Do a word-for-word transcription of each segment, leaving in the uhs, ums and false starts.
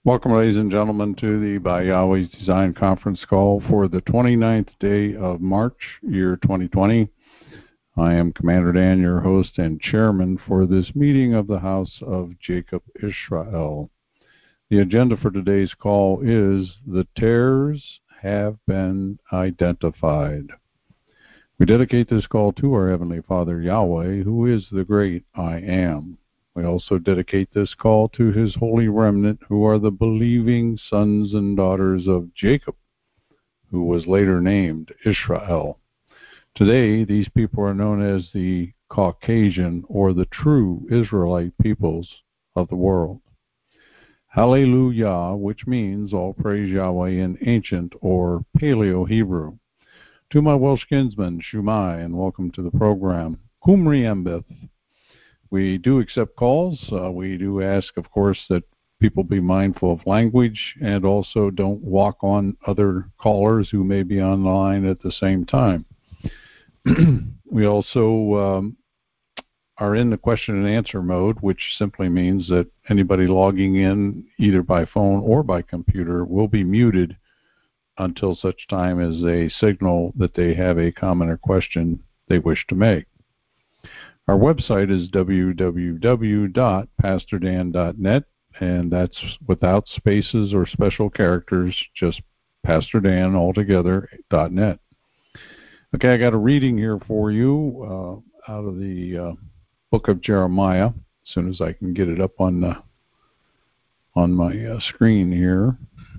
Welcome, ladies and gentlemen, to the By Yahweh's Design Conference call for the twenty-ninth day of March, year twenty twenty. I am Commander Dan, your host and chairman for this meeting of the House of Jacob Israel. The agenda for today's call is the tares have been identified. We dedicate this call to our Heavenly Father Yahweh, who is the great I Am. We also dedicate this call to his holy remnant, who are the believing sons and daughters of Jacob, who was later named Israel. Today, these people are known as the Caucasian, or the true Israelite peoples of the world. Hallelujah, which means all praise Yahweh in ancient or Paleo-Hebrew. To my Welsh kinsmen, Shumai, and welcome to the program. Kumri Embeth. We do accept calls. Uh, we do ask, of course, that people be mindful of language and also don't walk on other callers who may be on the line at the same time. We also um, are in the question and answer mode, which simply means that anybody logging in either by phone or by computer will be muted until such time as they signal that they have a comment or question they wish to make. Our website is w w w dot pastor dan dot net, and that's without spaces or special characters, just Pastor Dan altogether dot net. Okay, I got a reading here for you uh, out of the uh, book of Jeremiah. As soon as I can get it up on the, on my uh, screen here.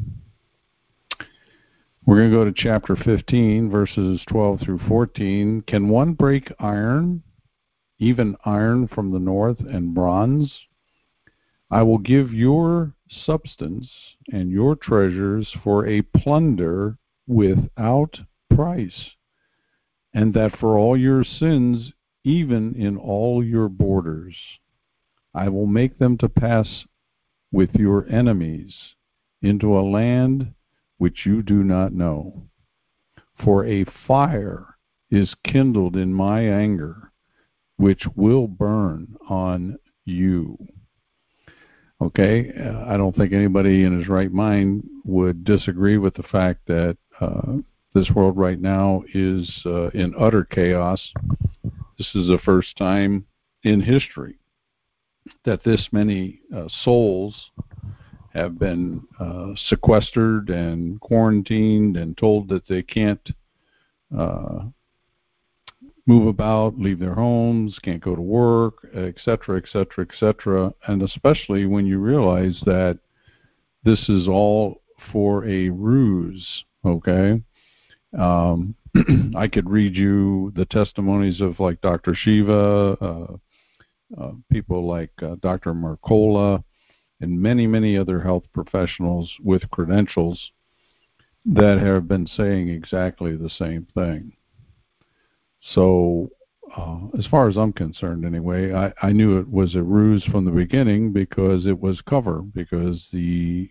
We're going to go to chapter fifteen, verses twelve through fourteen. Can one break iron, even iron from the north, and bronze? I will give your substance and your treasures for a plunder without price, and that for all your sins, even in all your borders. I will make them to pass with your enemies into a land which you do not know. For a fire is kindled in my anger, which will burn on you. Okay, uh, I don't think anybody in his right mind would disagree with the fact that uh, this world right now is uh, in utter chaos. This is the first time in history that this many uh, souls have been uh, sequestered and quarantined and told that they can't uh, move about, leave their homes, can't go to work, et cetera, et cetera, et cetera. And especially when you realize that this is all for a ruse, okay? Um, I could read you the testimonies of like Doctor Shiva, uh, uh, people like uh, Doctor Mercola, and many, many other health professionals with credentials that have been saying exactly the same thing. So uh, as far as I'm concerned anyway, I, I knew it was a ruse from the beginning because it was cover, because the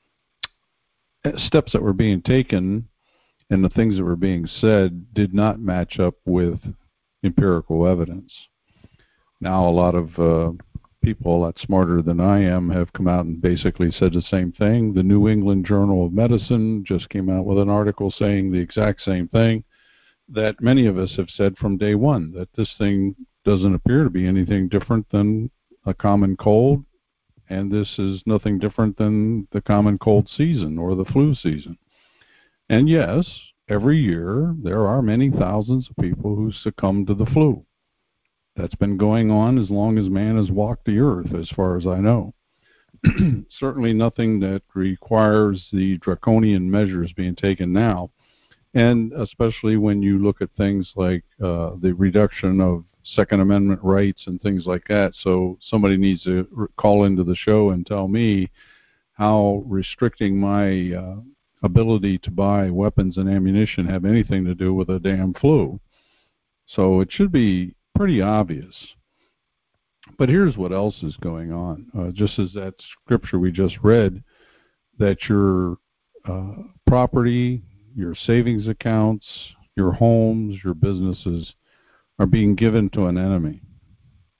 steps that were being taken and the things that were being said did not match up with empirical evidence. Now a lot of uh, people a lot smarter than I am have come out and basically said the same thing. The New England Journal of Medicine just came out with an article saying the exact same thing that many of us have said from day one, that this thing doesn't appear to be anything different than a common cold, and this is nothing different than the common cold season or the flu season. And yes, every year there are many thousands of people who succumb to the flu. That's been going on as long as man has walked the earth, as far as I know. Certainly nothing that requires the draconian measures being taken now. And especially when you look at things like uh, the reduction of Second Amendment rights and things like that. So somebody needs to r- call into the show and tell me how restricting my uh, ability to buy weapons and ammunition have anything to do with a damn flu. So it should be pretty obvious. But here's what else is going on. Uh, just as that scripture we just read, that your uh, property, your savings accounts, your homes, your businesses are being given to an enemy.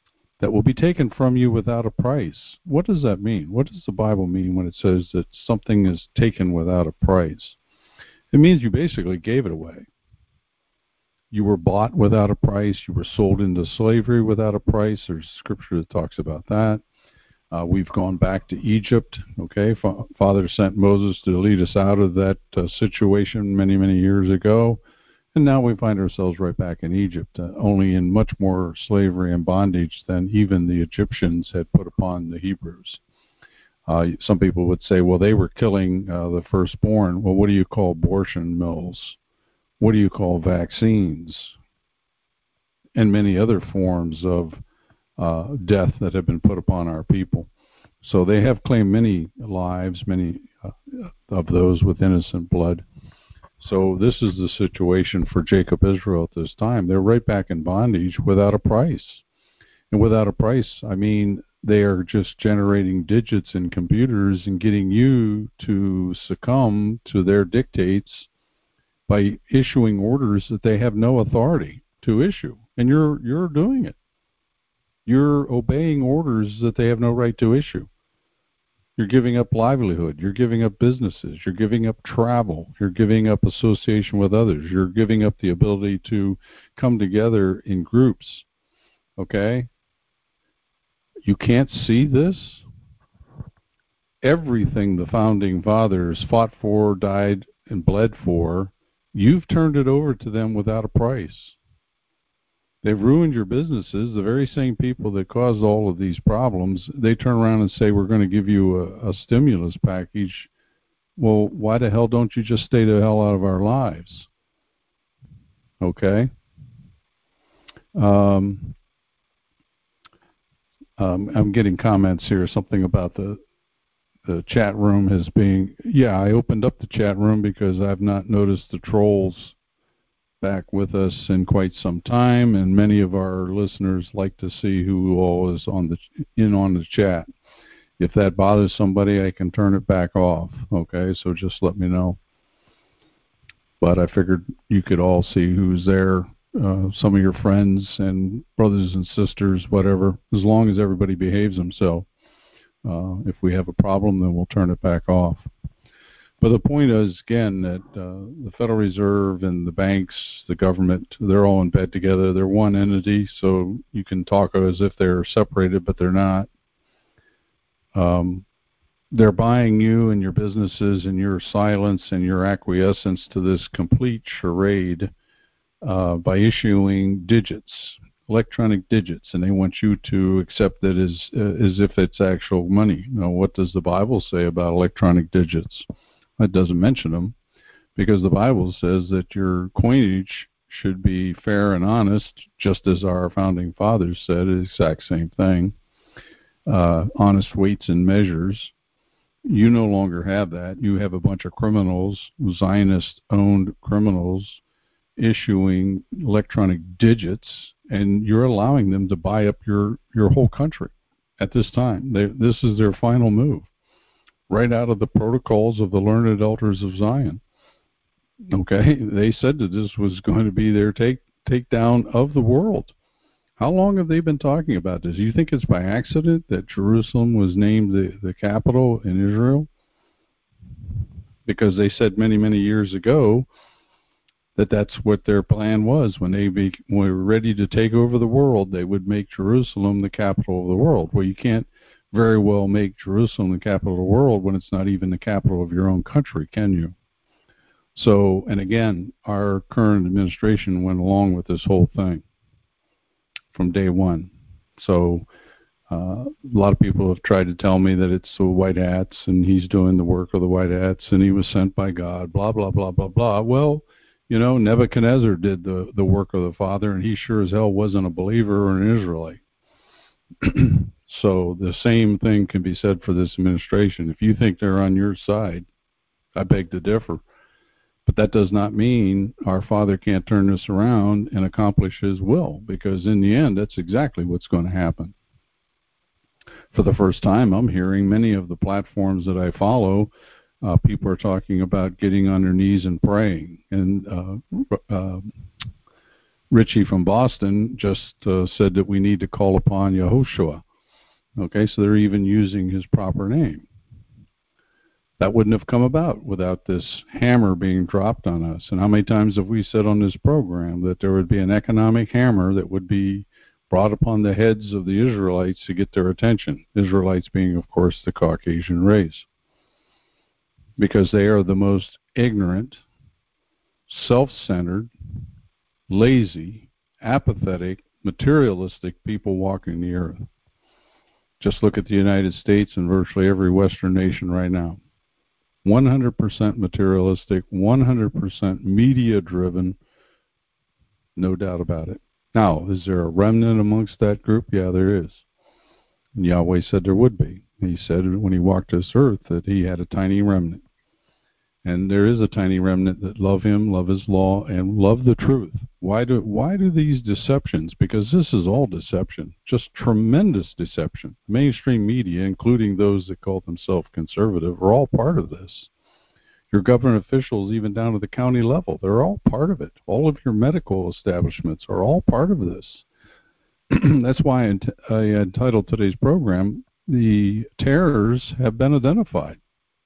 that will be taken from you without a price. What does that mean? What does the Bible mean when it says that something is taken without a price? It means you basically gave it away. You were bought without a price. You were sold into slavery without a price. There's scripture that talks about that. Uh, we've gone back to Egypt. Okay, Fa- Father sent Moses to lead us out of that uh, situation many, many years ago. And now we find ourselves right back in Egypt, uh, only in much more slavery and bondage than even the Egyptians had put upon the Hebrews. Uh, some people would say, well, they were killing uh, the firstborn. Well, what do you call abortion mills? What do you call vaccines? And many other forms of uh, death that have been put upon our people. So they have claimed many lives, many uh, of those with innocent blood. So this is the situation for Jacob Israel at this time. They're right back in bondage without a price. And without a price, I mean, they are just generating digits in computers and getting you to succumb to their dictates by issuing orders that they have no authority to issue. And you're you're doing it. You're obeying orders that they have no right to issue. You're giving up livelihood. You're giving up businesses. You're giving up travel. You're giving up association with others. You're giving up the ability to come together in groups. Okay? You can't see this? Everything the founding fathers fought for, died, and bled for, you've turned it over to them without a price. They've ruined your businesses. The very same people that caused all of these problems, they turn around and say, we're going to give you a, a stimulus package. Well, why the hell don't you just stay the hell out of our lives? Okay? Um, um, I'm getting comments here, something about the the chat room as being, yeah, I opened up the chat room because I've not noticed the trolls back with us in quite some time, and many of our listeners like to see who all is on the in on the chat. If that bothers somebody, I can turn it back off. Okay, so just let me know. But I figured you could all see who's there, uh, some of your friends and brothers and sisters, whatever, as long as everybody behaves themselves. Uh, if we have a problem, then we'll turn it back off. But the point is, again, that uh, the Federal Reserve and the banks, the government, they're all in bed together. They're one entity, so you can talk as if they're separated, but they're not. Um, they're buying you and your businesses and your silence and your acquiescence to this complete charade uh, by issuing digits, electronic digits, and they want you to accept that as, uh, as if it's actual money. Now, what does the Bible say about electronic digits? It doesn't mention them, because the Bible says that your coinage should be fair and honest, just as our founding fathers said, the exact same thing. Uh, honest weights and measures. You no longer have that. You have a bunch of criminals, Zionist-owned criminals, issuing electronic digits, and you're allowing them to buy up your, your whole country at this time. They, this is their final move, right out of the protocols of the learned elders of Zion. Okay, they said that this was going to be their take takedown of the world. How long have they been talking about this? Do you think it's by accident that Jerusalem was named the, the capital in Israel? Because they said many, many years ago that that's what their plan was. When they be, were ready to take over the world, they would make Jerusalem the capital of the world. Well, you can't very well make Jerusalem the capital of the world when it's not even the capital of your own country, can you? So, and again, our current administration went along with this whole thing from day one. So uh, a lot of people have tried to tell me that it's the white hats and he's doing the work of the white hats and he was sent by God, blah, blah, blah, blah, blah. Well, you know, Nebuchadnezzar did the, the work of the Father, and he sure as hell wasn't a believer or an Israelite. So the same thing can be said for this administration. If you think they're on your side, I beg to differ. But that does not mean our Father can't turn this around and accomplish His will, because in the end, that's exactly what's going to happen. For the first time, I'm hearing many of the platforms that I follow, uh, people are talking about getting on their knees and praying. And uh, uh, Richie from Boston just uh, said that we need to call upon Yahushua. Okay, so they're even using his proper name. That wouldn't have come about without this hammer being dropped on us. And how many times have we said on this program that there would be an economic hammer that would be brought upon the heads of the Israelites to get their attention? Israelites being, of course, the Caucasian race. Because they are the most ignorant, self-centered, lazy, apathetic, materialistic people walking the earth. Just look at the United States and virtually every Western nation right now. one hundred percent materialistic, one hundred percent media-driven, no doubt about it. Now, is there a remnant amongst that group? Yeah, there is. And Yahweh said there would be. He said when he walked this earth that he had a tiny remnant. And there is a tiny remnant that love him, love his law, and love the truth. Why do why do these deceptions? Because this is all deception, just tremendous deception. Mainstream media, including those that call themselves conservative, are all part of this. Your government officials, even down to the county level, they're all part of it. All of your medical establishments are all part of this. That's why I, I entitled today's program, The Terrors Have Been Identified.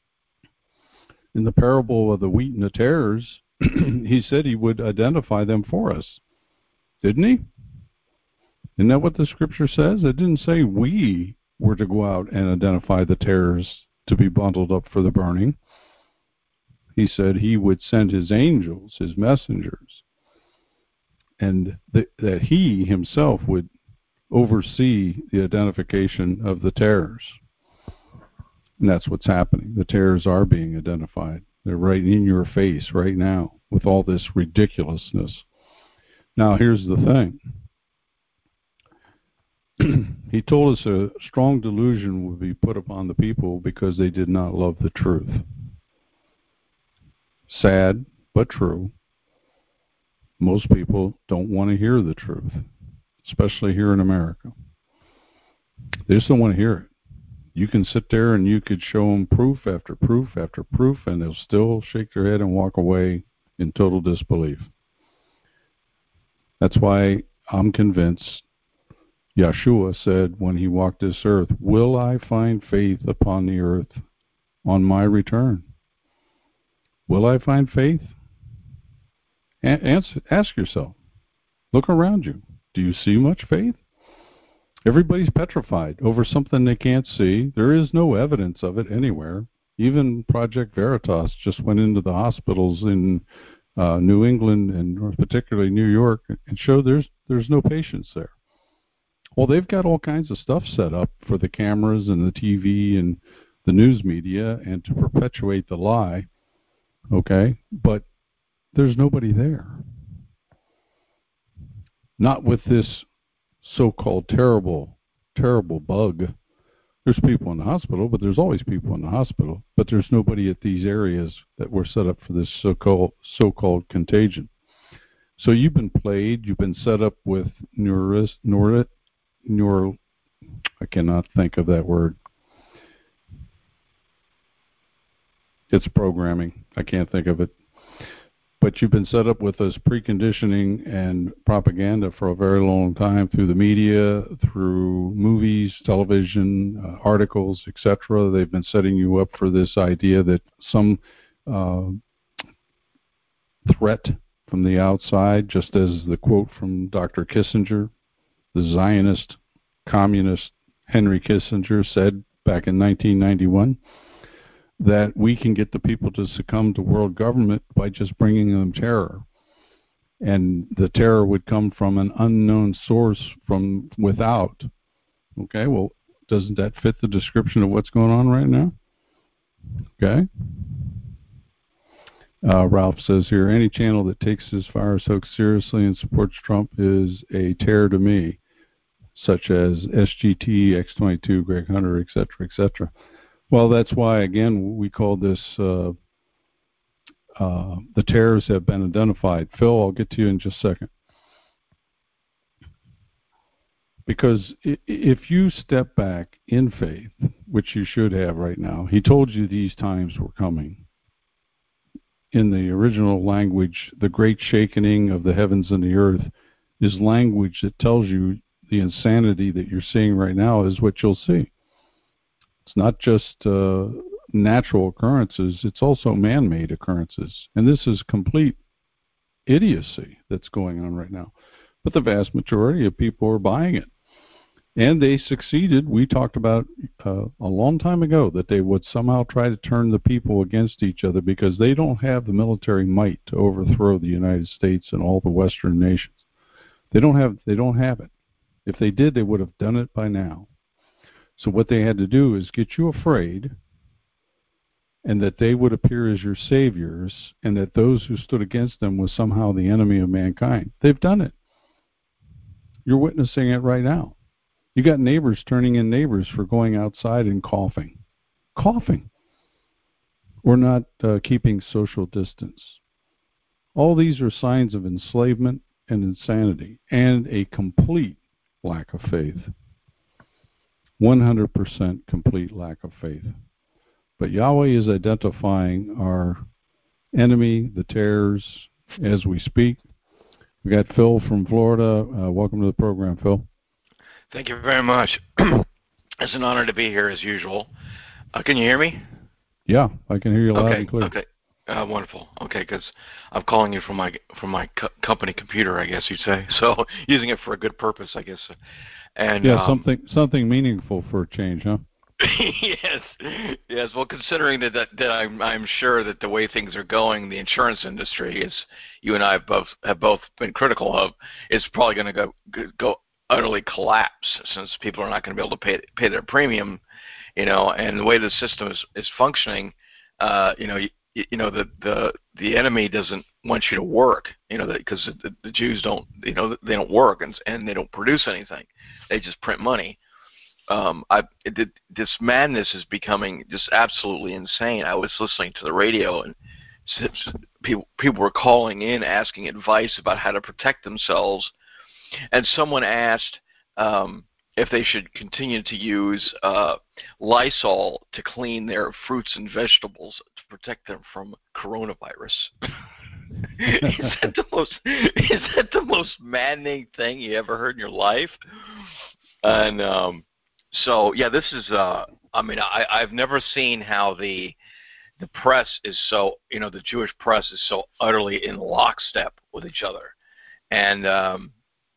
In the parable of the wheat and the tares, he said he would identify them for us. Didn't he? Isn't that what the scripture says? It didn't say we were to go out and identify the tares to be bundled up for the burning. He said he would send his angels, his messengers, and th- that he himself would oversee the identification of the tares. And that's what's happening. The tares are being identified. They're right in your face right now with all this ridiculousness. Now, here's the thing. He told us a strong delusion would be put upon the people because they did not love the truth. Sad, but true. Most people don't want to hear the truth, especially here in America. They just don't want to hear it. You can sit there and you could show them proof after proof after proof, and they'll still shake their head and walk away in total disbelief. That's why I'm convinced Yeshua said when he walked this earth, will I find faith upon the earth on my return? Will I find faith? A- answer, ask yourself. Look around you. Do you see much faith? Everybody's petrified over something they can't see. There is no evidence of it anywhere. Even Project Veritas just went into the hospitals in uh, New England and particularly New York and showed there's there's no patients there. Well, they've got all kinds of stuff set up for the cameras and the T V and the news media and to perpetuate the lie, okay? But there's nobody there. Not with this so-called terrible, terrible bug. There's people in the hospital, but there's always people in the hospital. But there's nobody at these areas that were set up for this so-called so-called contagion. So you've been played. You've been set up with neuris, neurit, neural. I cannot think of that word. It's programming. I can't think of it. But you've been set up with this preconditioning and propaganda for a very long time through the media, through movies, television, uh, articles, et cetera. They've been setting you up for this idea that some uh, threat from the outside, just as the quote from Doctor Kissinger, the Zionist communist Henry Kissinger said back in nineteen ninety-one, that we can get the people to succumb to world government by just bringing them terror. And the terror would come from an unknown source from without. Okay, well, doesn't that fit the description of what's going on right now? Okay. Uh, Ralph says here, any channel that takes this virus hoax seriously and supports Trump is a terror to me, such as S G T, X twenty-two, Greg Hunter, et cetera, et cetera. Well, that's why, again, we call this uh, uh, the terrors have been identified. Phil, I'll get to you in just a second. Because if you step back in faith, which you should have right now, he told you these times were coming. In the original language, the great shaking of the heavens and the earth, is language that tells you the insanity that you're seeing right now is what you'll see. It's not just uh, natural occurrences, it's also man-made occurrences. And this is complete idiocy that's going on right now. But the vast majority of people are buying it. And they succeeded. We talked about uh, a long time ago that they would somehow try to turn the people against each other because they don't have the military might to overthrow the United States and all the Western nations. They don't have, they don't have it. If they did, they would have done it by now. So what they had to do is get you afraid, and that they would appear as your saviors, and that those who stood against them was somehow the enemy of mankind. They've done it. You're witnessing it right now. You got neighbors turning in neighbors for going outside and coughing. Coughing. Or not uh, keeping social distance. All these are signs of enslavement and insanity, and a complete lack of faith. one hundred percent complete lack of faith. But Yahweh is identifying our enemy, the terrors, as we speak. We got Phil from Florida. Uh, welcome to the program, Phil. Thank you very much. It's an honor to be here as usual. Uh, can you hear me? Yeah, I can hear you loud okay, and clear. Okay, uh, wonderful. Okay, because I'm calling you from my from my co- company computer, I guess you'd say. So using it for a good purpose, I guess. And yeah, um, something something meaningful for a change, huh? yes, yes. Well, considering that, that that I'm I'm sure that the way things are going, the insurance industry, as you and I have both have both been critical of, is probably going to go go utterly collapse, since people are not going to be able to pay pay their premium, you know. And the way the system is is functioning, uh, you know, you, you know the the the enemy doesn't want you to work, you know, because the, the Jews don't, you know, they don't work and and they don't produce anything, they just print money. Um, I it, this madness is becoming just absolutely insane. I was listening to the radio, and people people were calling in asking advice about how to protect themselves, and someone asked um, if they should continue to use uh, Lysol to clean their fruits and vegetables to protect them from coronavirus. is that the most is that the most maddening thing you ever heard in your life? And um, So yeah, this is. Uh, I mean, I, I've never seen how the the press is so. You know, the Jewish press is so utterly in lockstep with each other, and um,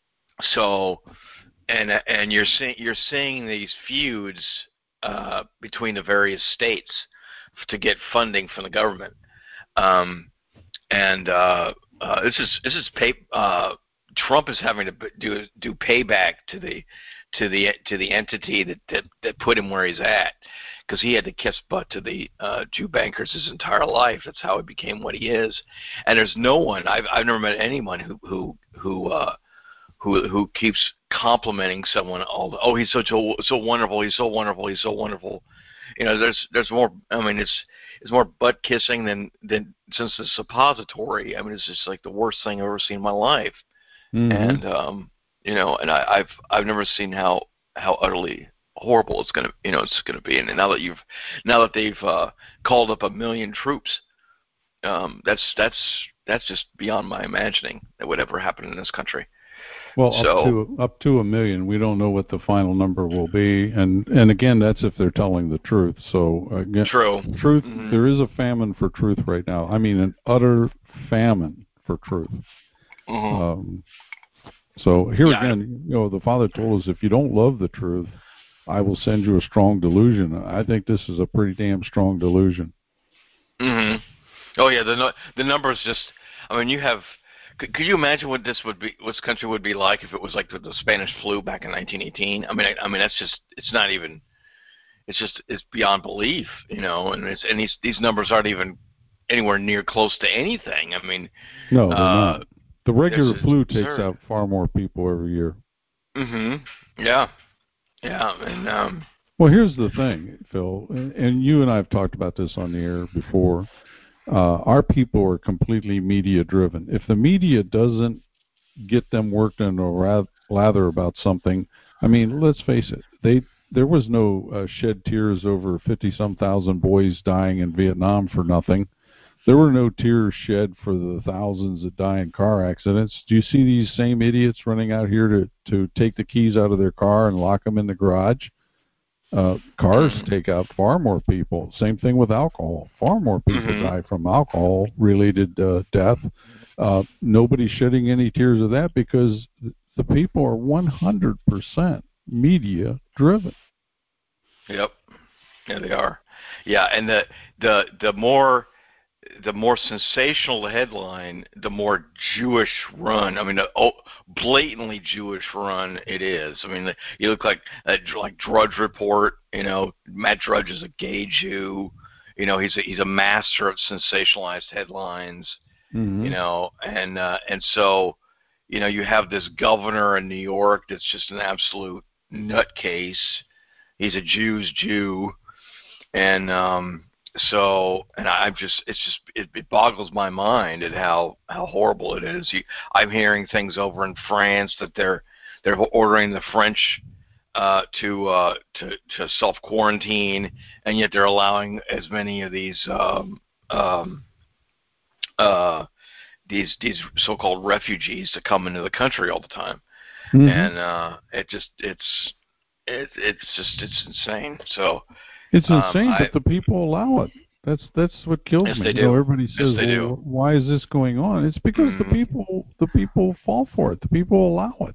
so and and you're seeing you're seeing these feuds uh, between the various states to get funding from the government, um, and uh, uh, this is this is pay. Uh, Trump is having to do do payback to the to the to the entity that, that, that put him where he's at, because he had to kiss butt to the uh, Jew bankers his entire life. That's how he became what he is. And there's no one I've I've never met anyone who who who uh, who who keeps complimenting someone all the, oh, he's such a so wonderful, he's so wonderful, he's so wonderful. You know, there's there's more. I mean, it's it's more butt kissing than than since the suppository. I mean, it's just like the worst thing I've ever seen in my life. Mm-hmm. And um, you know, and I, I've I've never seen how how utterly horrible it's gonna you know it's gonna be. And now that you've now that they've uh, called up a million troops, um, that's that's that's just beyond my imagining that would ever happen in this country. Well, so, up to up to a million. We don't know what the final number will be, and and again, that's if they're telling the truth. So again, true. Truth. Mm-hmm. There is a famine for truth right now. I mean, an utter famine for truth. Mm-hmm. Um, so here yeah, again, you know, the Father told us, if you don't love the truth, I will send you a strong delusion. I think this is a pretty damn strong delusion. Mm-hmm. Oh yeah, the the numbers just. I mean, you have. Could, could you imagine what this would be? What this country would be like if it was like the, the Spanish flu back in nineteen eighteen? I mean, I, I mean that's just. It's not even. It's just. It's beyond belief, you know. And it's and these these numbers aren't even anywhere near close to anything. I mean. No, they're uh, not. The regular flu absurd. takes out far more people every year. Mm-hmm. Yeah. Yeah. And um. Well, here's the thing, Phil, and, and you and I have talked about this on the air before. Uh, our people are completely media driven. If the media doesn't get them worked in a lather about something, I mean, let's face it, they there was no uh, shed tears over fifty some thousand boys dying in Vietnam for nothing. There were no tears shed for the thousands that die in car accidents. Do you see these same idiots running out here to, to take the keys out of their car and lock them in the garage? Uh, cars Mm-hmm. take out far more people. Same thing with alcohol. Far more people Mm-hmm. die from alcohol-related uh, death. Uh, nobody's shedding any tears of that because the people are one hundred percent media-driven. Yep. Yeah, they are. Yeah, and the the the more the more sensational the headline, the more Jewish run. I mean, the oh, blatantly Jewish run it is. I mean, you look like uh, like Drudge Report. You know, Matt Drudge is a gay Jew. You know, he's a, he's a master of sensationalized headlines. Mm-hmm. You know, and uh, and so, you know, you have this governor in New York that's just an absolute nutcase. He's a Jew's Jew, and um, so, and I'm just, it's just, it, it boggles my mind at how how horrible it is. You, I'm hearing things over in France that they're they're ordering the French uh, to uh, to to self quarantine, and yet they're allowing as many of these um, um, uh, these these so-called refugees to come into the country all the time, Mm-hmm. and uh, it just it's it, it's just it's insane. So It's um, insane, I but the people allow it. That's that's what kills yes me. they You know, do, everybody yes says, they do. "Well, why is this going on?" It's because the Mm-hmm. people the people fall for it. The people allow it.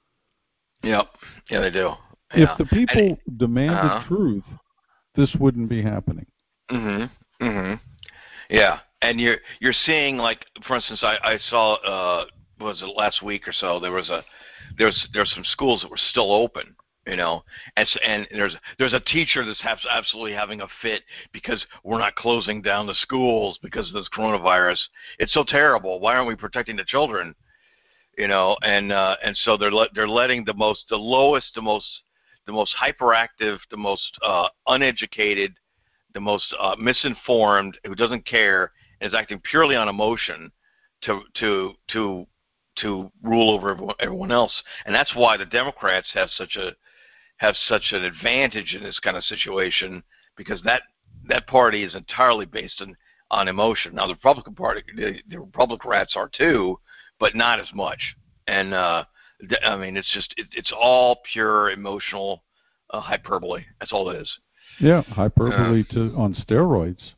Yep, yeah they do. If Yeah, the and people demanded uh, truth, this wouldn't be happening. mhm, mhm, yeah, and you're you're seeing like for instance, I I saw uh was it last week or so there was a there's there's some schools that were still open, you know, and and there's there's a teacher that's has absolutely having a fit because we're not closing down the schools because of this coronavirus. It's so terrible. Why aren't we protecting the children? You know, and uh, and so they're le- they're letting the most the lowest, the most the most hyperactive, the most uh, uneducated, the most uh, misinformed, who doesn't care, and is acting purely on emotion, to to to to rule over everyone, everyone else, and that's why the Democrats have such a have such an advantage in this kind of situation because that that party is entirely based on on emotion. Now the Republican Party, the, the Republicans are too, but not as much. And uh, I mean, it's just it, it's all pure emotional uh, hyperbole. That's all it is. Yeah, Uh, hyperbole to on steroids.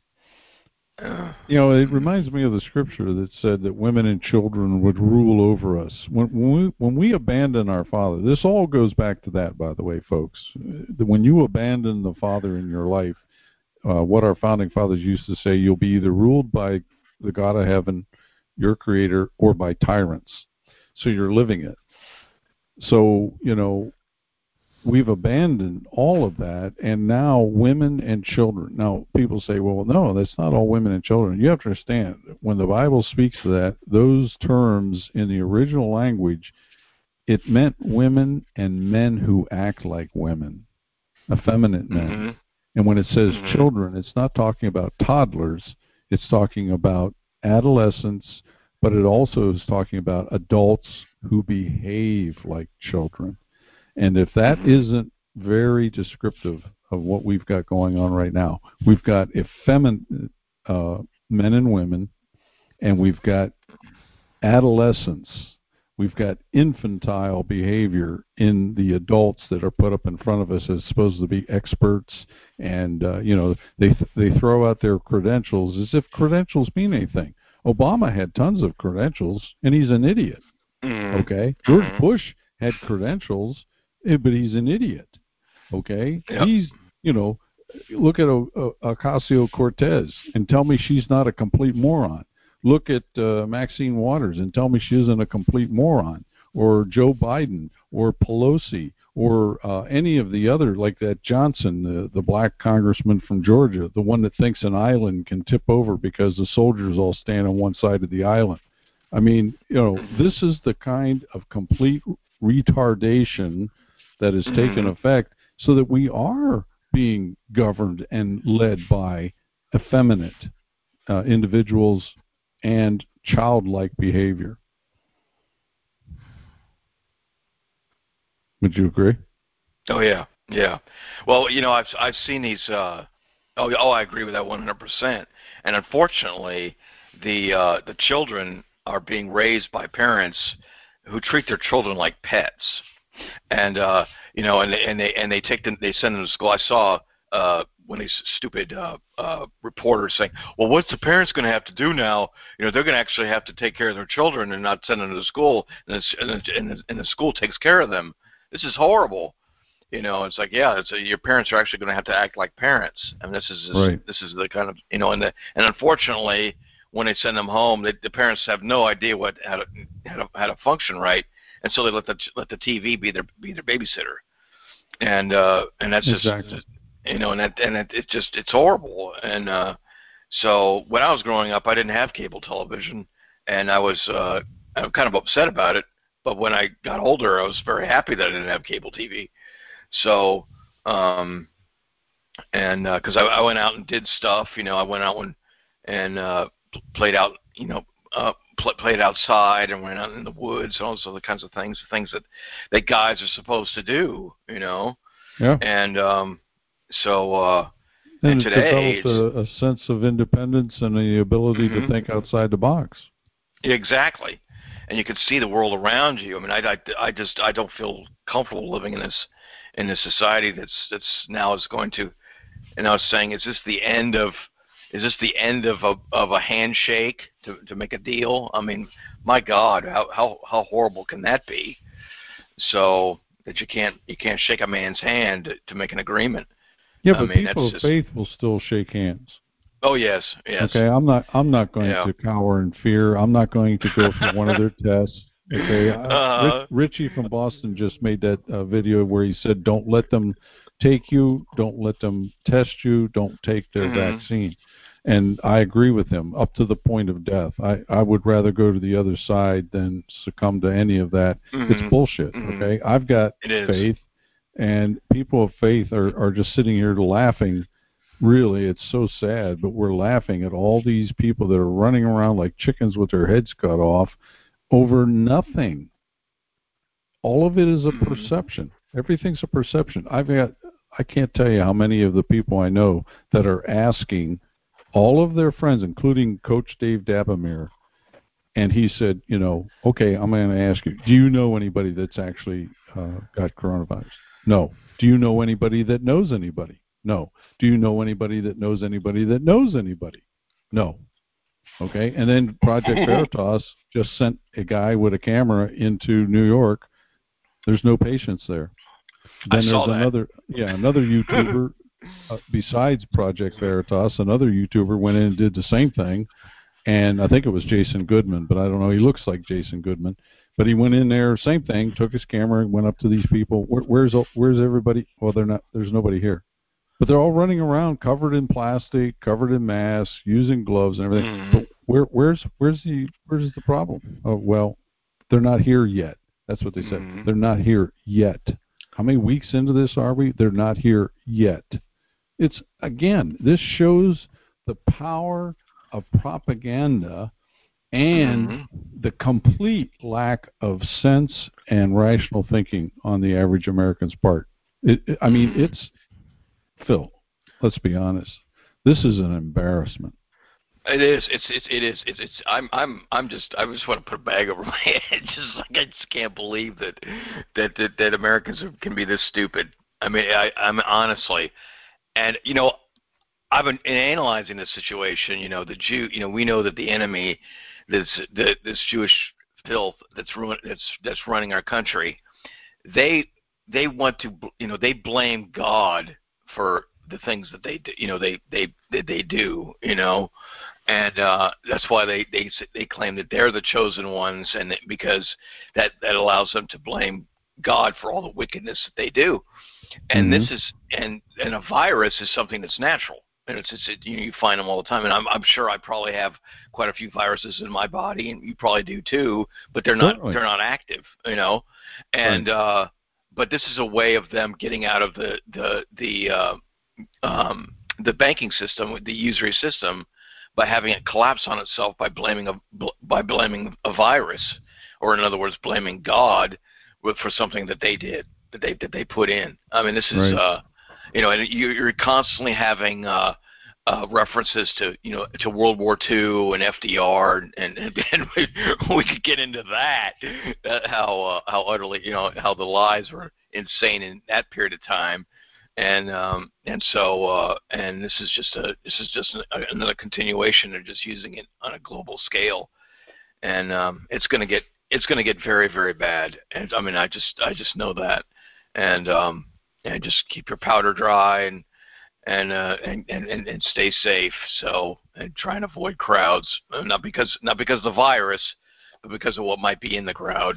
uh, You know, it reminds me of the scripture that said that women and children would rule over us. When, when we when we abandon our father, this all goes back to that, by the way, folks. When you abandon the father in your life, uh, what our founding fathers used to say, you'll be either ruled by the God of heaven, your creator, or by tyrants. So you're living it. So, you know, we've abandoned all of that, and now women and children. Now, people say, well, no, that's not all women and children. You have to understand, when the Bible speaks to that, those terms in the original language, it meant women and men who act like women, effeminate men. mm-hmm, And when it says mm-hmm, children, it's not talking about toddlers, it's talking about adolescents, but it also is talking about adults who behave like children. And if that mm-hmm, isn't very descriptive of what we've got going on right now, we've got effeminate uh, men and women, and we've got adolescence. We've got infantile behavior in the adults that are put up in front of us as supposed to be experts, and uh, you know they they throw out their credentials as if credentials mean anything. Obama had tons of credentials, and he's an idiot. Okay, George mm-hmm. Bush had credentials, eh, but he's an idiot. Okay, Yep. he's you know, look at Ocasio-Cortez and tell me she's not a complete moron. Look at uh, Maxine Waters and tell me she isn't a complete moron. Or Joe Biden, or Pelosi, or uh, any of the other, like that Johnson, the, the black congressman from Georgia, the one that thinks an island can tip over because the soldiers all stand on one side of the island. I mean, you know, Mm-hmm. this is the kind of complete retardation that has taken Mm-hmm. effect so that we are being governed and led by effeminate uh, individuals and childlike behavior. Would you agree? Oh yeah, yeah. Well, you know, I've I've seen these. Uh, Oh, yeah, oh, I agree with that one hundred percent. And unfortunately, the uh, the children are being raised by parents who treat their children like pets. And uh, you know, and they, and they and they take them, they send them to school. I saw uh, one of these stupid uh, uh, reporters saying, "Well, what's the parents going to have to do now? You know, they're going to actually have to take care of their children and not send them to school, and the, and the, and the, and the school takes care of them. This is horrible." You know, it's like, yeah, it's a, your parents are actually going to have to act like parents, and this is just, Right. this is the kind of, you know, and the and unfortunately, when they send them home, they, the parents have no idea what how to how to, how to function right, and so they let the let the T V be their be their babysitter, and uh, and that's just, Exactly. you know, and that and it, it's just it's horrible, and uh, so when I was growing up, I didn't have cable television, and I was uh, I'm kind of upset about it, but when I got older, I was very happy that I didn't have cable T V. So, um, and because uh, I, I went out and did stuff, you know, I went out and and uh, played out, you know, uh, pl- played outside and went out in the woods and all those other kinds of things, things that that guys are supposed to do, you know. Yeah. And um, so, uh, and And it today, developed it's, a, a sense of independence and the ability to mm-hmm, think outside the box. exactly, and you can see the world around you. I mean, I, I, I just I don't feel comfortable living in this in this society that's that's now is going to. And I was saying, is this the end of, is this the end of a of a handshake to to make a deal? I mean, my God, how how how horrible can that be? So that you can't you can't shake a man's hand to, to make an agreement. Yeah, I but mean, that's people of just. faith will still shake hands. Oh yes, yes, Okay, I'm not. I'm not going yeah. to cower in fear. I'm not going to go for one of their tests. Okay, uh, Rich, uh, Richie from Boston just made that uh, video where he said, "Don't let them take you. Don't let them test you. Don't take their mm-hmm, vaccine." And I agree with him up to the point of death. I, I would rather go to the other side than succumb to any of that. It's bullshit. mm-hmm, mm-hmm. Okay, I've got It is. faith, and people of faith are, are just sitting here laughing. Really, it's so sad, but we're laughing at all these people that are running around like chickens with their heads cut off over nothing. All of it is a Mm-hmm. perception. Everything's a perception. I've got, I can't tell you how many of the people I know that are asking all of their friends, including Coach Dave Dabamere, and he said, you know, okay, I'm going to ask you, do you know anybody that's actually uh, got coronavirus? No. Do you know anybody that knows anybody? No. Do you know anybody that knows anybody that knows anybody? No. Okay. And then Project Veritas just sent a guy with a camera into New York. There's no patients there. I Then there's saw that. another, yeah, another YouTuber uh, besides Project Veritas, another YouTuber went in and did the same thing. And I think it was Jason Goodman, but I don't know. He looks like Jason Goodman, but he went in there, same thing, took his camera, went up to these people. Where, where's where's everybody? Well, they're not. There's nobody here, but they're all running around covered in plastic, covered in masks, using gloves and everything. Mm-hmm. But where where's where's the where's the problem? Oh well, they're not here yet. That's what they said. Mm-hmm. They're not here yet. How many weeks into this are we? They're not here yet. It's again, this shows the power of propaganda and Mm-hmm. the complete lack of sense and rational thinking on the average American's part. It, it, I mean, Mm-hmm. it's Phil. Let's be honest. This is an embarrassment. It is. It's. It's. It is. It's. It's. I'm. I'm. I'm just. I just want to put a bag over my head. Just like I just can't believe that, that that that Americans can be this stupid. I mean, I. I'm honestly, and you know, I've been in analyzing this situation. You know, the Jew. You know, we know that the enemy, this the this Jewish filth that's ruin that's that's running our country. They they want to. You know, they blame God for the things that they do. You know, they they that they do. You know. And uh, that's why they, they they claim that they're the chosen ones, and that because that, that allows them to blame God for all the wickedness that they do. And Mm-hmm. this is and and a virus is something that's natural, and it's, it's it, you know, you find them all the time. And I'm I'm sure I probably have quite a few viruses in my body, and you probably do too. But they're not Certainly. they're not active, you know. Right. And uh, but this is a way of them getting out of the the the uh, um, the banking system, the usury system, by having it collapse on itself by blaming a by blaming a virus, or in other words, blaming God with, for something that they did that they that they put in. I mean, this is Right. uh, you know, and you, you're constantly having uh, uh, references to, you know, to World War Two and F D R, and, and, and we, we could get into that, uh, how uh, how utterly, you know, how the lies were insane in that period of time. And um, and so uh, and this is just a this is just a, another continuation of just using it on a global scale, and um, it's going to get it's going to get very, very bad. And I mean, I just I just know that, and um, and just keep your powder dry, and and uh, and, and and stay safe. So, and try and avoid crowds, not because not because of the virus, but because of what might be in the crowd.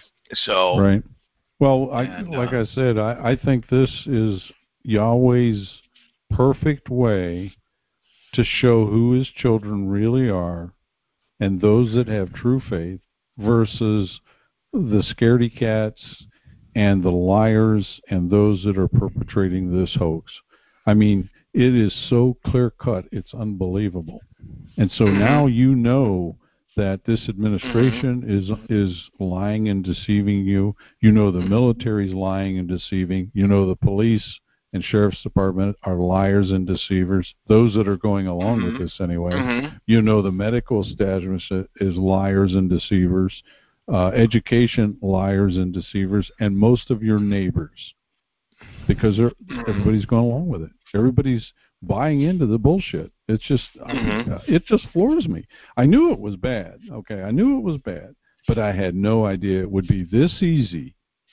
So right. Well, I and, like uh, I said, I, I think this is Yahweh's perfect way to show who his children really are and those that have true faith versus the scaredy cats and the liars and those that are perpetrating this hoax. I mean, it is so clear cut, it's unbelievable. And so now mm-hmm, you know that this mm-hmm, administration is is lying and deceiving you. You know the military is lying and deceiving. You know the police and sheriff's department are liars and deceivers. Those that are going along with mm-hmm, this anyway. mm-hmm. You know the medical establishment is liars and deceivers. Uh, education liars and deceivers, and most of your neighbors, because they're, everybody's going along with it. Everybody's buying into the bullshit. It's just, I mean, Mm-hmm. it just floors me. I knew it was bad. Okay, I knew it was bad, but I had no idea it would be this easy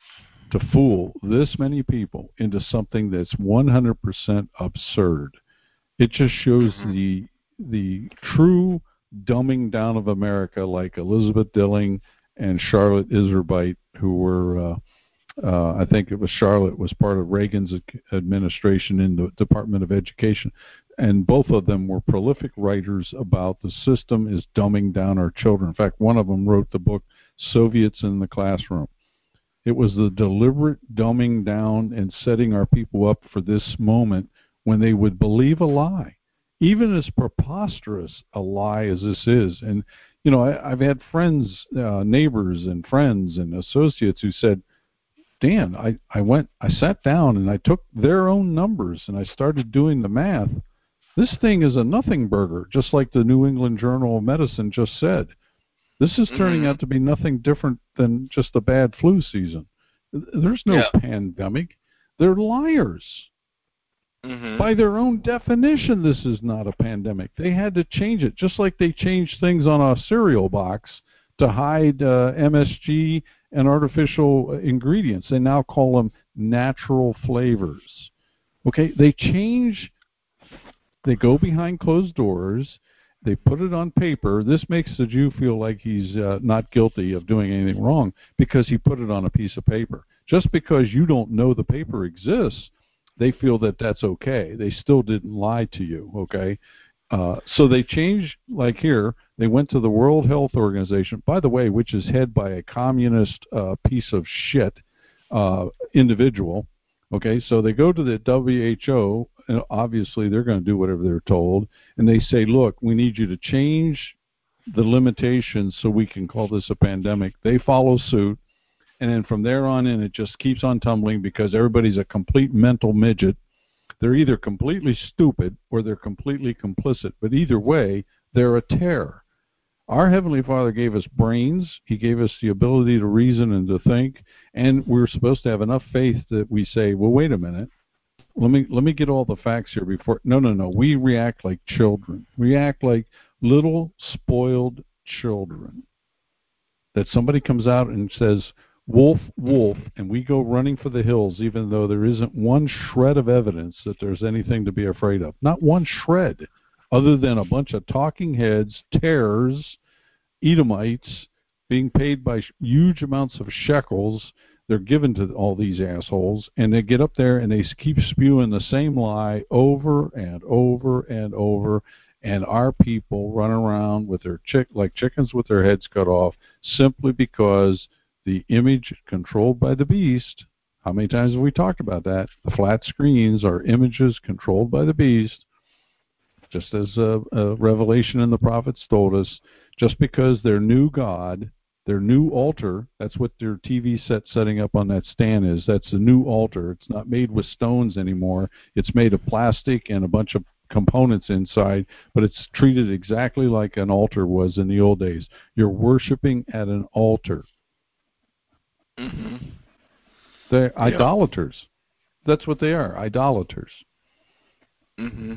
to fool this many people into something that's one hundred percent absurd. It just shows Mm-hmm. the the true dumbing down of America, like Elizabeth Dilling and Charlotte Iserbyt, who were uh, uh, I think it was Charlotte was part of Reagan's administration in the Department of Education, and both of them were prolific writers about the system is dumbing down our children. In fact, one of them wrote the book Soviets in the Classroom. It was the deliberate dumbing down and setting our people up for this moment when they would believe a lie, even as preposterous a lie as this is. And you know, I, I've had friends, uh, neighbors, and friends and associates who said, Dan, I, I went, I sat down and I took their own numbers and I started doing the math. This thing is a nothing burger, just like the New England Journal of Medicine just said. This is turning Mm-hmm. out to be nothing different than just a bad flu season. There's no Yeah. pandemic. They're liars. Mm-hmm. By their own definition, this is not a pandemic. They had to change it, just like they changed things on a cereal box to hide uh, M S G and artificial ingredients. They now call them natural flavors. Okay, they change, they go behind closed doors, they put it on paper. This makes the Jew feel like he's uh, not guilty of doing anything wrong because he put it on a piece of paper. Just because you don't know the paper exists, they feel that that's okay. They still didn't lie to you, okay? Uh, so they changed, like here, they went to the World Health Organization, by the way, which is headed by a communist uh, piece of shit uh, individual. Okay, so they go to the W H O, and obviously they're going to do whatever they're told, and they say, look, we need you to change the limitations so we can call this a pandemic. They follow suit, and then from there on in, it just keeps on tumbling because everybody's a complete mental midget. They're either completely stupid or they're completely complicit, but either way, they're a terror. Our Heavenly Father gave us brains. He gave us the ability to reason and to think, and we're supposed to have enough faith that we say, well, wait a minute. Let me let me get all the facts here before. No, no, no. We react like children. We act like little spoiled children. That somebody comes out and says, wolf, wolf, and we go running for the hills, even though there isn't one shred of evidence that there's anything to be afraid of. Not one shred, other than a bunch of talking heads, terrors, Edomites, being paid by huge amounts of shekels. They're given to all these assholes, and they get up there and they keep spewing the same lie over and over and over. And our people run around with their chick like chickens with their heads cut off, simply because the image controlled by the beast. How many times have we talked about that? The flat screens are images controlled by the beast, just as a, a Revelation and the prophets told us. Just because their new God Their new altar, that's what their T V set setting up on that stand is. That's a new altar. It's not made with stones anymore. It's made of plastic and a bunch of components inside, but it's treated exactly like an altar was in the old days. You're worshiping at an altar. Mm-hmm. They're Yep. idolaters. That's what they are, idolaters. Mm-hmm.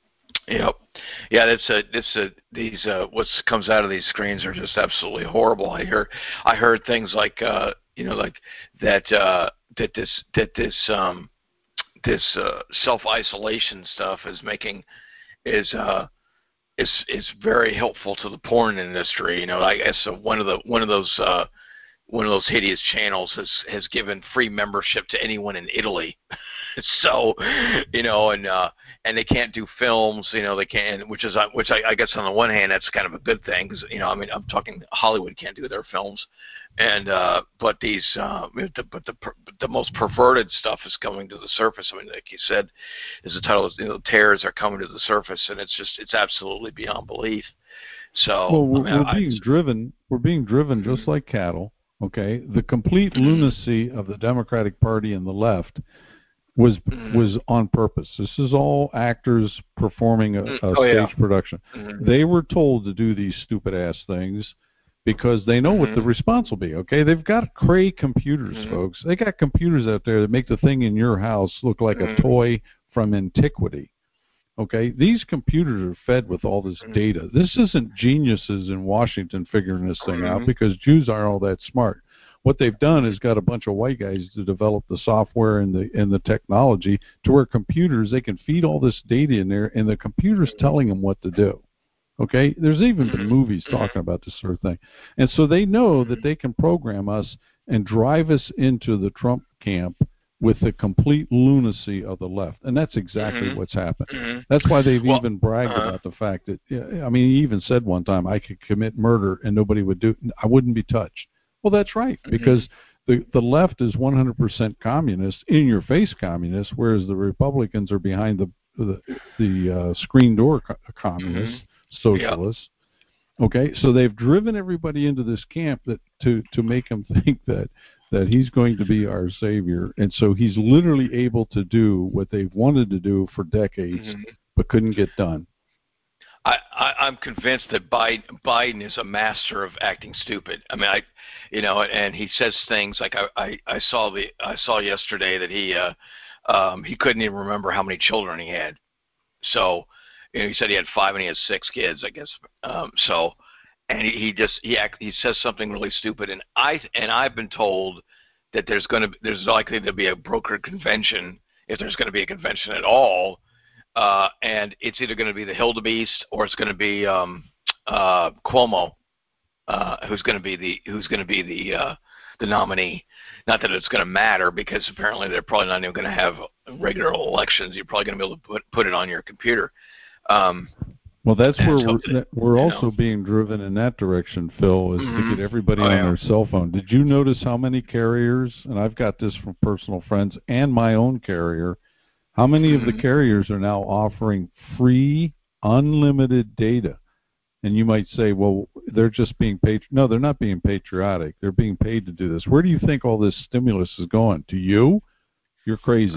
Yep. Yeah, that's a, that's a, these, uh, what comes out of these screens are just absolutely horrible. I hear, I heard things like, uh, you know, like that, uh, that this, that this, um, this, uh, self-isolation stuff is making, is, uh, is, is very helpful to the porn industry. You know, I guess uh, one of the, one of those, uh, one of those hideous channels has, has given free membership to anyone in Italy. So, you know, and uh, and they can't do films, you know, they can't, which is, which I, I guess on the one hand, that's kind of a good thing, because, you know, I mean, I'm talking Hollywood can't do their films, and uh, but these, uh, the, but the the most perverted stuff is coming to the surface. I mean, like you said, as the title is, you know, tears are coming to the surface, and it's just, it's absolutely beyond belief. So, Well, we're, I mean, we're I, being I, driven. We're being driven mm-hmm. just like cattle. Okay, the complete lunacy of the Democratic Party and the left was mm-hmm. was on purpose. This is all actors performing a, a oh, stage yeah. production. Mm-hmm. They were told to do these stupid ass things because they know mm-hmm. what the response will be. Okay, they've got Cray computers, mm-hmm. folks. They got computers out there that make the thing in your house look like mm-hmm. a toy from antiquity. Okay, these computers are fed with all this data. This isn't geniuses in Washington figuring this thing mm-hmm. out, because Jews aren't all that smart. What they've done is got a bunch of white guys to develop the software and the and the technology to where computers, they can feed all this data in there, and the computer's telling them what to do. Okay, there's even been movies talking about this sort of thing, and so they know that they can program us and drive us into the Trump camp with the complete lunacy of the left, and that's exactly mm-hmm. what's happened. Mm-hmm. That's why they've well, even bragged uh, about the fact that, I mean, he even said one time, I could commit murder and nobody would do, I wouldn't be touched. Well, that's right, mm-hmm. because the the left is one hundred percent communist, in your face communist, whereas the Republicans are behind the the, the uh, screen door co- communists, mm-hmm. socialists. Yep. Okay, so they've driven everybody into this camp that to to make them think that. that he's going to be our savior, and so he's literally able to do what they've wanted to do for decades, mm-hmm. but couldn't get done. I, I, I'm convinced that Biden, Biden is a master of acting stupid. I mean, I, you know, and he says things like I, I, I saw the I saw yesterday that he uh, um, he couldn't even remember how many children he had. So, you know, he said he had five and he has six kids, I guess. Um, so. And he, he just he act, he says something really stupid, and I and I've been told that there's going to there's likely to be a brokered convention, if there's going to be a convention at all, uh, and it's either going to be the Hildebeest or it's going to be um, uh, Cuomo, uh, who's going to be the who's going to be the uh, the nominee. Not that it's going to matter, because apparently they're probably not even going to have regular elections. You're probably going to be able to put put it on your computer. Um, Well, that's where we're, that we're also know. being driven in that direction, Phil, is mm-hmm. to get everybody oh, on yeah. their cell phone. Did you notice how many carriers, and I've got this from personal friends and my own carrier, how many mm-hmm. of the carriers are now offering free, unlimited data? And you might say, well, they're just being paid. No, they're not being patriotic. They're being paid to do this. Where do you think all this stimulus is going? To you? You're crazy.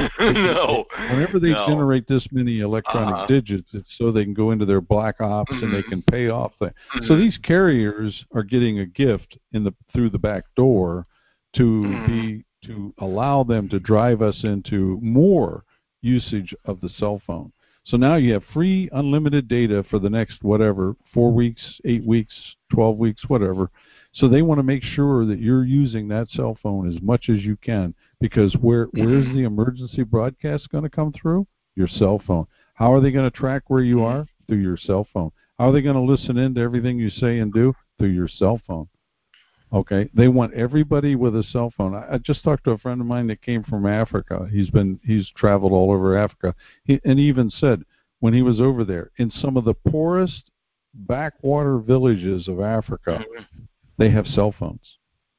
no. Whenever they no. generate this many electronic uh-huh. digits, it's so they can go into their black ops mm-hmm. and they can pay off things. Mm-hmm. So these carriers are getting a gift in the through the back door to mm-hmm. be to allow them to drive us into more usage of the cell phone. So now you have free, unlimited data for the next whatever four weeks, eight weeks, twelve weeks, whatever. So they want to make sure that you're using that cell phone as much as you can. Because where where's the emergency broadcast going to come through? Your cell phone. How are they going to track where you are? Through your cell phone. How are they going to listen in to everything you say and do? Through your cell phone. Okay? They want everybody with a cell phone. I, I just talked to a friend of mine that came from Africa. He's been he's traveled all over Africa. He, and he even said when he was over there, in some of the poorest backwater villages of Africa, they have cell phones.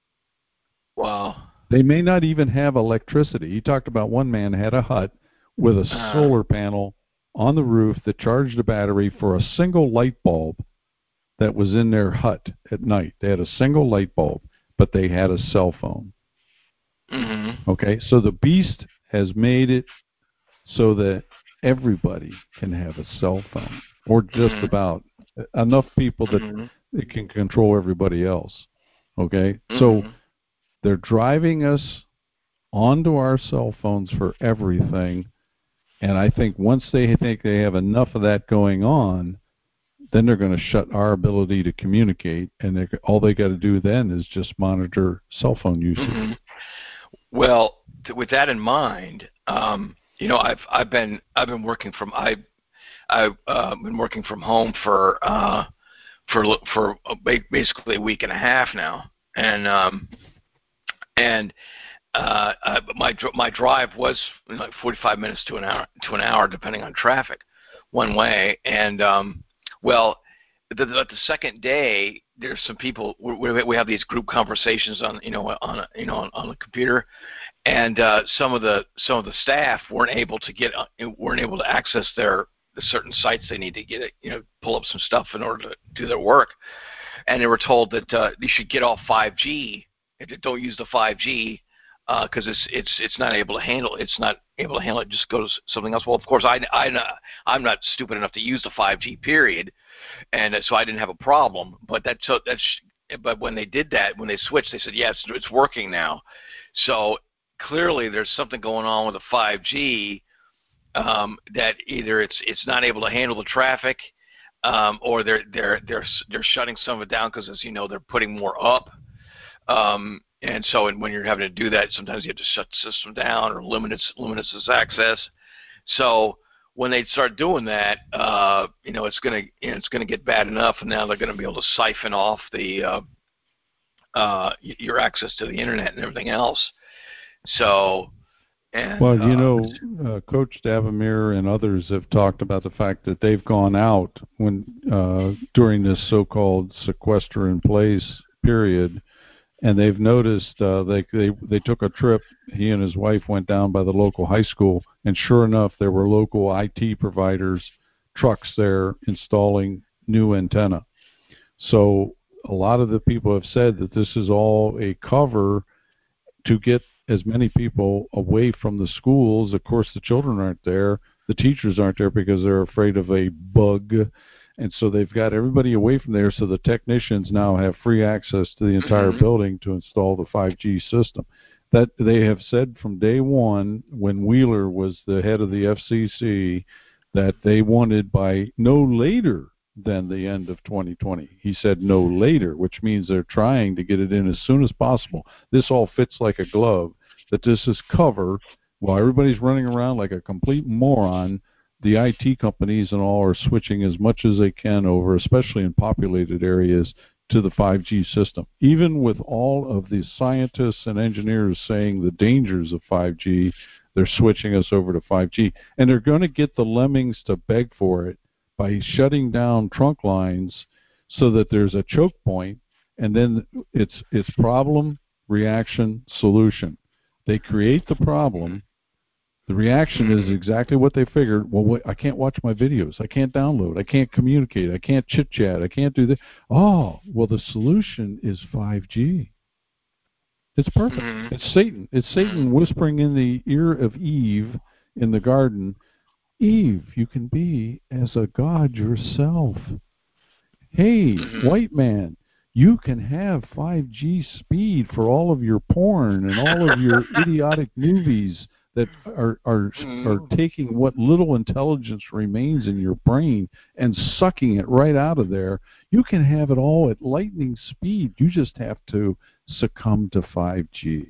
Wow. They may not even have electricity. He talked about one man had a hut with a uh, solar panel on the roof that charged a battery for a single light bulb. that was in their hut at night. They had a single light bulb, but they had a cell phone. Mm-hmm. Okay, so the beast has made it so that everybody can have a cell phone, or just Mm-hmm. about enough people that Mm-hmm. it can control everybody else. Okay, so Mm-hmm. they're driving us onto our cell phones for everything, and I think once they think they have enough of that going on, then they're going to shut our ability to communicate, and they all they got to do then is just monitor cell phone usage. Mm-hmm. Well, th- with that in mind, um, you know, I've I've been I've been working from I I've uh, been working from home for uh, for for basically a week and a half now, and um, and uh, uh, my my drive was like forty-five minutes to an hour to an hour, depending on traffic, one way. And um, well, the, the, the second day, there's some people. We, we have these group conversations on you know on a, you know on, on the computer, and uh, some of the some of the staff weren't able to get uh, weren't able to access their the certain sites they need to get it you know pull up some stuff in order to do their work, and they were told that uh, they should get off five G. If they don't use the five G, because uh, it's it's it's not able to handle it's not able to handle it. Just go to something else. Well, of course, I I I'm not stupid enough to use the five G period, and so I didn't have a problem. But that's so that's but when they did that, when they switched, they said, yeah, it's, it's working now. So clearly, there's something going on with the five G um, that either it's it's not able to handle the traffic, um, or they're they're they're they're shutting some of it down because, as you know, they're putting more up. Um, and so when you're having to do that, sometimes you have to shut the system down or limit its, limit its access. So when they start doing that, uh, you know, it's going to you know, it's going to get bad enough, and now they're going to be able to siphon off the uh, uh, your access to the internet and everything else. So, and Well, you uh, know, uh, Coach Davamere and others have talked about the fact that they've gone out when uh, during this so-called sequester in place period, and they've noticed uh, they they they took a trip. He and his wife went down by the local high school, and sure enough, there were local I T providers trucks there installing new antenna. So a lot of the people have said that this is all a cover to get as many people away from the schools. Of course, the children aren't there. The teachers aren't there because they're afraid of a bug. And so they've got everybody away from there, so the technicians now have free access to the entire mm-hmm. building to install the five G system. That they have said from day one, when Wheeler was the head of the F C C, that they wanted by no later than the end of twenty twenty. He said no later, which means they're trying to get it in as soon as possible. This all fits like a glove, that this is cover while everybody's running around like a complete moron. The I T companies and all are switching as much as they can over, especially in populated areas, to the five G system. Even with all of the scientists and engineers saying the dangers of five G, they're switching us over to five G. And they're going to get the lemmings to beg for it by shutting down trunk lines so that there's a choke point, and then it's it's problem, reaction, solution. They create the problem. The reaction is exactly what they figured. Well, wait, I can't watch my videos. I can't download. I can't communicate. I can't chit-chat. I can't do this. Oh, well, the solution is five G. It's perfect. Mm-hmm. It's Satan. It's Satan whispering in the ear of Eve in the garden, Eve, you can be as a god yourself. Hey, Mm-hmm. white man, you can have five G speed for all of your porn and all of your idiotic movies that are are Mm-hmm. are taking what little intelligence remains in your brain and sucking it right out of there. You can have it all at lightning speed. You just have to succumb to five G.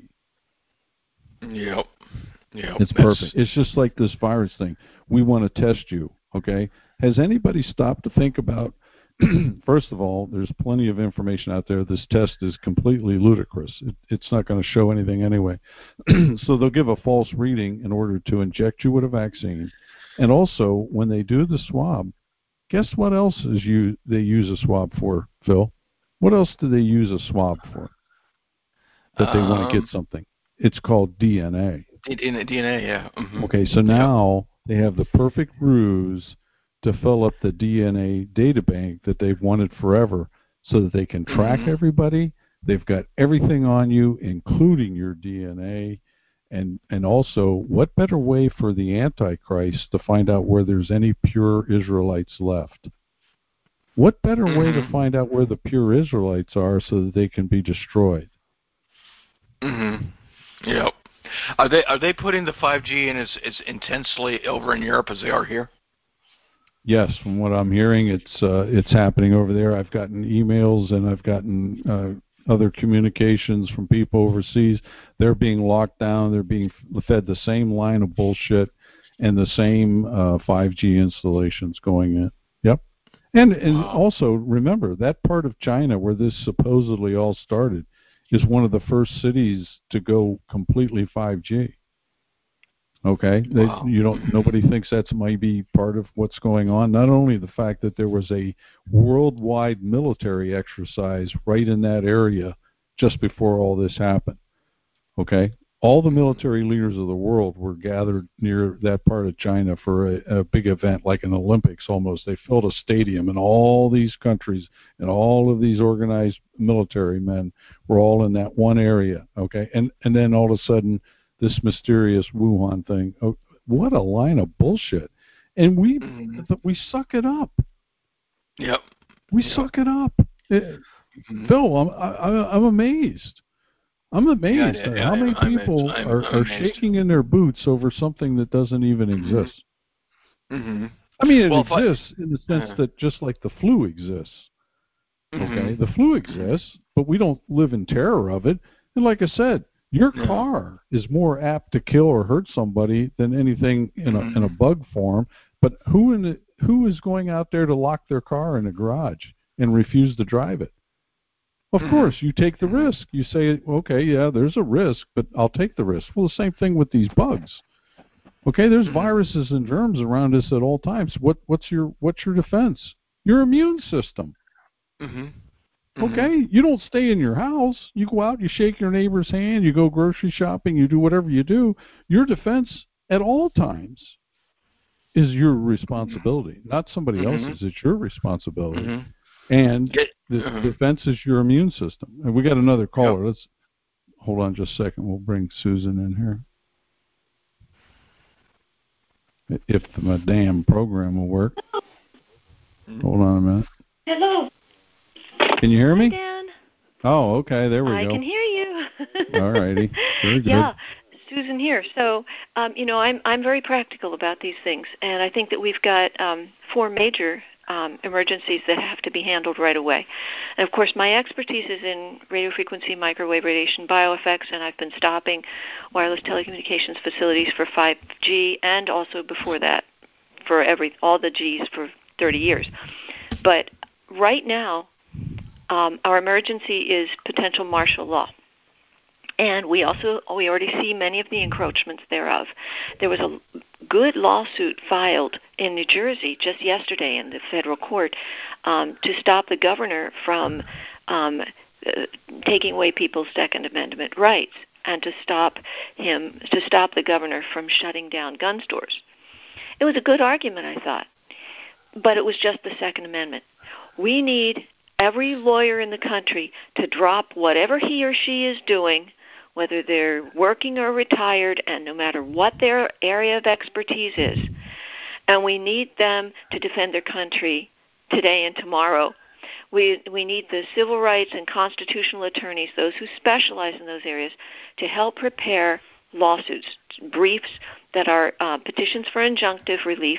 Yep. Yep. It's perfect. It's just like this virus thing. We want to test you, okay? Has anybody stopped to think about, first of all, there's plenty of information out there. This test is completely ludicrous. It, it's not going to show anything anyway. So they'll give a false reading in order to inject you with a vaccine. And also, when they do the swab, guess what else is you they use a swab for, Phil? What else do they use a swab for that they want to Um, get something? It's called D N A. in the D N A, yeah. Mm-hmm. Okay, so now yep. they have the perfect ruse to fill up the D N A data bank that they've wanted forever so that they can track Mm-hmm. everybody. They've got everything on you, including your D N A. And, and also, what better way for the Antichrist to find out where there's any pure Israelites left? What better Mm-hmm. way to find out where the pure Israelites are so that they can be destroyed? Mm-hmm. Yep. Are they are they putting the five G in as, as intensely over in Europe as they are here? Yes, from what I'm hearing, it's uh, it's happening over there. I've gotten emails and I've gotten uh, other communications from people overseas. They're being locked down. They're being fed the same line of bullshit and the same uh, five G installations going in. Yep. And and Wow. also remember that part of China where this supposedly all started is one of the first cities to go completely five G. Okay, they, Wow. you don't. Nobody thinks that's maybe part of what's going on. Not only the fact that there was a worldwide military exercise right in that area just before all this happened. Okay, all the military leaders of the world were gathered near that part of China for a, a big event, like an Olympics almost. They filled a stadium, and all these countries and all of these organized military men were all in that one area. Okay, and and then all of a sudden, this mysterious Wuhan thing. Oh, what a line of bullshit! And we Mm-hmm. we suck it up. Yep. We Yep. suck it up. It, Mm-hmm. Phil, I'm I, I'm amazed. I'm amazed Yeah, at yeah, how many I'm, people I'm, are, I'm are amazed. shaking in their boots over something that doesn't even Mm-hmm. exist. Mm-hmm. I mean, it Well, if I, exists in the sense uh, that just like the flu exists. mm-hmm. Okay, the flu exists, but we don't live in terror of it. And like I said, your No. car is more apt to kill or hurt somebody than anything in a Mm-hmm. in a bug form. But who in the, who is going out there to lock their car in a garage and refuse to drive it? Of Mm-hmm. course, you take the Mm-hmm. risk. You say, okay, yeah, there's a risk, but I'll take the risk. Well, the same thing with these bugs. Okay, there's Mm-hmm. viruses and germs around us at all times. What what's your what's your defense? Your immune system. Mm-hmm. Okay, you don't stay in your house. You go out, you shake your neighbor's hand, you go grocery shopping, you do whatever you do. Your defense at all times is your responsibility, not somebody Mm-hmm. else's. It's your responsibility. Mm-hmm. And Get, the uh-huh. defense is your immune system. And we got another caller. Yep. Let's hold on just a second. We'll bring Susan in here. If the damn program will work. Mm-hmm. Hold on a minute. Hello. Can you hear me? Hi, Dan. Oh, okay. There we I go. I can hear you. All righty. Very good. Yeah, Susan here. So, um, you know, I'm I'm very practical about these things, and I think that we've got um, four major um, emergencies that have to be handled right away. And of course, my expertise is in radio frequency, microwave radiation, bioeffects, and I've been stopping wireless telecommunications facilities for five G, and also before that for every all the Gs for thirty years. But right now, Um, our emergency is potential martial law. And we also, we already see many of the encroachments thereof. There was a good lawsuit filed in New Jersey just yesterday in the federal court um, to stop the governor from um, uh, taking away people's Second Amendment rights and to stop him, to stop the governor from shutting down gun stores. It was a good argument, I thought, but it was just the Second Amendment. We need every lawyer in the country to drop whatever he or she is doing, whether they're working or retired, and no matter what their area of expertise is. And we need them to defend their country today and tomorrow. We we need the civil rights and constitutional attorneys, those who specialize in those areas, to help prepare lawsuits, briefs that are uh, petitions for injunctive relief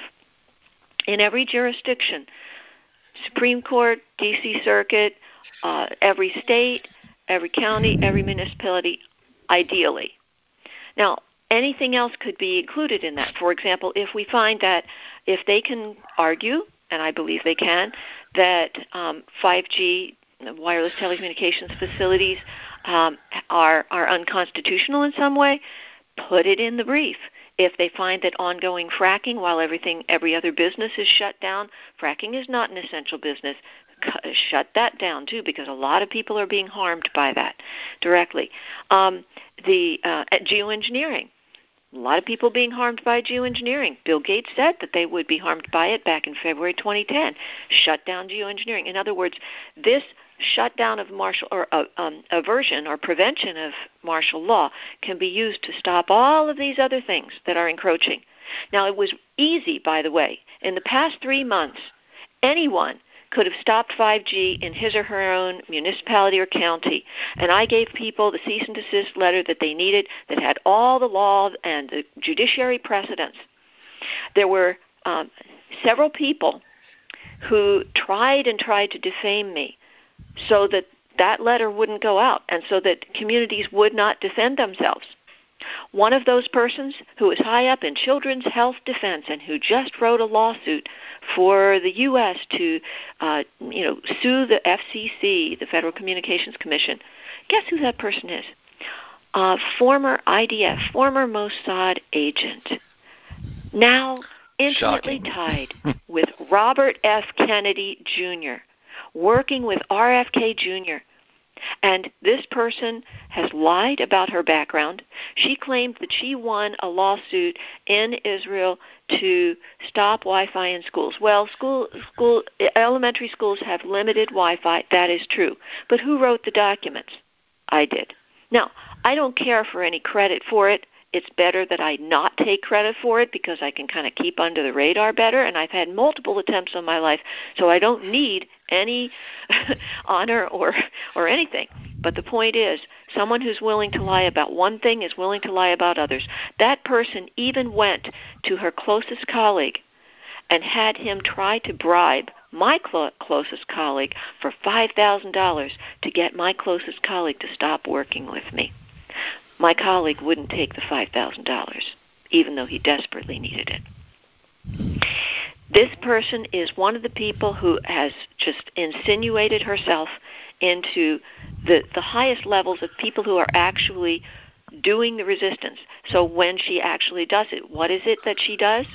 in every jurisdiction. Supreme Court, D C Circuit, uh, every state, every county, every municipality, ideally. Now, anything else could be included in that. For example, if we find that if they can argue, and I believe they can, that um, five G wireless telecommunications facilities um, are, are unconstitutional in some way, put it in the brief. If they find that ongoing fracking, while everything, every other business is shut down, fracking is not an essential business, shut that down too, because a lot of people are being harmed by that directly. Um, the uh, geoengineering, A lot of people being harmed by geoengineering. Bill Gates said that they would be harmed by it back in February twenty ten. Shut down geoengineering. In other words, this shutdown of martial or uh, um, aversion or prevention of martial law can be used to stop all of these other things that are encroaching. Now, it was easy, by the way. In the past three months, anyone could have stopped five G in his or her own municipality or county. And I gave people the cease and desist letter that they needed that had all the law and the judiciary precedents. There were um, several people who tried and tried to defame me so that that letter wouldn't go out and so that communities would not defend themselves. One of those persons who is high up in Children's Health Defense and who just wrote a lawsuit for the U S to, uh, you know, sue the F C C, the Federal Communications Commission. Guess who that person is? Uh, former I D F, former Mossad agent, now intimately Shocking. tied with Robert F. Kennedy Junior, working with R F K Junior And this person has lied about her background. She claimed that she won a lawsuit in Israel to stop Wi-Fi in schools. Well, school, school, elementary schools have limited Wi-Fi. That is true. But who wrote the documents? I did. Now, I don't care for any credit for it. It's better that I not take credit for it because I can kind of keep under the radar better, and I've had multiple attempts on my life, so I don't need any honor or or anything. But the point is, someone who's willing to lie about one thing is willing to lie about others. That person even went to her closest colleague and had him try to bribe my clo- closest colleague for five thousand dollars to get my closest colleague to stop working with me. My colleague wouldn't take the five thousand dollars, even though he desperately needed it. This person is one of the people who has just insinuated herself into the, the highest levels of people who are actually doing the resistance. So when she actually does it, what is it that she does?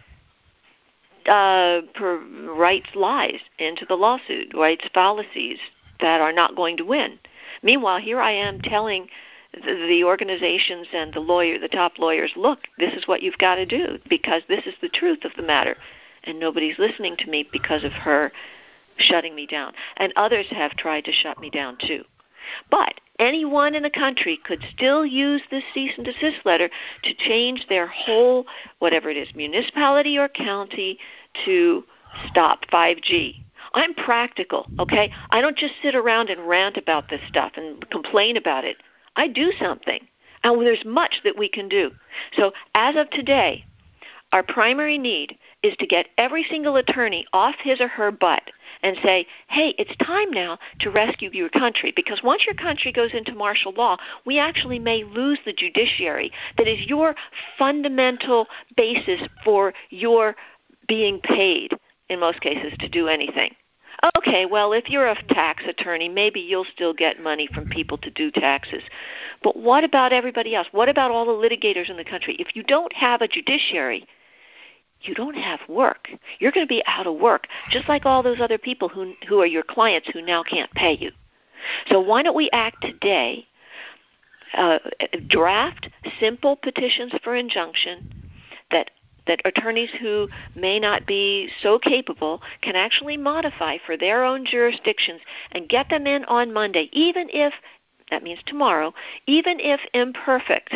Uh, per, writes lies into the lawsuit, writes fallacies that are not going to win. Meanwhile, here I am telling the, the organizations and the lawyer, the top lawyers, look, this is what you've got to do because this is the truth of the matter. And nobody's listening to me because of her shutting me down. And others have tried to shut me down too. But anyone in the country could still use this cease and desist letter to change their whole, whatever it is, municipality or county to stop five G. I'm practical, okay? I don't just sit around and rant about this stuff and complain about it. I do something. And there's much that we can do. So as of today, our primary need is to get every single attorney off his or her butt and say, hey, it's time now to rescue your country, because once your country goes into martial law, we actually may lose the judiciary that is your fundamental basis for your being paid, in most cases, to do anything. Okay, well, if you're a tax attorney, maybe you'll still get money from people to do taxes. But what about everybody else? What about all the litigators in the country? If you don't have a judiciary, you don't have work. You're going to be out of work, just like all those other people who who are your clients who now can't pay you. So why don't we act today, uh, draft simple petitions for injunction that that attorneys who may not be so capable can actually modify for their own jurisdictions and get them in on Monday, even if, that means tomorrow, even if imperfect,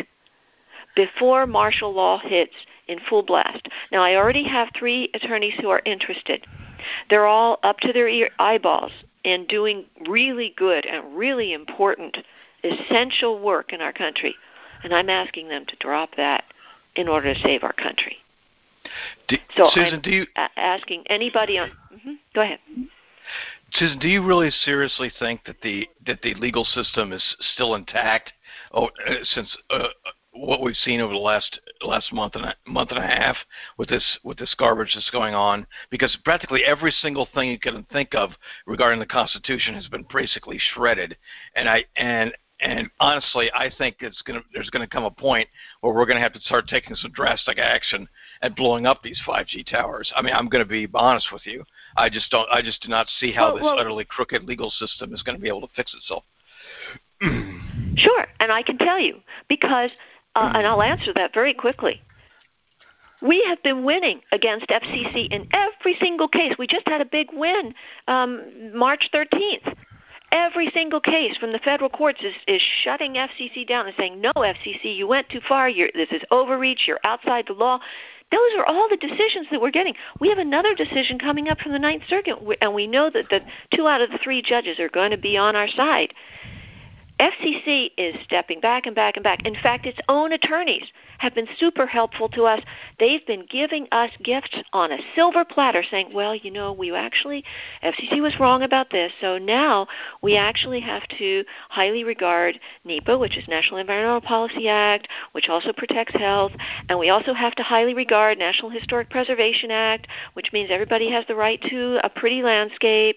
before martial law hits in full blast. Now, I already have three attorneys who are interested. They're all up to their ear, eyeballs in doing really good and really important, essential work in our country. And I'm asking them to drop that in order to save our country. Do, so Susan, I'm do you, a- asking anybody on... Mm-hmm, go ahead. Susan, do you really seriously think that the that the legal system is still intact? Oh, uh, since uh, what we've seen over the last last month and a month and a half with this with this garbage that's going on, because practically every single thing you can think of regarding the Constitution has been basically shredded, and I and and honestly, I think it's gonna there's gonna come a point where we're gonna have to start taking some drastic action at blowing up these five G towers. I mean, I'm gonna be honest with you. I just don't. I just do not see how well, this well, utterly crooked legal system is going to be able to fix itself. Sure, and I can tell you because uh, and I'll answer that very quickly. We have been winning against F C C in every single case. We just had a big win um, March thirteenth. Every single case from the federal courts is, is shutting F C C down and saying, no, F C C, you went too far. You're, this is overreach. You're outside the law. Those are all the decisions that we're getting. We have another decision coming up from the Ninth Circuit, and we know that the two out of the three judges are going to be on our side. F C C is stepping back and back and back. In fact, its own attorneys have been super helpful to us. They've been giving us gifts on a silver platter saying, well, you know, we actually, F C C was wrong about this, so now we actually have to highly regard NEPA, which is National Environmental Policy Act, which also protects health, and we also have to highly regard National Historic Preservation Act, which means everybody has the right to a pretty landscape.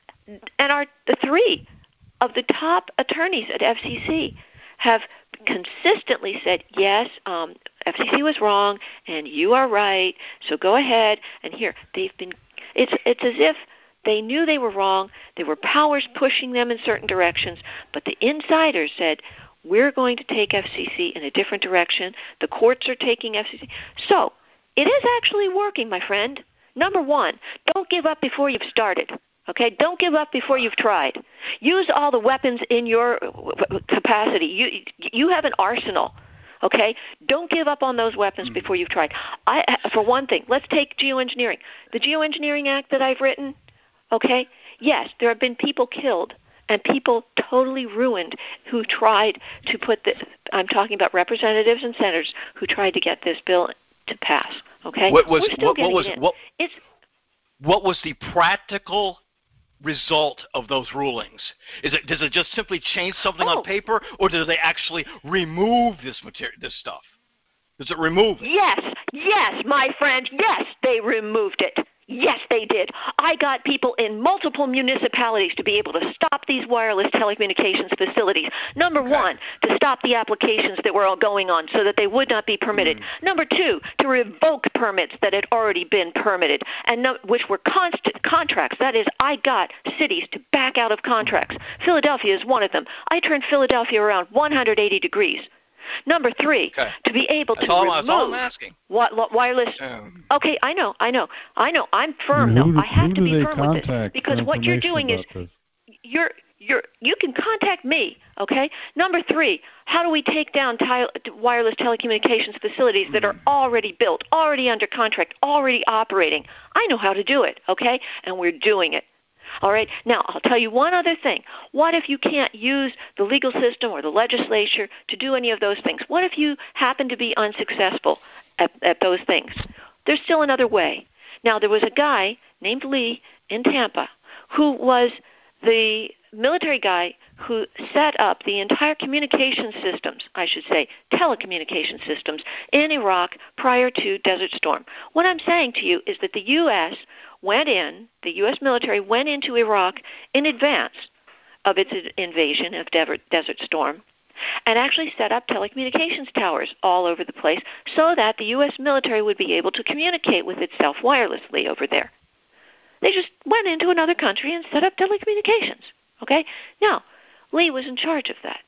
And our the three of the top attorneys at F C C have consistently said, yes, um, F C C was wrong, and you are right, so go ahead. And here, they've been, it's, it's as if they knew they were wrong. There were powers pushing them in certain directions, but the insiders said, we're going to take F C C in a different direction. The courts are taking F C C. So it is actually working, my friend. Number one, don't give up before you've started. Okay, don't give up before you've tried. Use all the weapons in your capacity. You you have an arsenal. Okay, don't give up on those weapons before you've tried. I, for one thing, let's take geoengineering. The Geoengineering Act that I've written. Okay, yes, there have been people killed and people totally ruined who tried to put the. I'm talking about representatives and senators who tried to get this bill to pass. Okay, what was we're still what, getting what was it in. what, It's what was the practical result of those rulings? Is it does it just simply change something oh. on paper, or do they actually remove this material, this stuff? Does it remove it? Yes, yes, my friend, yes, they removed it. Yes, they did. I got people in multiple municipalities to be able to stop these wireless telecommunications facilities. Number Okay. one, to stop the applications that were all going on so that they would not be permitted. Mm. Number two, to revoke permits that had already been permitted, and no, which were constant contracts. That is, I got cities to back out of contracts. Mm. Philadelphia is one of them. I turned Philadelphia around one hundred eighty degrees. Number three, okay. to be able that's to all, remove that's all I'm asking. What, what, wireless. Um, okay, I know, I know, I know. I'm firm who though. Do, I have to be firm with this because what you're doing is this? you're you're you can contact me. Okay. Number three, how do we take down tile, wireless telecommunications facilities that are already built, already under contract, already operating? I know how to do it. Okay, and we're doing it. All right. Now, I'll tell you one other thing. What if you can't use the legal system or the legislature to do any of those things? What if you happen to be unsuccessful at, at those things? There's still another way. Now, there was a guy named Lee in Tampa who was the military guy who set up the entire communication systems, I should say, telecommunication systems in Iraq prior to Desert Storm. What I'm saying to you is that the U S went in, the U S military went into Iraq in advance of its invasion of Desert Storm and actually set up telecommunications towers all over the place so that the U S military would be able to communicate with itself wirelessly over there. They just went into another country and set up telecommunications. Okay? Now, Lee was in charge of that.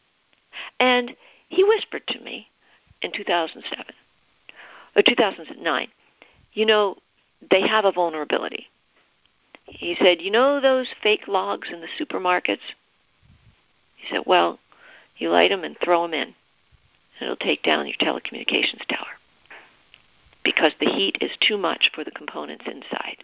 And he whispered to me in two thousand seven, or two thousand nine, you know, they have a vulnerability. He said, you know those fake logs in the supermarkets? He said, well, you light them and throw them in. It'll take down your telecommunications tower because the heat is too much for the components inside.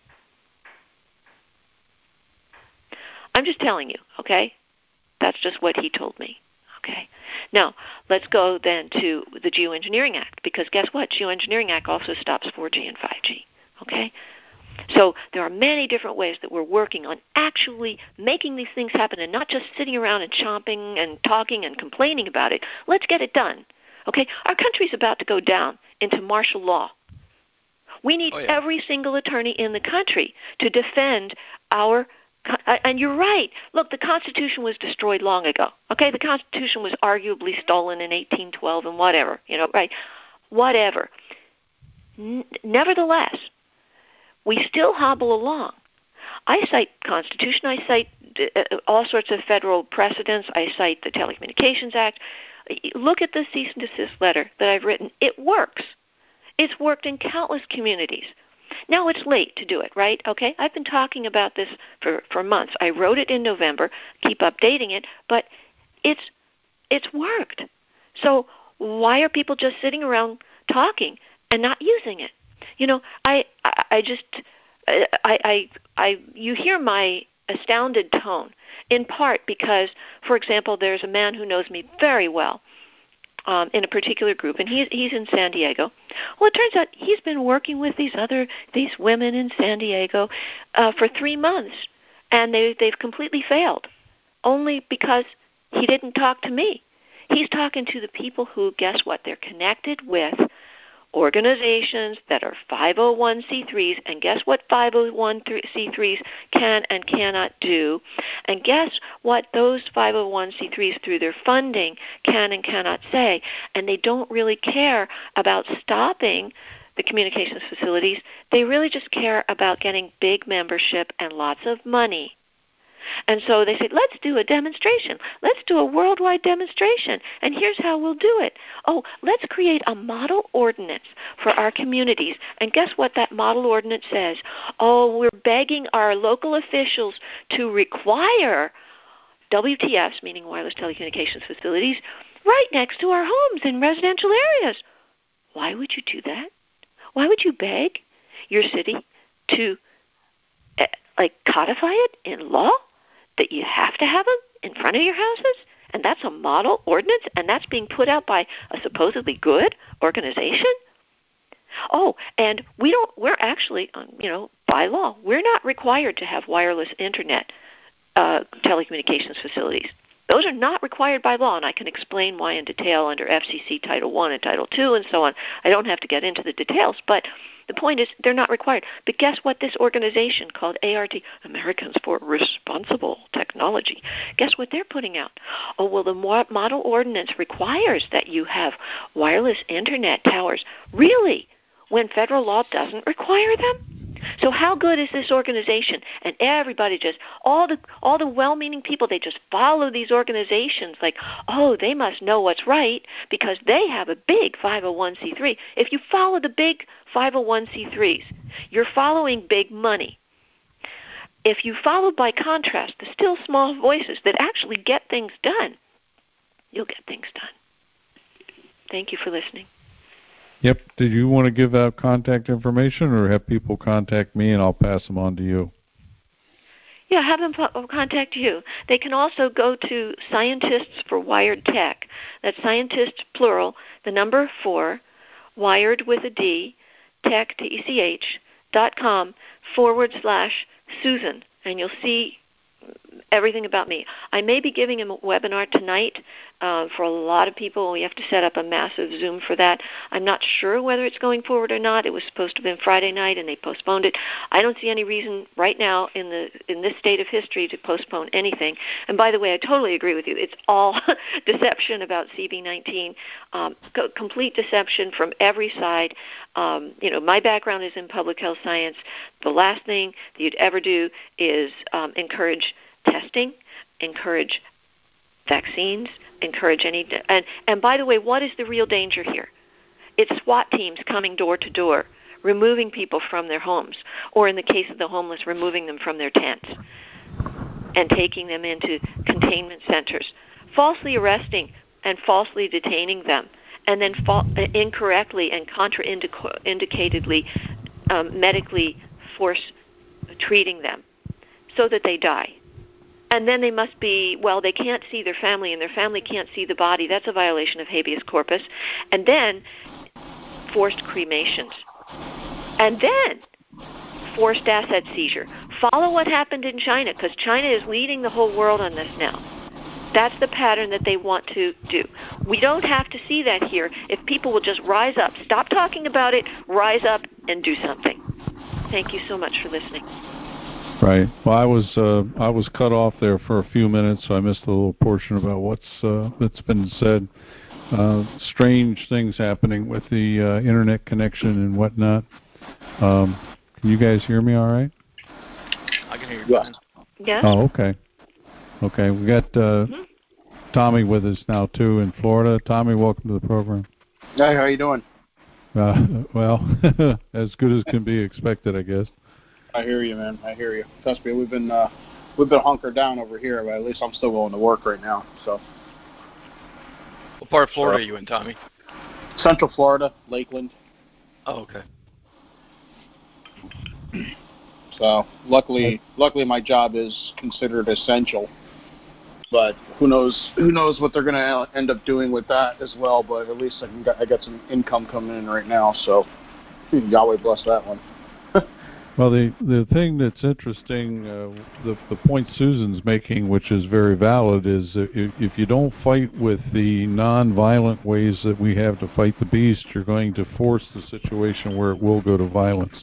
I'm just telling you, okay? That's just what he told me, okay? Now, let's go then to the Geoengineering Act, because guess what? Geoengineering Act also stops four G and five G, okay? So there are many different ways that we're working on actually making these things happen and not just sitting around and chomping and talking and complaining about it. Let's get it done, okay? Our country's about to go down into martial law. We need oh, yeah. every single attorney in the country to defend our. And you're right. Look, the Constitution was destroyed long ago. Okay, the Constitution was arguably stolen in eighteen twelve and whatever, you know, right? Whatever. N- nevertheless, we still hobble along. I cite Constitution. I cite uh, all sorts of federal precedents. I cite the Telecommunications Act. look at the cease and desist letter that I've written. It works. It's worked in countless communities. Now it's late to do it, right? Okay, I've been talking about this for, for months. I wrote it in November, keep updating it, but it's it's worked. So why are people just sitting around talking and not using it? You know, I I, I just I, I I you hear my astounded tone in part because, for example, there's a man who knows me very well. Um, in a particular group, and he's he's in San Diego. Well, it turns out he's been working with these other these women in San Diego uh, for three months, and they they've completely failed, only because he didn't talk to me. He's talking to the people who, guess what? They're connected with organizations that are five oh one c threes, and guess what five oh one c threes can and cannot do, and guess what those five oh one c threes through their funding can and cannot say, and they don't really care about stopping the communications facilities. They really just care about getting big membership and lots of money. And so they said, let's do a demonstration. Let's do a worldwide demonstration. And here's how we'll do it. Oh, let's create a model ordinance for our communities. And guess what that model ordinance says? Oh, we're begging our local officials to require W T Fs, meaning wireless telecommunications facilities, right next to our homes in residential areas. Why would you do that? Why would you beg your city to uh, like codify it in law? That you have to have them in front of your houses, and that's a model ordinance, and that's being put out by a supposedly good organization? Oh, and we don't, we're actually, um, you know, by law, we're not required to have wireless internet uh, telecommunications facilities. Those are not required by law, and I can explain why in detail under F C C Title one and Title two and so on. I don't have to get into the details, but the point is they're not required. But guess what this organization called A R T, Americans for Responsible Technology, guess what they're putting out? Oh, well, the model ordinance requires that you have wireless internet towers. Really? When federal law doesn't require them? So how good is this organization? And everybody just, all the all the well-meaning people, they just follow these organizations like, oh, they must know what's right because they have a big five oh one c three. If you follow the big five oh one c threes, you're following big money. If you follow, by contrast, the still small voices that actually get things done, you'll get things done. Thank you for listening. Yep. Did you want to give out contact information or have people contact me and I'll pass them on to you? Yeah, have them po- contact you. They can also go to Scientists for Wired Tech. That's scientists, plural, the number four, wired with a D, tech, T E C H, dot com, forward slash Susan. And you'll see everything about me. I may be giving a webinar tonight uh, for a lot of people. We have to set up a massive Zoom for that. I'm not sure whether it's going forward or not. It was supposed to have been Friday night, and they postponed it. I don't see any reason right now in the in this state of history to postpone anything. And by the way, I totally agree with you. It's all deception about C B nineteen, um, co- complete deception from every side. Um, you know, my background is in public health science. The last thing that you'd ever do is um, encourage testing, encourage vaccines, encourage any, and, and by the way, what is the real danger here? It's SWAT teams coming door to door, removing people from their homes, or in the case of the homeless, removing them from their tents and taking them into containment centers, falsely arresting and falsely detaining them, and then fa- incorrectly and contraindicatedly um, medically force treating them so that they die. And then they must be, well, they can't see their family, and their family can't see the body. That's a violation of habeas corpus. And then forced cremations. And then forced asset seizure. Follow what happened in China, because China is leading the whole world on this now. That's the pattern that they want to do. We don't have to see that here if people will just rise up. Stop talking about it, rise up, and do something. Thank you so much for listening. Right. Well, I was uh, I was cut off there for a few minutes, so I missed a little portion about what's uh, that's been said. Uh, strange things happening with the uh, internet connection and whatnot. Um, can you guys hear me all right? I can hear you. Yeah. Yes. Oh, okay. Okay. We got uh, mm-hmm. Tommy with us now, too, in Florida. Tommy, welcome to the program. Hey, how you doing? Uh, well, as good as can be expected, I guess. I hear you, man. I hear you. Trust me, we've been uh, we've been hunkered down over here, but at least I'm still going to work right now. So. What part of Florida so, are you in, Tommy? Central Florida, Lakeland. Oh, okay. So luckily, luckily my job is considered essential. But who knows? Who knows what they're going to end up doing with that as well? But at least I can get, I got some income coming in right now. So Yahweh bless that one. Well, the the thing that's interesting, uh, the the point Susan's making, which is very valid, is that if, if you don't fight with the non-violent ways that we have to fight the beast, you're going to force the situation where it will go to violence.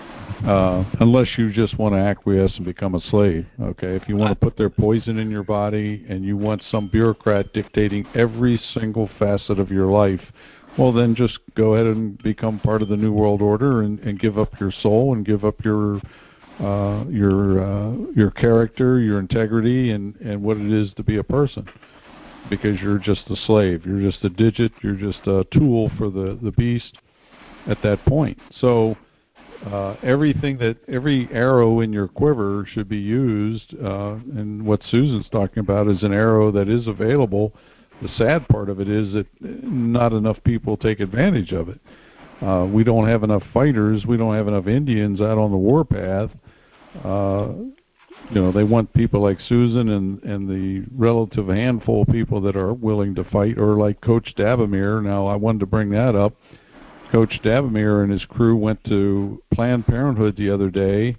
Uh, unless you just want to acquiesce and become a slave, okay? If you want to put their poison in your body and you want some bureaucrat dictating every single facet of your life, well, then just go ahead and become part of the New World Order and, and give up your soul and give up your uh, your uh, your character, your integrity, and, and what it is to be a person. Because you're just a slave. You're just a digit. You're just a tool for the, the beast at that point. So uh, everything that every arrow in your quiver should be used. Uh, and what Susan's talking about is an arrow that is available. The sad part of it is that not enough people take advantage of it. Uh, we don't have enough fighters. We don't have enough Indians out on the warpath. Uh, you know, they want people like Susan and, and the relative handful of people that are willing to fight, or like Coach Dabamir. Now, I wanted to bring that up. Coach Dabamir and his crew went to Planned Parenthood the other day.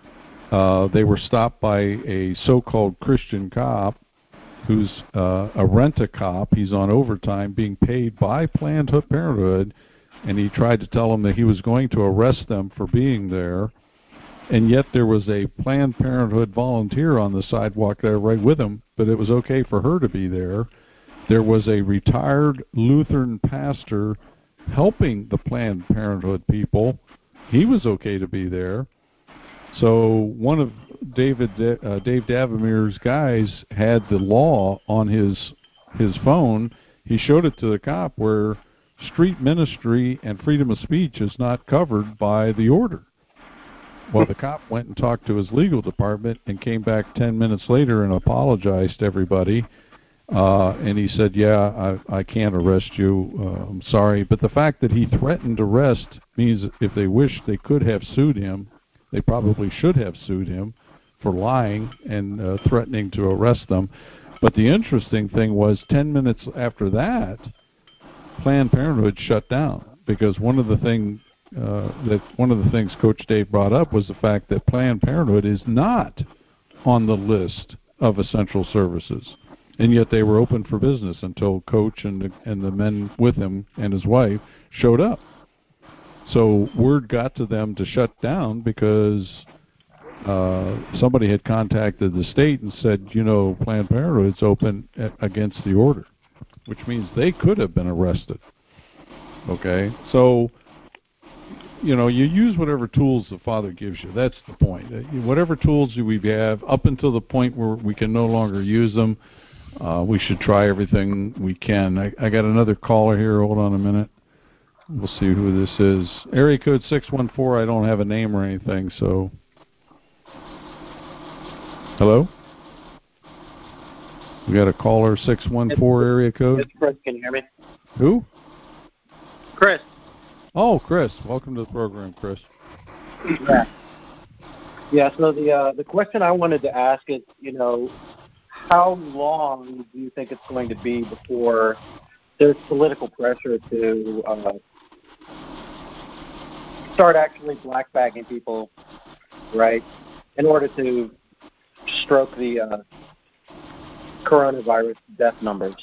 Uh, they were stopped by a so-called Christian cop who's uh, a rent-a-cop. He's on overtime being paid by Planned Parenthood, and he tried to tell them that he was going to arrest them for being there, and yet there was a Planned Parenthood volunteer on the sidewalk there right with him, but it was okay for her to be there. There was a retired Lutheran pastor helping the Planned Parenthood people. He was okay to be there. So one of David uh, Dave Davimir's guys had the law on his his phone. He showed it to the cop where street ministry and freedom of speech is not covered by the order. Well, the cop went and talked to his legal department and came back ten minutes later and apologized to everybody. Uh, and he said, yeah, I, I can't arrest you. Uh, I'm sorry. But the fact that he threatened arrest means that if they wished, they could have sued him. They probably should have sued him for lying and uh, threatening to arrest them. But the interesting thing was ten minutes after that, Planned Parenthood shut down, because one of the thing uh, that one of the things Coach Dave brought up was the fact that Planned Parenthood is not on the list of essential services, and yet they were open for business until Coach and the, and the men with him and his wife showed up. So word got to them to shut down because uh, somebody had contacted the state and said, you know, Planned Parenthood's open a- against the order, which means they could have been arrested. Okay? So, you know, you use whatever tools the Father gives you. That's the point. Uh, Whatever tools we have, up until the point where we can no longer use them, uh, we should try everything we can. I, I got another caller here. Hold on a minute. We'll see who this is. Area code six one four. I don't have a name or anything, so. Hello? We got a caller, six one four area code. It's Chris. Can you hear me? Who? Chris. Oh, Chris. Welcome to the program, Chris. Yeah. Yeah, so the uh, the question I wanted to ask is, you know, how long do you think it's going to be before there's political pressure to uh, start actually black bagging people, right, in order to stroke the uh, coronavirus death numbers?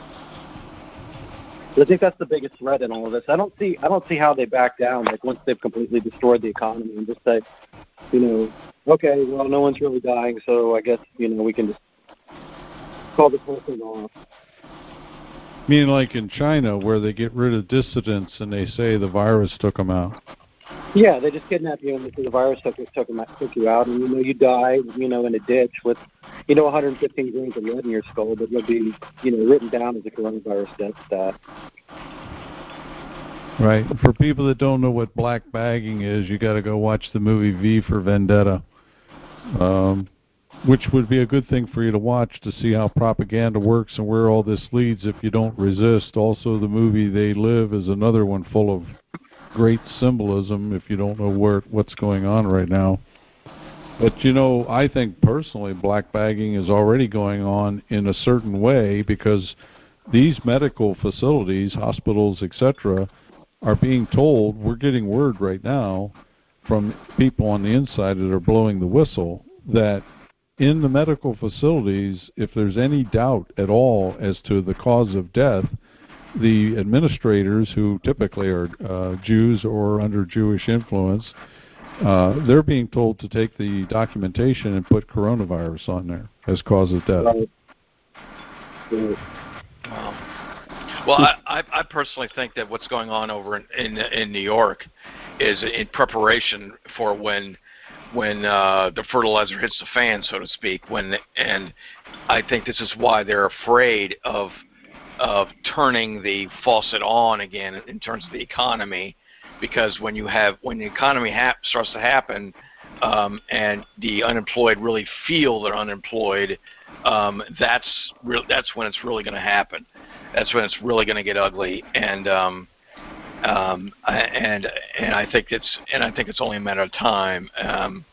I think that's the biggest threat in all of this. I don't see I don't see how they back down, like once they've completely destroyed the economy, and just say, you know, okay, well, no one's really dying, so I guess, you know, we can just call this whole thing off. Meaning like in China, where they get rid of dissidents and they say the virus took them out. Yeah, they just kidnap you, and the virus took took, them, took you out, and you know you die, you know, in a ditch with, you know, one hundred fifteen grains of lead in your skull, but you'll be, you know, written down as a coronavirus death stat. Right. For people that don't know what black bagging is, you got to go watch the movie V for Vendetta, um, which would be a good thing for you to watch to see how propaganda works and where all this leads if you don't resist. Also, the movie They Live is another one full of great symbolism if you don't know where what's going on right now. But, you know, I think personally black bagging is already going on in a certain way because these medical facilities, hospitals, et cetera, are being told, we're getting word right now from people on the inside that are blowing the whistle, that in the medical facilities, if there's any doubt at all as to the cause of death, the administrators, who typically are uh, Jews or under Jewish influence, uh, they're being told to take the documentation and put coronavirus on there as cause of death. Right. Right. Wow. Well, I, I, I personally think that what's going on over in, in in New York is in preparation for when when uh, the fertilizer hits the fan, so to speak. When and I think this is why they're afraid of of turning the faucet on again in terms of the economy, because when you have when the economy hap, starts to happen um, and the unemployed really feel they're unemployed, um, that's re- that's when it's really going to happen. That's when it's really going to get ugly, and um, um, and and I think it's and I think it's only a matter of time. Um,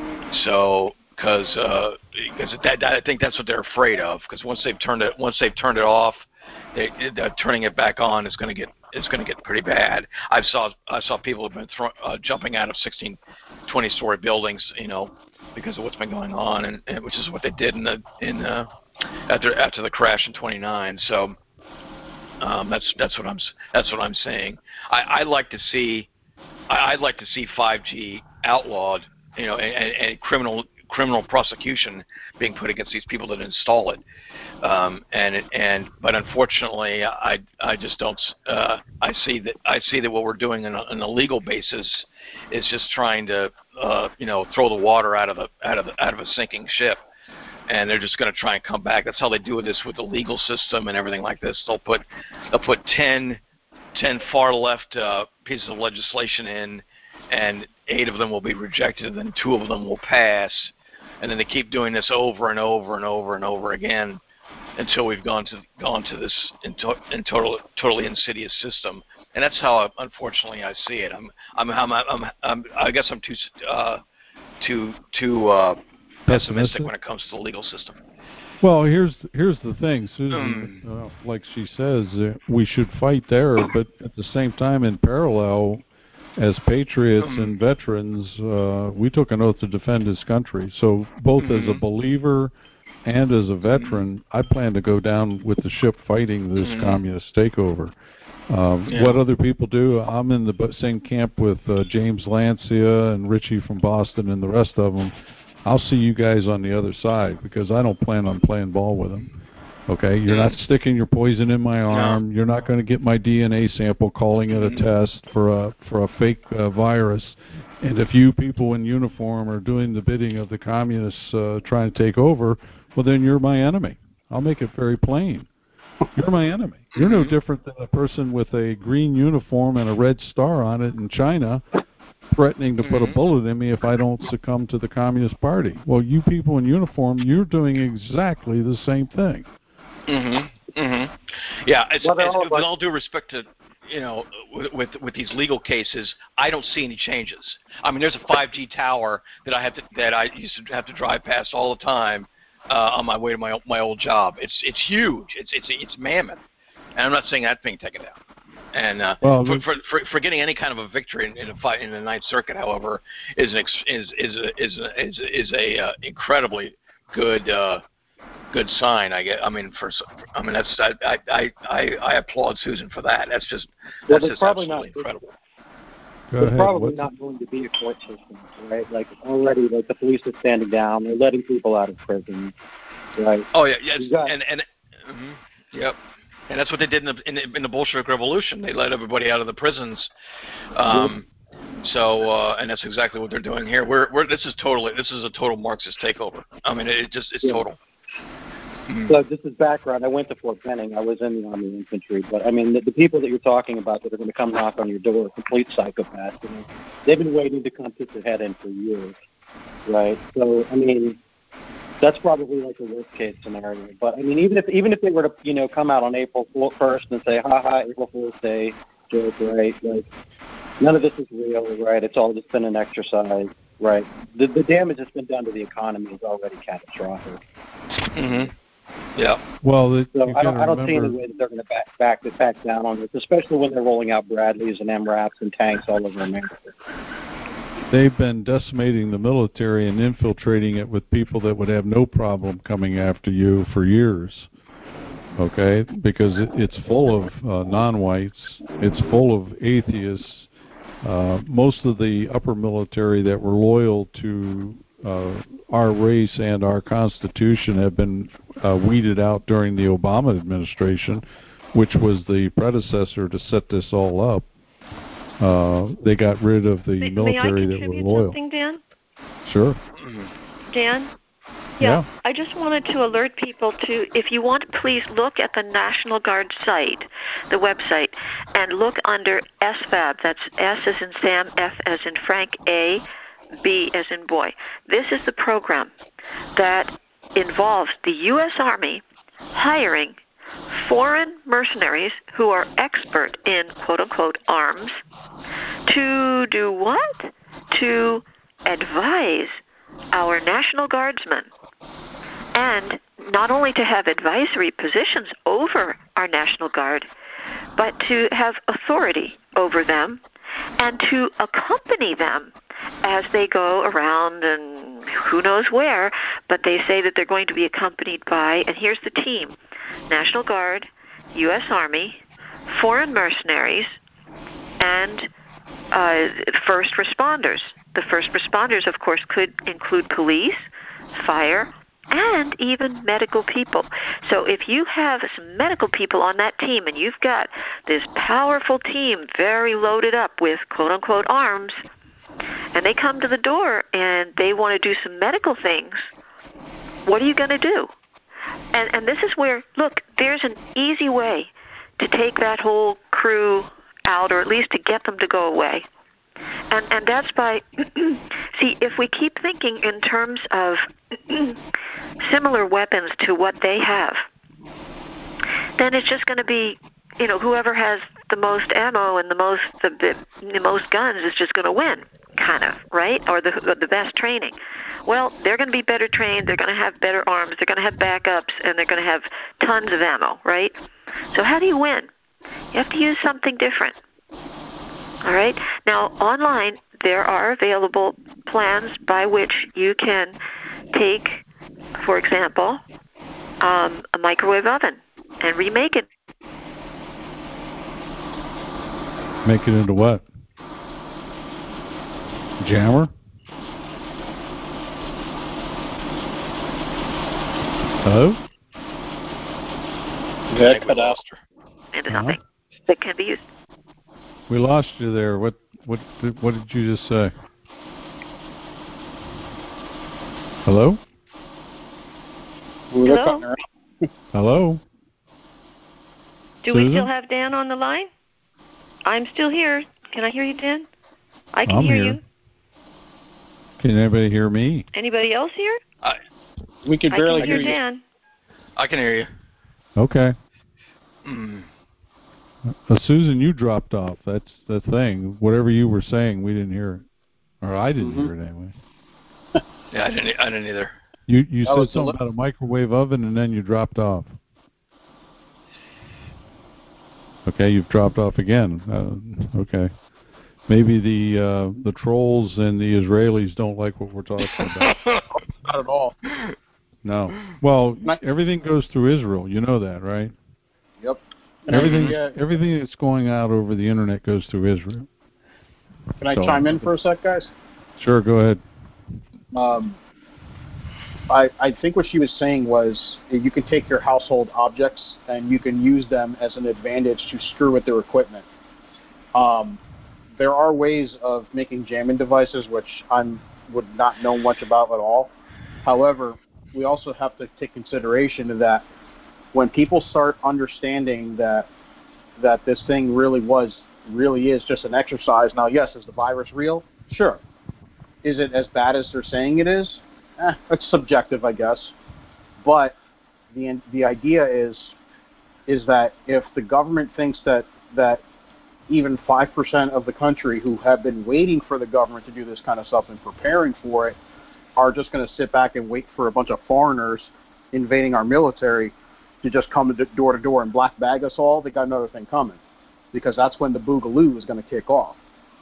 so because uh, because that, that, I think that's what they're afraid of. Because once they've turned it once they've turned it off, they, uh, turning it back on is going to get is going to get pretty bad. I saw I saw people have been throw, uh, jumping out of sixteen, twenty story buildings, you know, because of what's been going on, and, and which is what they did in the in uh, after after the crash in twenty-nine. So. Um, that's that's what I'm that's what I'm saying. I, I like to see I, I'd like to see five G outlawed, you know, and, and criminal criminal prosecution being put against these people that install it. Um, and and but unfortunately, I I just don't. Uh, I see that I see that what we're doing on a, on a legal basis is just trying to uh, you know throw the water out of the out of the, out of a sinking ship. And they're just going to try and come back. That's how they do this with the legal system and everything like this. They'll put they'll put ten, ten far left uh, pieces of legislation in, and eight of them will be rejected, and then two of them will pass. And then they keep doing this over and over and over and over again until we've gone to gone to this in, to, in total totally insidious system. And that's how, I, unfortunately, I see it. I'm I'm I'm, I'm, I'm I guess I'm too uh, too too. Uh, pessimistic when it comes to the legal system. Well, here's here's the thing, Susan. Mm. Uh, like she says, uh, we should fight there, but at the same time, in parallel, as patriots mm. and veterans, uh, we took an oath to defend this country. So, both mm-hmm. as a believer and as a veteran, mm-hmm. I plan to go down with the ship fighting this mm-hmm. communist takeover. Um, yeah. What other people do, I'm in the same camp with uh, James Lancia and Richie from Boston and the rest of them. I'll see you guys on the other side because I don't plan on playing ball with them. Okay? You're not sticking your poison in my arm. No. You're not going to get my D N A sample calling it a test for a for a fake uh, virus. And if you people in uniform are doing the bidding of the communists uh, trying to take over, well, then you're my enemy. I'll make it very plain. You're my enemy. You're no different than a person with a green uniform and a red star on it in China threatening to put a bullet in me if I don't succumb to the Communist Party. Well, you people in uniform, you're doing exactly the same thing. Mm-hmm. Mm-hmm. Yeah, it's, well, it's, all with all due respect to, you know, with, with with these legal cases, I don't see any changes. I mean, there's a five G tower that I have to that I used to have to drive past all the time uh, on my way to my my old job. It's it's huge. It's it's it's mammoth, and I'm not saying that's being taken down. And uh, well, for, for, for for getting any kind of a victory in, in a fight in the Ninth Circuit, however, is an ex, is is a, is a, is a, is a uh, incredibly good uh, good sign. I get. I mean, for I mean that's I I I, I applaud Susan for that. That's just that's well, just absolutely not, incredible. There's probably not going to be a court system, right? Like already, like the police are standing down. They're letting people out of prison, right? Oh yeah, yes, got, and and mm-hmm, yep. And that's what they did in the, in the in the Bolshevik Revolution. They let everybody out of the prisons, um, So, uh, and that's exactly what they're doing here. We're, we're this is totally this is a total Marxist takeover. I mean, it just it's yeah. total. So just as background, I went to Fort Benning. I was in the Army infantry, but I mean, the, the people that you're talking about that are going to come knock on your door are complete psychopaths. You know, they've been waiting to come put their head in for years, right? So I mean, that's probably like a worst case scenario. But I mean, even if even if they were to you know come out on April first and say, ha ha, April Fool's Day joke, right? Like none of this is real, right? It's all just been an exercise, right? The the damage that's been done to the economy is already catastrophic. Mm-hmm. Yeah. Well, it, So I don't, I don't remember, see any way that they're going to back, back back down on this, especially when they're rolling out Bradleys and M RAPs and tanks all over America. They've been decimating the military and infiltrating it with people that would have no problem coming after you for years. Okay, because it, it's full of uh, non-whites, it's full of atheists. Uh, most of the upper military that were loyal to uh, our race and our Constitution have been uh, weeded out during the Obama administration, which was the predecessor to set this all up. Uh, they got rid of the may, military may I that were contribute loyal. something, Dan? Sure. Dan? Yeah. Yeah, I just wanted to alert people to, if you want, please look at the National Guard site, the website, and look under S F A B. That's S as in Sam, F as in Frank, A, B as in boy. This is the program that involves the U S Army hiring foreign mercenaries who are expert in quote-unquote arms to do what? To advise our National Guardsmen, and not only to have advisory positions over our National Guard, but to have authority over them and to accompany them as they go around and who knows where, but they say that they're going to be accompanied by, and here's the team, National Guard, U S Army, foreign mercenaries, and uh, first responders. The first responders, of course, could include police, fire, and even medical people. So if you have some medical people on that team and you've got this powerful team very loaded up with quote-unquote arms, and they come to the door and they want to do some medical things, what are you going to do? And, and this is where, look, there's an easy way to take that whole crew out, or at least to get them to go away. And and that's by, see, if we keep thinking in terms of similar weapons to what they have, then it's just going to be, you know, whoever has the most ammo and the most the, the, the most guns is just going to win, kind of, right? Or the the best training. Well, they're going to be better trained, they're going to have better arms, they're going to have backups, and they're going to have tons of ammo, right? So how do you win? You have to use something different. All right. Now, online, there are available plans by which you can take, for example, um, a microwave oven and remake it. Make it into what? Jammer? Hello? Yeah, cut out. Into something uh-huh. that can be used. We lost you there. What what did, what did you just say? Hello? Hello? Hello? Do Susan? we still have Dan on the line? I'm still here. Can I hear you, Dan? I can I'm hear here. you. Can anybody hear me? Anybody else here? I, we can barely I can hear, hear you. Dan. I can hear you. Okay. Mm. Uh, Susan, you dropped off. That's the thing. Whatever you were saying, we didn't hear it, or I didn't mm-hmm. hear it anyway. Yeah, I didn't. I didn't either. You you that said something li- about a microwave oven, and then you dropped off. Okay, you've dropped off again. Uh, okay, maybe the uh, the trolls and the Israelis don't like what we're talking about. Not at all. No. Well, everything goes through Israel. You know that, right? Yep. Everything, I, uh, everything that's going out over the internet goes through Israel. Can I so, chime in for a sec, guys? Sure, go ahead. Um, I I think what she was saying was you can take your household objects and you can use them as an advantage to screw with their equipment. Um, there are ways of making jamming devices, which I would not know much about at all. However, we also have to take consideration that when people start understanding that that this thing really was, really is just an exercise. Now, yes, is the virus real? Sure. Is it as bad as they're saying it is? Eh, it's subjective, I guess. But the the idea is is that if the government thinks that that even five percent of the country who have been waiting for the government to do this kind of stuff and preparing for it are just going to sit back and wait for a bunch of foreigners invading our military to just come door to door and black bag us all, they got another thing coming. Because that's when the boogaloo is going to kick off.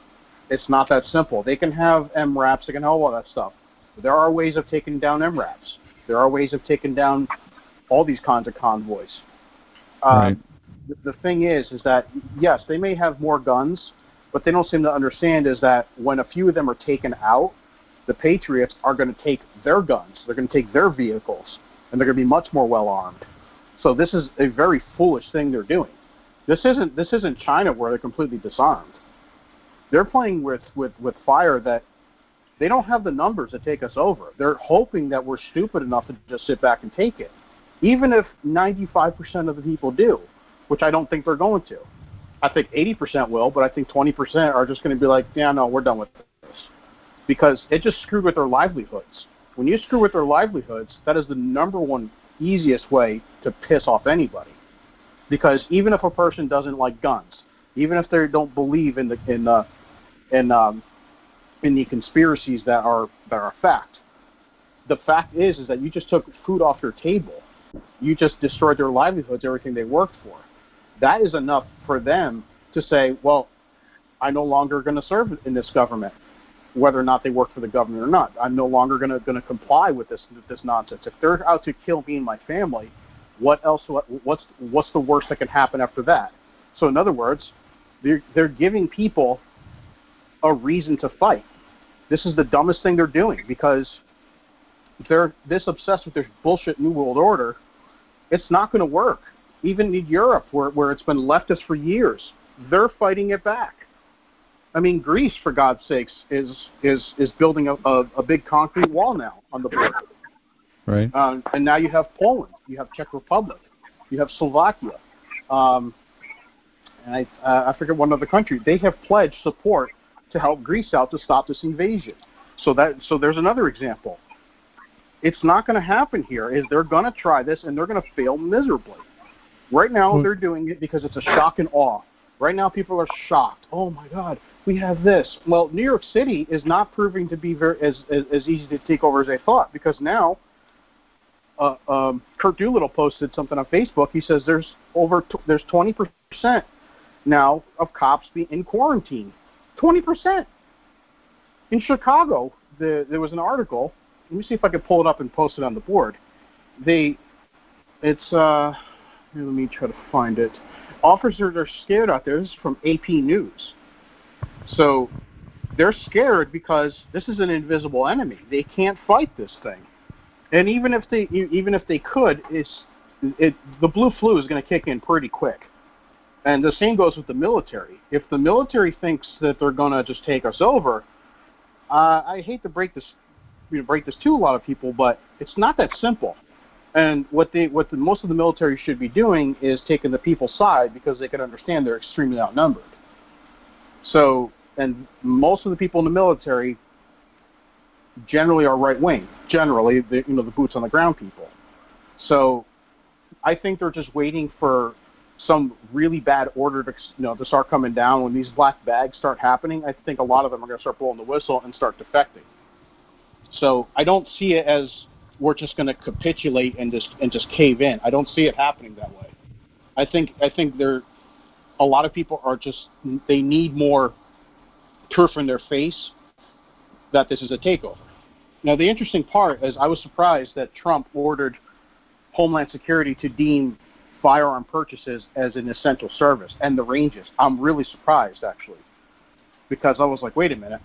It's not that simple. They can have M RAPs, they can have all that stuff. But there are ways of taking down M RAPs. There are ways of taking down all these kinds of convoys. Right. Um, the, the thing is, is that, yes, they may have more guns, but they don't seem to understand is that when a few of them are taken out, the Patriots are going to take their guns, they're going to take their vehicles, and they're going to be much more well-armed. So this is a very foolish thing they're doing. This isn't this isn't China where they're completely disarmed. They're playing with, with, with fire that they don't have the numbers to take us over. They're hoping that we're stupid enough to just sit back and take it. Even if ninety-five percent of the people do, which I don't think they're going to. I think eighty percent will, but I think twenty percent are just going to be like, yeah, no, we're done with this. Because it just screwed with their livelihoods. When you screw with their livelihoods, that is the number one easiest way to piss off anybody. Because even if a person doesn't like guns, even if they don't believe in the in the in um, in the conspiracies that are that are fact, the fact is is that you just took food off their table. You just destroyed their livelihoods, everything they worked for. That is enough for them to say, well, I'm no longer going to serve in this government, whether or not they work for the government or not. I'm no longer going to going to comply with this with this nonsense. If they're out to kill me and my family, what else? What, what's what's the worst that can happen after that? So in other words, they're they're giving people a reason to fight. This is the dumbest thing they're doing because they're this obsessed with this bullshit New World Order. It's not going to work. Even in Europe, where where it's been leftist for years, they're fighting it back. I mean, Greece, for God's sakes, is is is building a, a, a big concrete wall now on the border. Right. Um, and now you have Poland, you have Czech Republic, you have Slovakia, um, and I, uh, I forget one other country. They have pledged support to help Greece out to stop this invasion. So that so there's another example. It's not going to happen here. Is they're going to try this and they're going to fail miserably. Right now Well, they're doing it because it's a shock and awe. Right now people are shocked. Oh my God, we have this. Well, New York City is not proving to be very as as, as easy to take over as they thought because now. Uh, um, Kurt Doolittle posted something on Facebook. He says there's over t- there's twenty percent now of cops being in quarantine. twenty percent. In Chicago, the, there was an article. Let me see if I can pull it up and post it on the board. They, it's uh, let me try to find it. Officers are scared out there. This is from A P News. So they're scared because this is an invisible enemy. They can't fight this thing. And even if they even if they could, it's it the blue flu is going to kick in pretty quick. And the same goes with the military. If the military thinks that they're going to just take us over, uh, I hate to break this you know, break this to a lot of people, but it's not that simple. And what they what the, most of the military should be doing is taking the people's side because they can understand they're extremely outnumbered. So, and most of the people in the military generally are right-wing, generally, the, you know, the boots-on-the-ground people. So I think they're just waiting for some really bad order to, you know, to start coming down. When these black bags start happening, I think a lot of them are going to start blowing the whistle and start defecting. So I don't see it as we're just going to capitulate and just and just cave in. I don't see it happening that way. I think I think there, a lot of people are just, they need more turf in their face that this is a takeover. Now, the interesting part is I was surprised that Trump ordered Homeland Security to deem firearm purchases as an essential service and the ranges. I'm really surprised, actually, because I was like, wait a minute.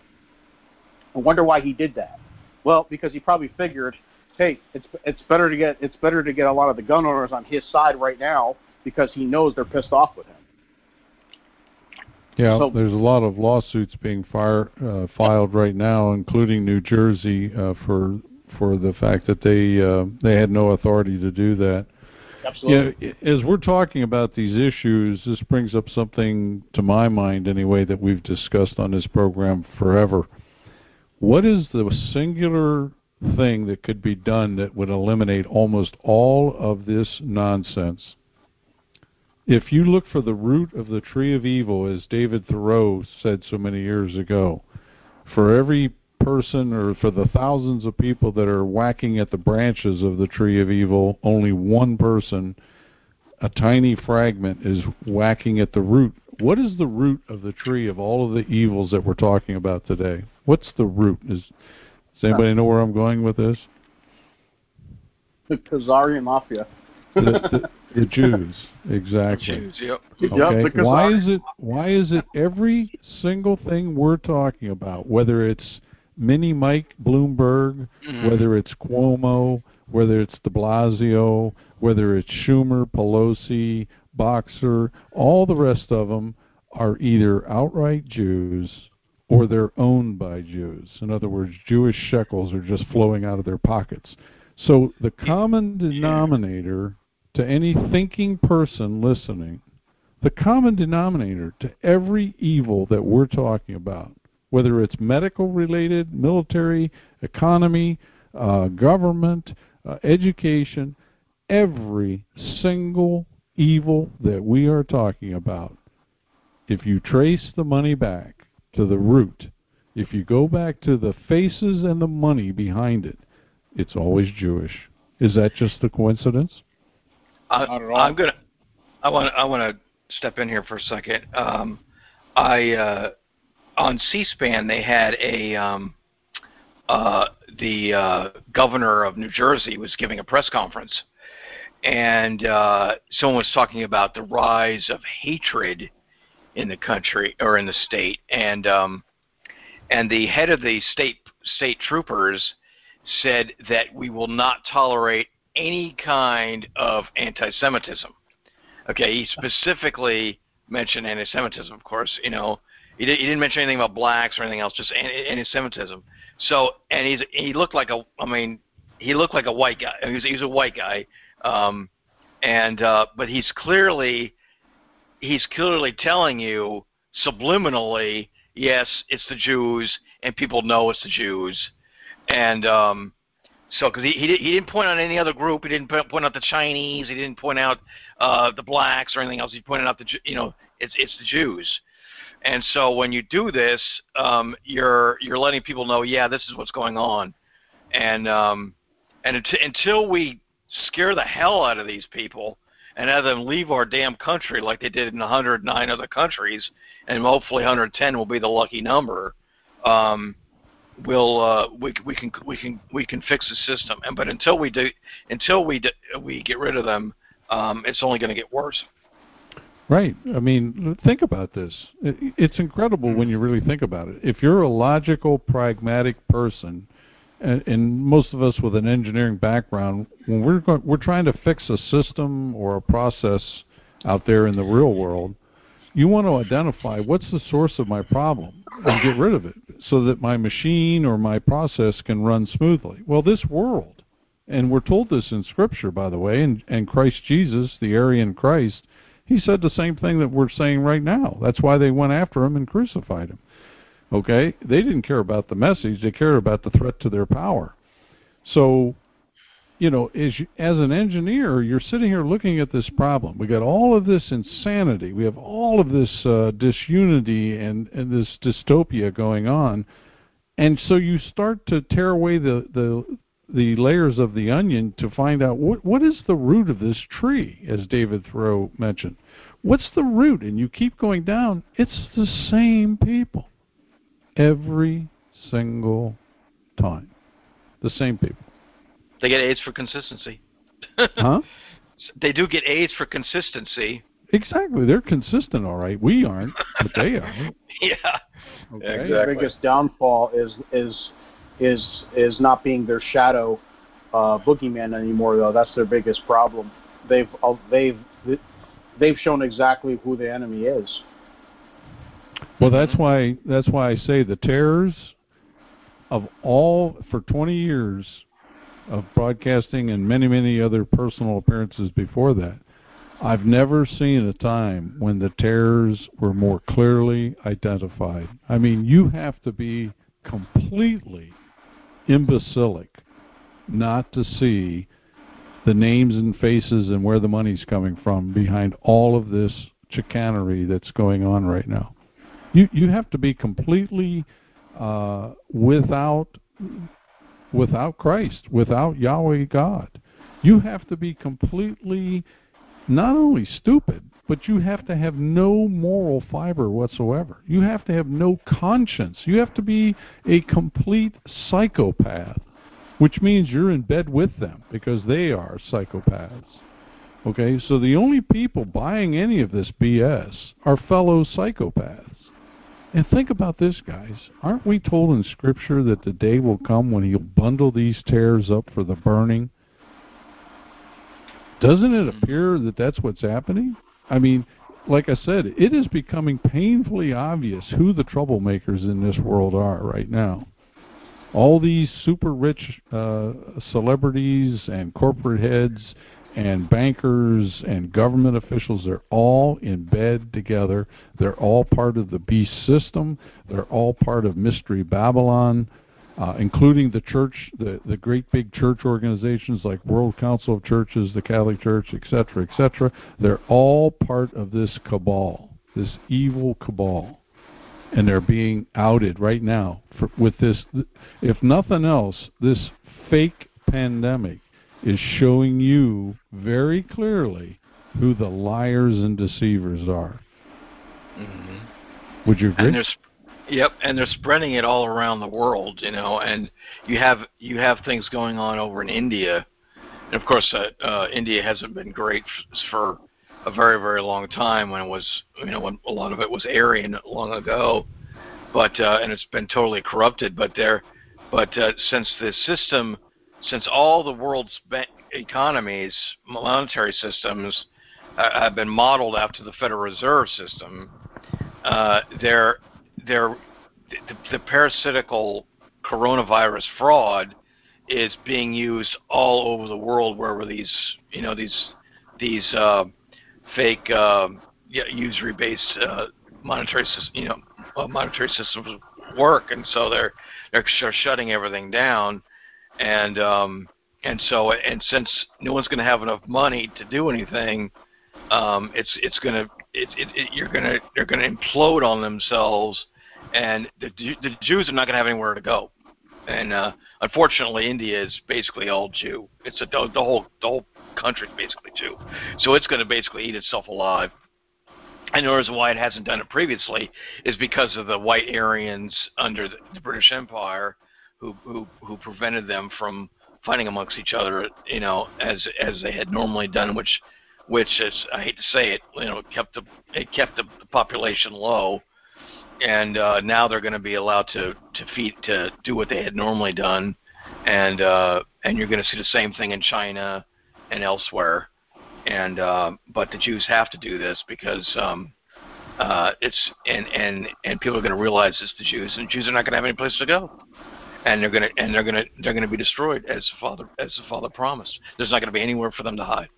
I wonder why he did that. Well, because he probably figured, hey, it's it's better to get it's better to get a lot of the gun owners on his side right now because he knows they're pissed off with him. Yeah, So, there's a lot of lawsuits being fire, uh, filed right now, including New Jersey, uh, for for the fact that they uh, they had no authority to do that. absolutely. Yeah, as we're talking about these issues, this brings up something to my mind anyway that we've discussed on this program forever. What is the singular thing that could be done that would eliminate almost all of this nonsense? If you look for the root of the tree of evil, as David Thoreau said so many years ago, for every person or for the thousands of people that are whacking at the branches of the tree of evil, only one person, a tiny fragment, is whacking at the root. What is the root of the tree of all of the evils that we're talking about today? What's the root? Is, does anybody know where I'm going with this? The Khazarian Mafia. the, the, the Jews, exactly. The Jews, yep. Okay. Yep, why is it? Why is it every single thing we're talking about, whether it's Mini Mike Bloomberg, Mm-hmm. whether it's Cuomo, whether it's De Blasio, whether it's Schumer, Pelosi, Boxer, all the rest of them are either outright Jews or they're owned by Jews. In other words, Jewish shekels are just flowing out of their pockets. So the common denominator to any thinking person listening, the common denominator to every evil that we're talking about, whether it's medical related, military, economy, uh, government, uh, education, every single evil that we are talking about, if you trace the money back to the root, if you go back to the faces and the money behind it, it's always Jewish. Is that just a coincidence? I, Not at all. I'm gonna. I want. I want to step in here for a second. Um, I uh, on C-SPAN they had a um, uh, the uh, governor of New Jersey was giving a press conference, and uh, someone was talking about the rise of hatred in the country or in the state, and um, and the head of the state state troopers said that we will not tolerate any kind of anti-Semitism. Okay, he specifically mentioned anti-Semitism, of course. You know, he, did, he didn't mention anything about blacks or anything else, just anti-Semitism. So, and he's he looked like a, I mean, he looked like a white guy. He was, he was a white guy, um, and uh, but he's clearly he's clearly telling you subliminally, yes, it's the Jews, and people know it's the Jews. And um, so, because he, he he didn't point out any other group, he didn't point out the Chinese, he didn't point out uh, the blacks or anything else. He pointed out the you know it's it's the Jews. And so when you do this, um, you're you're letting people know, yeah, this is what's going on. And um, and it, until we scare the hell out of these people and have them leave our damn country like they did in one hundred nine other countries, and hopefully one hundred ten will be the lucky number. Um, We'll uh, we we can we can we can fix the system, and but until we do, until we do, we get rid of them, um, it's only going to get worse. Right. I mean, think about this. It's incredible when you really think about it. If you're a logical, pragmatic person, and, and most of us with an engineering background, when we're go- we're trying to fix a system or a process out there in the real world, you want to identify what's the source of my problem and get rid of it so that my machine or my process can run smoothly. Well, this world, and we're told this in Scripture, by the way, and, and Christ Jesus, the Aryan Christ, he said the same thing that we're saying right now. That's why they went after him and crucified him. Okay? They didn't care about the message. They cared about the threat to their power. So, you know, as, you, as an engineer, you're sitting here looking at this problem. We got all of this insanity. We have all of this uh, disunity and, and this dystopia going on. And so you start to tear away the, the the layers of the onion to find out what what is the root of this tree, as David Thoreau mentioned. What's the root? And you keep going down. It's the same people every single time. The same people. They get AIDS for consistency. Huh? They do get AIDS for consistency. Exactly. They're consistent, all right. We aren't, but they are. Yeah. Okay. Exactly. Their biggest downfall is is is is not being their shadow uh, boogeyman anymore, though. That's their biggest problem. They've uh, they've they've shown exactly who the enemy is. Well, that's why that's why I say the terrors of all, for twenty years of broadcasting and many, many other personal appearances before that, I've never seen a time when the terrors were more clearly identified. I mean, you have to be completely imbecilic not to see the names and faces and where the money's coming from behind all of this chicanery that's going on right now. You you have to be completely uh, without without Christ, without Yahweh God. You have to be completely not only stupid, but you have to have no moral fiber whatsoever. You have to have no conscience. You have to be a complete psychopath, which means you're in bed with them because they are psychopaths. Okay, so the only people buying any of this B S are fellow psychopaths. And think about this, guys. Aren't we told in Scripture that the day will come when he'll bundle these tares up for the burning? Doesn't it appear that that's what's happening? I mean, like I said, it is becoming painfully obvious who the troublemakers in this world are right now. All these super rich uh, celebrities and corporate heads and bankers and government officials, they're all in bed together. They're all part of the beast system. They're all part of Mystery Babylon, uh, including the church, the, the great big church organizations like World Council of Churches, the Catholic Church, et cetera, et cetera. They're all part of this cabal, this evil cabal. And they're being outed right now for, with this. If nothing else, this fake pandemic is showing you very clearly who the liars and deceivers are. Mm-hmm. Would you agree? And there's, yep, and they're spreading it all around the world, you know. And you have you have things going on over in India, and of course, uh, uh, India hasn't been great f- for a very, very long time. When it was, you know, when a lot of it was Aryan long ago, but uh, and it's been totally corrupted. But there, but uh, since the system. Since all the world's ba- economies, monetary systems, uh, have been modeled after the Federal Reserve System, uh, they're, they're, the, the parasitical coronavirus fraud is being used all over the world, wherever these, you know, these these uh, fake uh, usury-based uh, monetary, you know, uh, monetary systems work, and so they're they're shutting everything down. And um, and so and since no one's going to have enough money to do anything, um, it's it's going to it, it, it you're going to they're going to implode on themselves, and the the Jews are not going to have anywhere to go. And uh, unfortunately, India is basically all Jew. It's a the whole the whole country is basically Jew, so it's going to basically eat itself alive. And the reason why it hasn't done it previously is because of the white Aryans under the, the British Empire. Who, who who prevented them from fighting amongst each other, you know, as as they had normally done, which which is, I hate to say it, you know, kept the it kept the, the population low, and uh, now they're going to be allowed to to feed to do what they had normally done, and uh, and you're going to see the same thing in China and elsewhere, and uh, but the Jews have to do this because um, uh, it's and and and people are going to realize it's the Jews, and Jews are not going to have any place to go. And they're gonna and they're gonna they're gonna be destroyed as the father as the father promised. There's not gonna be anywhere for them to hide.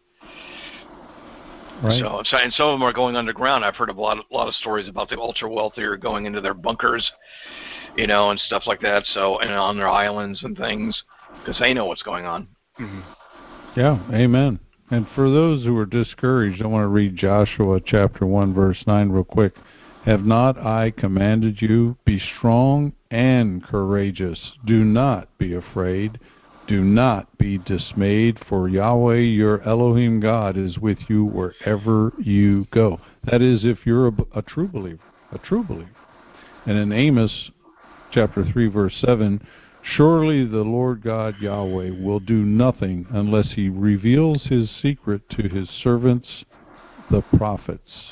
Right. So, so and some of them are going underground. I've heard a lot of, a lot of stories about the ultra wealthy are going into their bunkers, you know, and stuff like that. So and on their islands and things because they know what's going on. Mm-hmm. Yeah, amen. And for those who are discouraged, I want to read Joshua chapter one verse nine real quick. Have not I commanded you, be strong and courageous. Do not be afraid. Do not be dismayed, for Yahweh your Elohim God is with you wherever you go. That is, if you're a, a true believer, a true believer. And in Amos chapter three verse seven, surely the Lord God Yahweh will do nothing unless he reveals his secret to his servants, the prophets.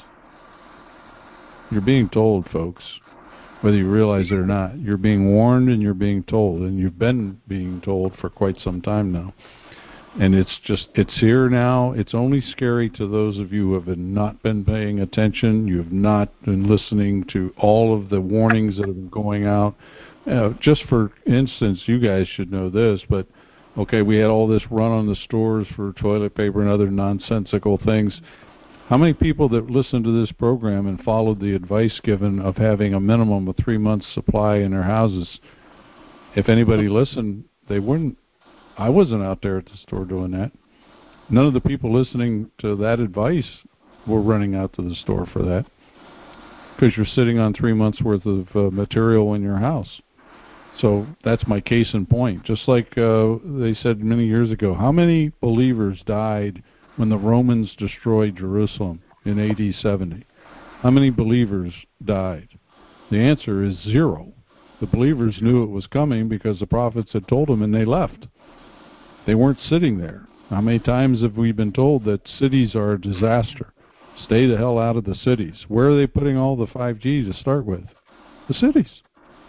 You're being told, folks, whether you realize it or not. You're being warned and you're being told, and you've been being told for quite some time now. And it's just, it's here now. It's only scary to those of you who have not been paying attention. You have not been listening to all of the warnings that have been going out. Uh, just for instance, you guys should know this, but okay, we had all this run on the stores for toilet paper and other nonsensical things. How many people that listened to this program and followed the advice given of having a minimum of three months supply in their houses, if anybody listened, they wouldn't. I wasn't out there at the store doing that. None of the people listening to that advice were running out to the store for that, because you're sitting on three months worth of uh, material in your house. So that's my case in point. Just like uh, they said many years ago, how many believers died when the Romans destroyed Jerusalem in A D seventy? How many believers died? The answer is zero. The believers knew it was coming because the prophets had told them, and they left. They weren't sitting there. How many times have we been told that cities are a disaster? Stay the hell out of the cities. Where are they putting all the five G to start with? The cities.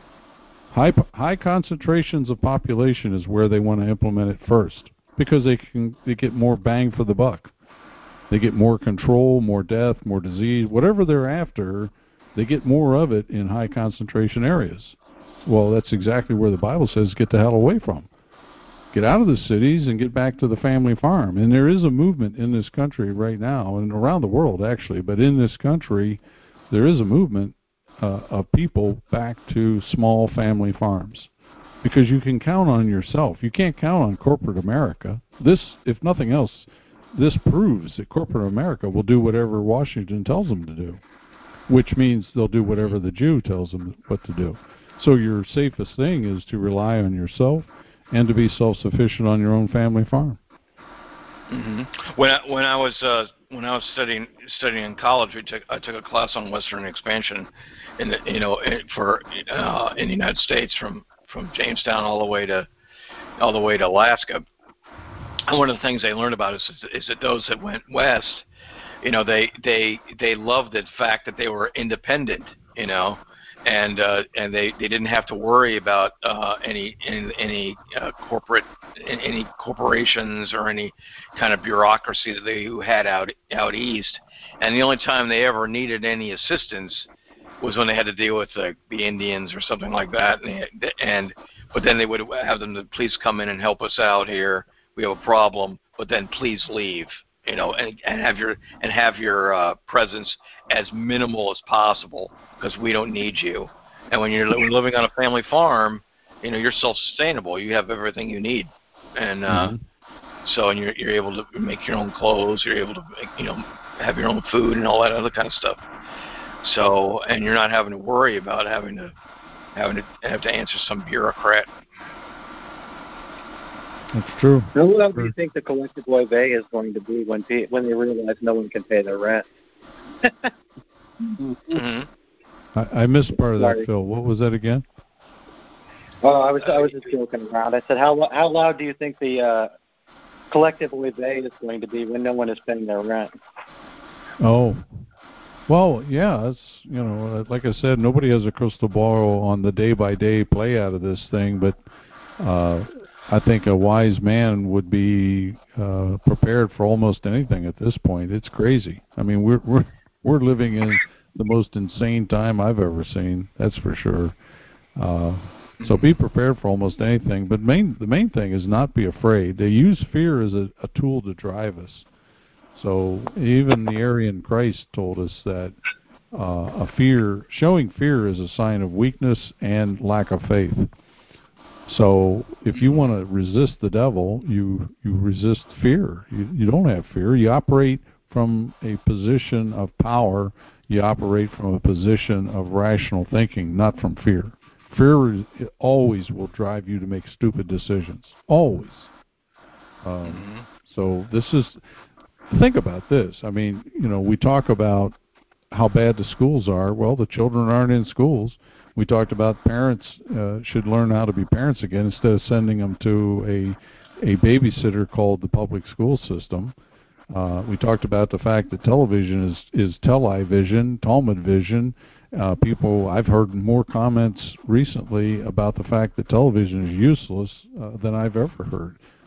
High, high concentrations of population is where they want to implement it first, because they can they get more bang for the buck. They get more control, more death, more disease, whatever they're after, they get more of it in high concentration areas. Well, that's exactly where the Bible says get the hell away from. Get out of the cities and get back to the family farm. And there is a movement in this country right now, and around the world actually, but in this country, there is a movement uh, of people back to small family farms. Because you can count on yourself. You can't count on corporate America. This, if nothing else, this proves that corporate America will do whatever Washington tells them to do, which means they'll do whatever the Jew tells them what to do. So your safest thing is to rely on yourself and to be self-sufficient on your own family farm. Mm-hmm. When I, when I was uh, when I was studying studying in college, we took I took a class on Western expansion, in the, you know, for uh, in the United States from, from Jamestown all the way to all the way to Alaska. And one of the things they learned about is is that those that went west, you know, they they they loved the fact that they were independent, you know. And uh, and they, they didn't have to worry about uh, any any, any uh, corporate any corporations or any kind of bureaucracy that they had out out east. And the only time they ever needed any assistance was when they had to deal with uh, the Indians or something like that. And, they, and but then they would have them to please come in and help us out here. We have a problem, but then please leave. You know, and, and have your and have your uh, presence as minimal as possible, because we don't need you. And when you're li- living on a family farm, you know, you're self-sustainable. You have everything you need, and uh, mm-hmm. so and you're you're able to make your own clothes. You're able to make, you know, have your own food and all that other kind of stuff. So and you're not having to worry about having to having to have to answer some bureaucrat. That's true. How loud do you think the collective levy is going to be when pe- when they realize no one can pay their rent? mm-hmm. I, I missed part of that, Phil. What was that again? Oh, I was I was just joking around. I said, how how loud do you think the uh, collective levy is going to be when no one is paying their rent? Oh, well, yeah. It's, you know, like I said, nobody has a crystal ball on the day by day play out of this thing, but. Uh, I think a wise man would be uh, prepared for almost anything at this point. It's crazy. I mean, we're we're we're living in the most insane time I've ever seen. That's for sure. Uh, so be prepared for almost anything. But main the main thing is not be afraid. They use fear as a, a tool to drive us. So even the Aryan Christ told us that uh, a fear, showing fear, is a sign of weakness and lack of faith. So if you want to resist the devil, you, you resist fear. You, you don't have fear. You operate from a position of power. You operate from a position of rational thinking, not from fear. Fear always will drive you to make stupid decisions. Always. Um, mm-hmm. So this is, think about this. I mean, you know, we talk about how bad the schools are. Well, the children aren't in schools. We talked about parents uh, should learn how to be parents again instead of sending them to a a babysitter called the public school system. Uh, we talked about the fact that television is, is television, Talmud vision. Uh, people, I've heard more comments recently about the fact that television is useless uh, than I've ever heard.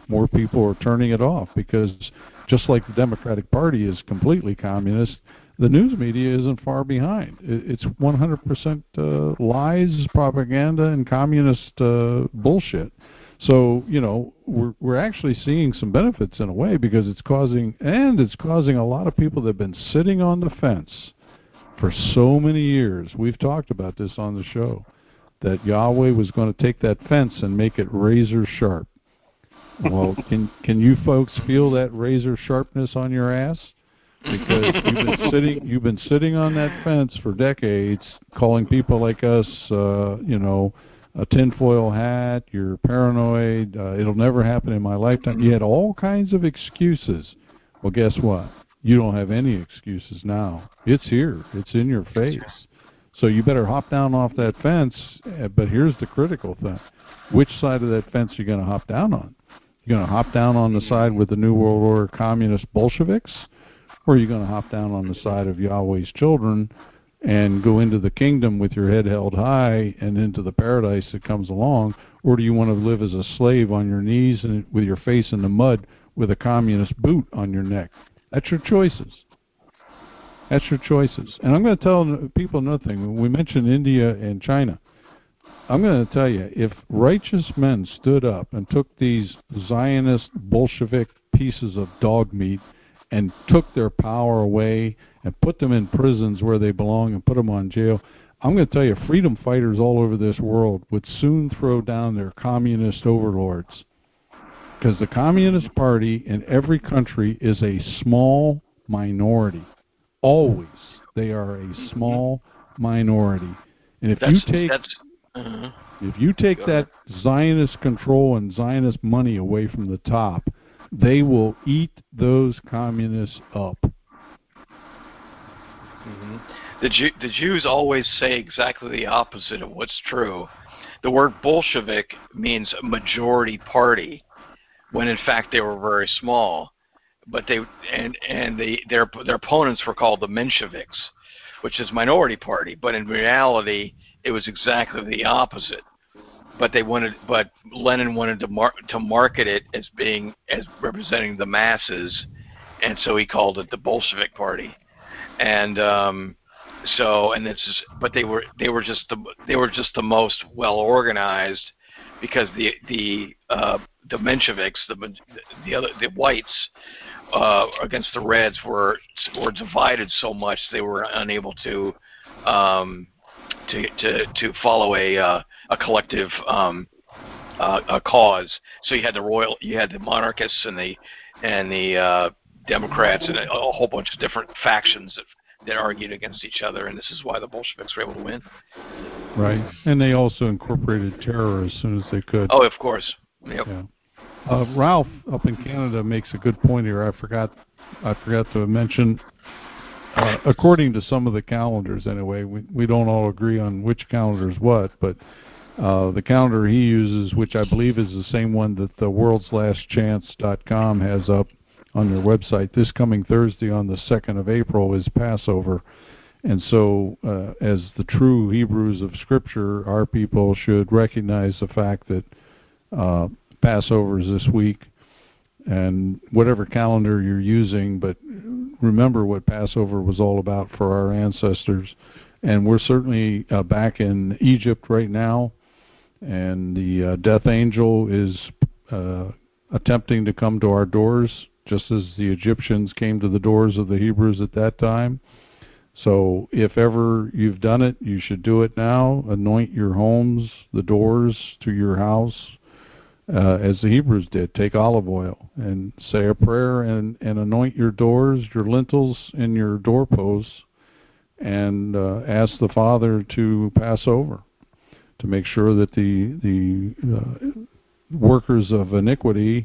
more people are turning it off, because just like the Democratic Party is completely communist, the news media isn't far behind. It's one hundred percent uh, lies, propaganda, and communist uh, bullshit. So, you know, we're we're actually seeing some benefits in a way, because it's causing, and it's causing a lot of people that have been sitting on the fence for so many years. We've talked about this on the show, that Yahweh was going to take that fence and make it razor sharp. Well, can can you folks feel that razor sharpness on your ass? Because you've been sitting you've been sitting on that fence for decades, calling people like us, uh, you know, a tinfoil hat, you're paranoid, uh, it'll never happen in my lifetime. You had all kinds of excuses. Well, guess what? You don't have any excuses now. It's here. It's in your face. So you better hop down off that fence. But here's the critical thing. Which side of that fence are you going to hop down on? You're going to hop down on the side with the New World Order communist Bolsheviks? Or are you going to hop down on the side of Yahweh's children and go into the kingdom with your head held high and into the paradise that comes along? Or do you want to live as a slave on your knees and with your face in the mud with a communist boot on your neck? That's your choices. That's your choices. And I'm going to tell people another thing. When we mentioned India and China, I'm going to tell you, if righteous men stood up and took these Zionist Bolshevik pieces of dog meat and took their power away and put them in prisons where they belong and put them on jail, I'm going to tell you, freedom fighters all over this world would soon throw down their communist overlords. Because the Communist Party in every country is a small minority. Always. They are a small minority. And if that's, you take that's, uh, if you take that Zionist control and Zionist money away from the top, they will eat those communists up. Mm-hmm. The, Jew, the Jews always say exactly the opposite of what's true. The word Bolshevik means majority party, when in fact they were very small. But they and and they, their their opponents were called the Mensheviks, which is minority party. But in reality, it was exactly the opposite. But they wanted, but Lenin wanted to mar- to market it as being as representing the masses, and so he called it the Bolshevik Party. And um, so, and this is, but they were they were just the they were just the most well organized, because the the uh, the Mensheviks, the the other the whites uh, against the Reds were were divided so much they were unable to um, to to to follow a uh, a collective um, uh, a cause. So you had the royal, you had the monarchists and the and the uh, Democrats and a, a whole bunch of different factions that that argued against each other, and this is why the Bolsheviks were able to win. Right, and they also incorporated terror as soon as they could. Oh, of course. Yep. Yeah. Uh, Ralph up in Canada makes a good point here. I forgot, I forgot to mention. Uh, according to some of the calendars, anyway, we we don't all agree on which calendar is what, but uh, the calendar he uses, which I believe is the same one that the worlds last chance dot com has up on their website, this coming Thursday on the second of April is Passover. And so, uh, as the true Hebrews of Scripture, our people should recognize the fact that uh, Passover is this week, and whatever calendar you're using, but remember what Passover was all about for our ancestors. And we're certainly uh, back in Egypt right now, and the uh, death angel is uh, attempting to come to our doors, just as the Egyptians came to the doors of the Hebrews at that time. So if ever you've done it, you should do it now. Anoint your homes, the doors to your house, uh, as the Hebrews did. Take olive oil and say a prayer and, and anoint your doors, your lintels, and your doorposts, and uh, ask the Father to pass over, to make sure that the, the uh, workers of iniquity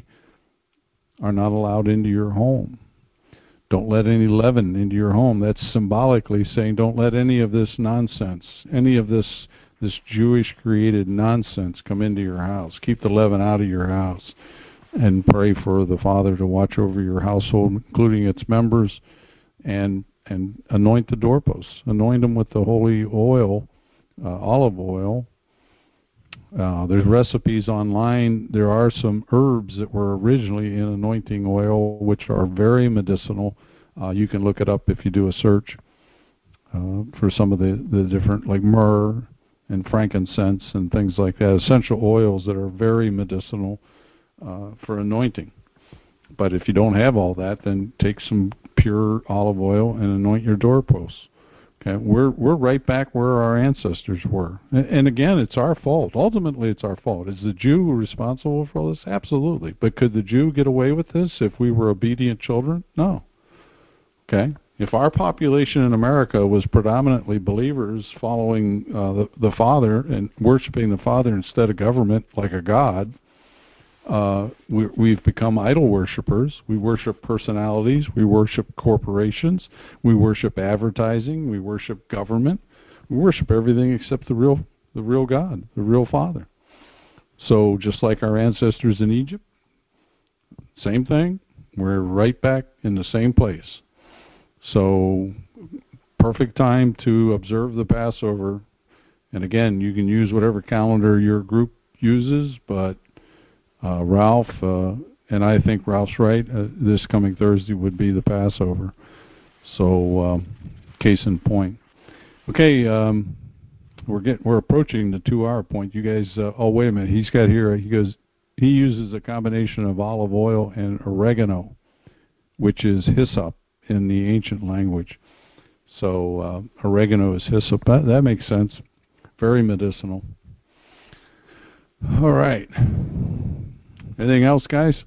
are not allowed into your home. Don't let any leaven into your home. That's symbolically saying don't let any of this nonsense, any of this this Jewish-created nonsense come into your house. Keep the leaven out of your house, and pray for the Father to watch over your household, including its members, and and anoint the doorposts. Anoint them with the holy oil, uh, olive oil, Uh, there's recipes online. There are some herbs that were originally in anointing oil, which are very medicinal. Uh, you can look it up if you do a search uh, for some of the, the different, like myrrh and frankincense and things like that, essential oils that are very medicinal uh, for anointing. But if you don't have all that, then take some pure olive oil and anoint your doorposts. Okay, we're we're right back where our ancestors were, and, and again, it's our fault. Ultimately, it's our fault. Is the Jew responsible for all this? Absolutely. But could the Jew get away with this if we were obedient children? No. Okay. If our population in America was predominantly believers, following uh, the, the Father and worshiping the Father instead of government like a god, uh, we, we've become idol worshipers. We worship personalities. We worship corporations. We worship advertising. We worship government. We worship everything except the real, the real God, the real Father. So just like our ancestors in Egypt, same thing. We're right back in the same place. So, perfect time to observe the Passover. And again, you can use whatever calendar your group uses, but uh, Ralph, uh, and I think Ralph's right, uh, this coming Thursday would be the Passover. So, um, case in point. Okay, um, we're getting, we're approaching the two-hour point. You guys, uh, oh, wait a minute. He's got here, he goes, he uses a combination of olive oil and oregano, which is hyssop in the ancient language. So uh, oregano is hyssop. That, that makes sense. Very medicinal. All right. Anything else, guys?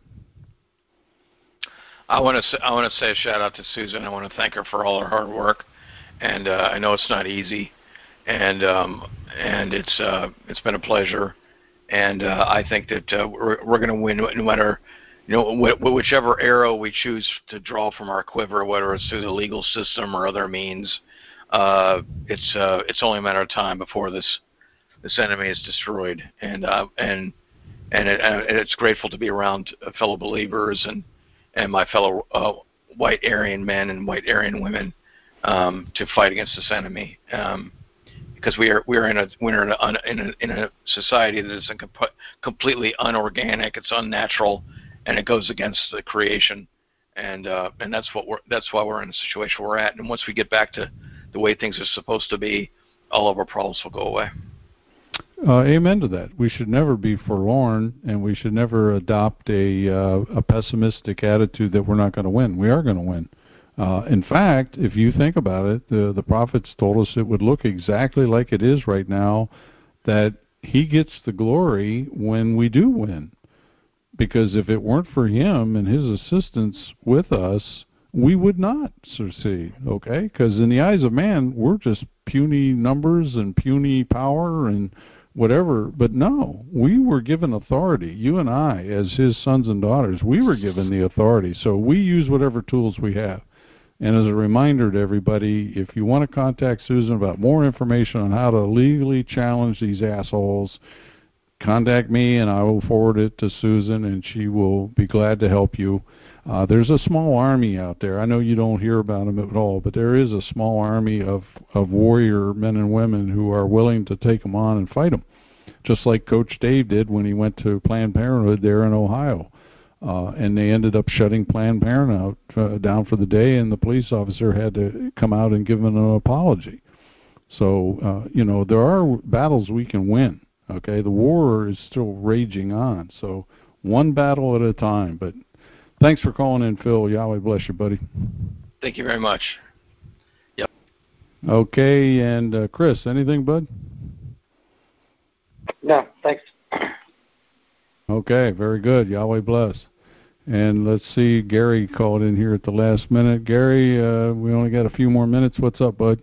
I want to I want to say a shout out to Susan. I want to thank her for all her hard work, and uh, I know it's not easy, and um, and it's uh, it's been a pleasure, and uh, I think that uh, we're we're going to win no matter. You know, wh- whichever arrow we choose to draw from our quiver, whether it's through the legal system or other means, uh, it's uh, it's only a matter of time before this this enemy is destroyed. And uh, and and, it, and it's grateful to be around fellow believers and and my fellow uh, white Aryan men and white Aryan women um, to fight against this enemy. Um, because we are we are in a we're in a, in a in a society that is comp- completely unorganic. It's unnatural. And it goes against the creation, and uh, and that's what we're that's why we're in the situation we're at. And once we get back to the way things are supposed to be, all of our problems will go away. Uh, amen to that. We should never be forlorn, and we should never adopt a uh, a pessimistic attitude that we're not going to win. We are going to win. Uh, in fact, if you think about it, the the prophets told us it would look exactly like it is right now, that He gets the glory when we do win. Because if it weren't for Him and His assistance with us, we would not succeed, okay? Because in the eyes of man, we're just puny numbers and puny power and whatever. But no, we were given authority. You and I, as His sons and daughters, we were given the authority. So we use whatever tools we have. And as a reminder to everybody, if you want to contact Susan about more information on how to legally challenge these assholes, contact me and I will forward it to Susan, and she will be glad to help you. Uh, there's a small army out there. I know you don't hear about them at all, but there is a small army of, of warrior men and women who are willing to take them on and fight them, just like Coach Dave did when he went to Planned Parenthood there in Ohio. Uh, and they ended up shutting Planned Parenthood uh, down for the day, and the police officer had to come out and give them an apology. So, uh, you know, there are battles we can win. Okay, the war is still raging on, so one battle at a time. But thanks for calling in, Phil. Yahweh bless you, buddy. Thank you very much. Yep. Okay, and uh, Chris, anything, bud? No, thanks. Okay, very good. Yahweh bless. And let's see, Gary called in here at the last minute. Gary, uh, we only got a few more minutes. What's up, bud?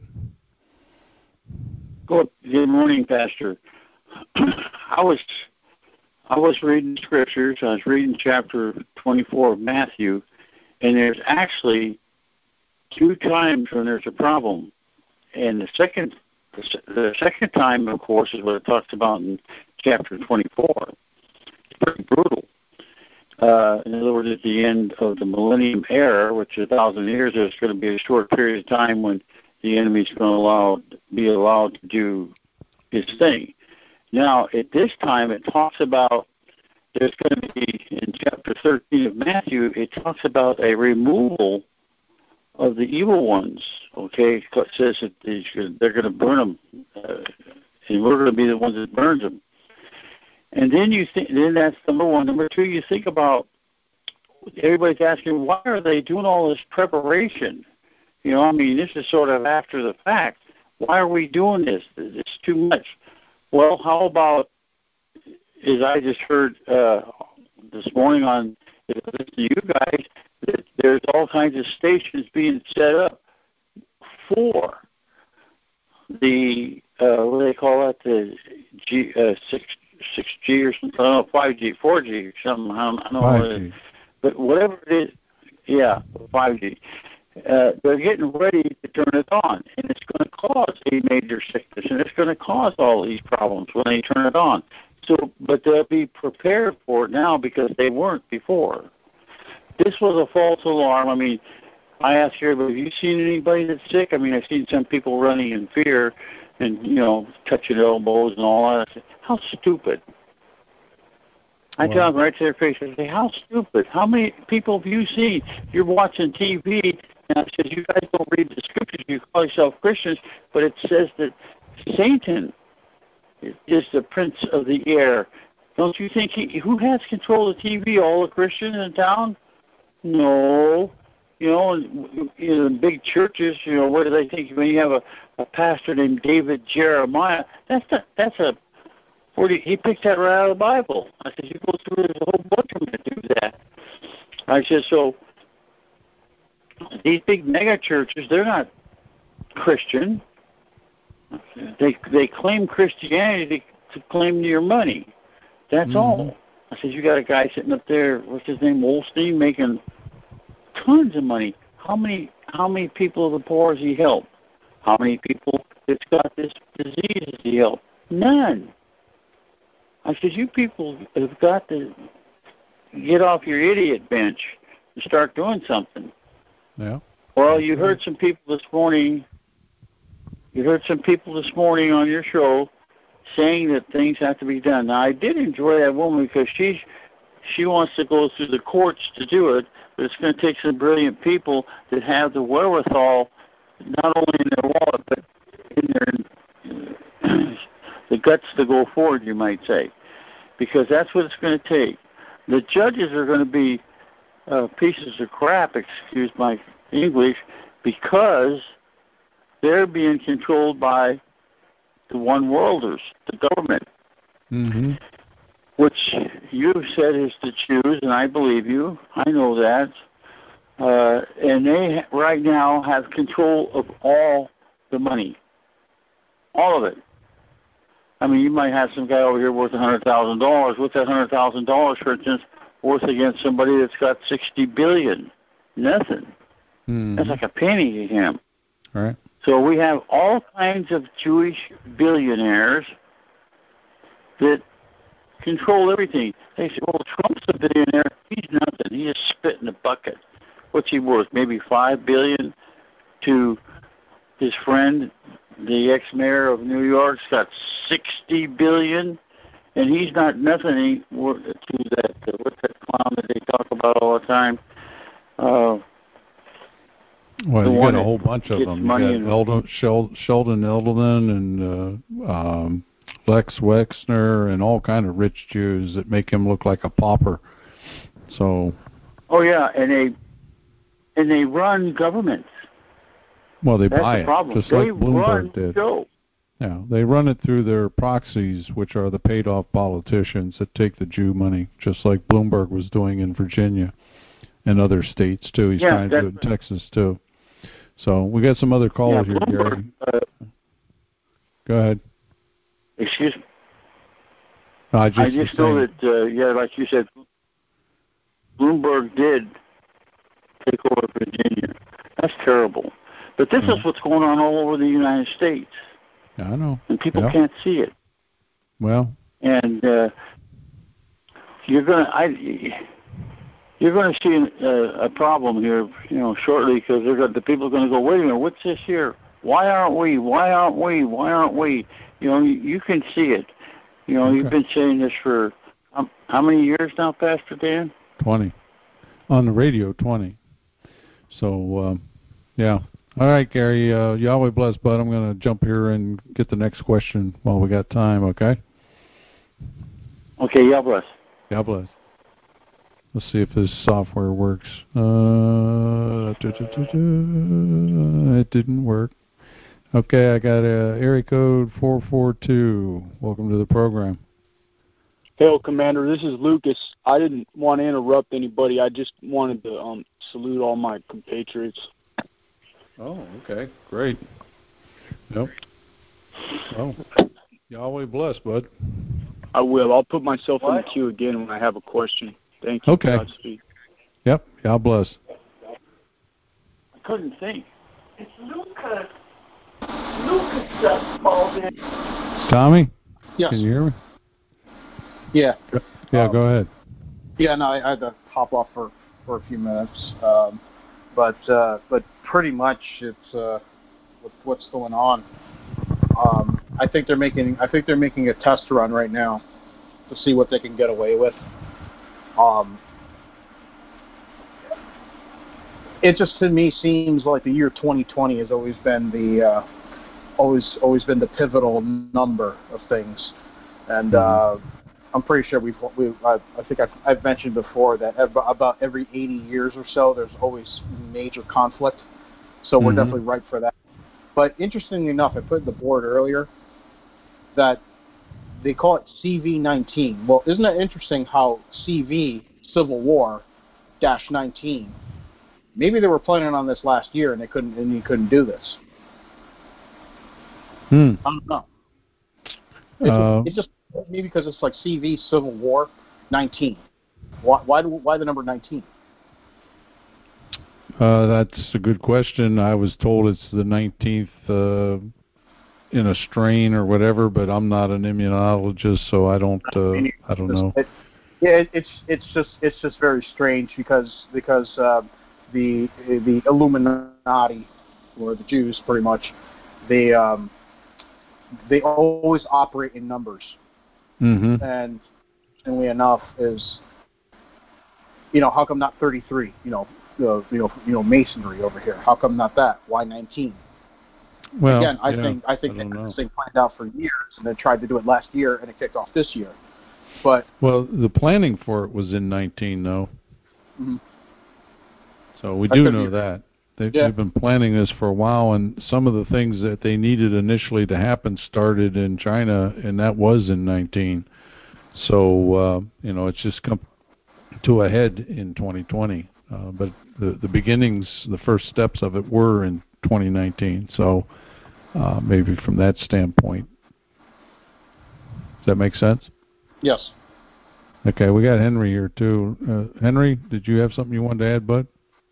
Good, good morning, Pastor. I was I was reading scriptures. I was reading chapter twenty-four of Matthew, and there's actually two times when there's a problem. And the second the second time, of course, is what it talks about in chapter twenty-four. It's pretty brutal. Uh, in other words, at the end of the millennium era, which is a thousand years, there's going to be a short period of time when the enemy's going to allow be allowed to do his thing. Now, at this time, it talks about, there's going to be, in chapter thirteen of Matthew, it talks about a removal of the evil ones, okay? It says that they're going to burn them, uh, and we're going to be the ones that burns them. And then you think, then that's number one. Number two, you think about, everybody's asking, why are they doing all this preparation? You know, I mean, this is sort of after the fact. Why are we doing this? It's too much. Well, how about, as I just heard uh, this morning on, listening to you guys, that there's all kinds of stations being set up for the, uh, what do they call it, the G, uh, six, six G or something, I don't know, five G, four G or something, I don't, I don't know what it is. But whatever it is, yeah, five G. Uh, they're getting ready to turn it on, and it's going to cause a major sickness, and it's going to cause all these problems when they turn it on. So, but they'll be prepared for it now because they weren't before. This was a false alarm. I mean, I asked everybody, have you seen anybody that's sick? I mean, I've seen some people running in fear and, you know, touching elbows and all that. I said, how stupid. I tell them right to their face, I say, how stupid. How many people have you seen? You're watching T V, and I said, you guys don't read the scriptures. You call yourself Christians, but it says that Satan is the prince of the air. Don't you think he, who has control of T V? All the Christians in town? No. You know, in, in big churches, you know, what do they think? When you have a, a pastor named David Jeremiah, that's a, that's a, where do, he picked that right out of the Bible. I said, you go through, there's a whole bunch of them that do that. I said, so these big mega churches, they're not Christian. They they claim Christianity to claim your money. That's mm-hmm. all. I said, you got a guy sitting up there, what's his name, Wolstein, making tons of money. How many how many people of the poor has he helped? How many people that's got this disease has he helped? None. I said, you people have got to get off your idiot bench and start doing something. Yeah. Well, you heard some people this morning, you heard some people this morning on your show saying that things have to be done. Now, I did enjoy that woman because she's, she wants to go through the courts to do it, but it's going to take some brilliant people that have the wherewithal, not only in their wallet, but in their the guts to go forward, you might say, because that's what it's going to take. The judges are going to be uh, pieces of crap, excuse my English, because they're being controlled by the one-worlders, the government, mm-hmm. which you said is to choose, and I believe you. I know that. Uh, and they right now have control of all the money, all of it. I mean, you might have some guy over here worth one hundred thousand dollars. What's that one hundred thousand dollars, for instance, worth against somebody that's got sixty billion dollars? Nothing. Mm-hmm. That's like a penny to him. All right. So we have all kinds of Jewish billionaires that control everything. They say, well, Trump's a billionaire. He's nothing. He just spit in the bucket. What's he worth? Maybe five billion dollars to his friend, the ex-mayor of New York's got sixty billion dollars, and he's not nothing to that. Uh, what's that clown that they talk about all the time? Uh, well, you got a whole bunch of them. You got Eldon, Sheldon Edelman and uh, um, Lex Wexner and all kind of rich Jews that make him look like a pauper. So. Oh yeah, and they and they run governments. Well, they That's buy the problem. it, just they like Bloomberg run did. Show. Yeah, they run it through their proxies, which are the paid-off politicians that take the Jew money, just like Bloomberg was doing in Virginia and other states, too. He's yeah, trying to do it in Texas, too. So we got some other callers yeah, here, Gary. Uh, Go ahead. Excuse me. No, I just, I just know that, uh, yeah, like you said, Bloomberg did take over Virginia. That's terrible. But this yeah. is what's going on all over the United States. Yeah, I know. And people yeah. can't see it. Well. And uh, you're gonna, I, you're going to see a, a problem here, you know, shortly, because they're going, the people are going to go, wait a minute, what's this here? Why aren't we? Why aren't we? Why aren't we? You know, you, you can see it. You know, Okay. you've been saying this for um, how many years now, Pastor Dan? twenty. On the radio, twenty. So, um, yeah. All right, Gary, uh, Yahweh bless, bud. I'm going to jump here and get the next question while we got time, okay? Okay, Yahweh bless. God bless. Let's see if this software works. Uh, da, da, da, da. It didn't work. Okay, I got uh, area code four four two. Welcome to the program. Hail, Commander. This is Lucas. I didn't want to interrupt anybody. I just wanted to um, salute all my compatriots. Oh, okay. Great. Yep. Well, Yahweh bless, bud. I will. I'll put myself in What? the queue again when I have a question. Thank you. Okay. Godspeed. Yep. God bless. I couldn't think. It's Lucas. Lucas just called in. Tommy? Yes. Can you hear me? Yeah. Yeah, Um, go ahead. Yeah, no, I, I had to hop off for, for a few minutes, um, but uh, but pretty much it's uh, what, what's going on. Um, I think they're making I think they're making a test run right now to see what they can get away with. Um, it just to me seems like the year twenty twenty has always been the uh, always always been the pivotal number of things, and. Uh, I'm pretty sure we've, we I, I think I've, I've mentioned before that ev- about every eighty years or so, there's always major conflict. So we're Mhm. definitely ripe for that. But interestingly enough, I put in the board earlier that they call it C V nineteen. Well, isn't that interesting how C V, Civil War, dash nineteen, maybe they were planning on this last year and they couldn't, and you couldn't do this. Hmm. I don't know. It Uh, just, it just maybe because it's like C V Civil War nineteen. Why why, do, why the number nineteen? uh, that's a good question. I was told it's the nineteenth uh, in a strain or whatever, but I'm not an immunologist, so I don't. Uh, I don't know. It, yeah, it, it's it's just it's just very strange because because uh, the the Illuminati or the Jews pretty much they um, they always operate in numbers. Mm-hmm. And interestingly enough, is you know how come not thirty-three? You know, uh, you know, you know, masonry over here. How come not that? Why nineteen? Well, Again, I yeah, think I think I they don't had know. this thing planned out for years, and then tried to do it last year, and it kicked off this year. But Well, the planning for it was in nineteen, though. mhm. So we That do could know be- that. They've, Yeah. they've been planning this for a while, and some of the things that they needed initially to happen started in China, and that was in nineteen. So, uh, you know, it's just come to a head in twenty twenty. Uh, but the, the beginnings, the first steps of it were in twenty nineteen. So uh, maybe from that standpoint. Does that make sense? yes. Okay, we got Henry here, too. Uh, Henry, did you have something you wanted to add, bud?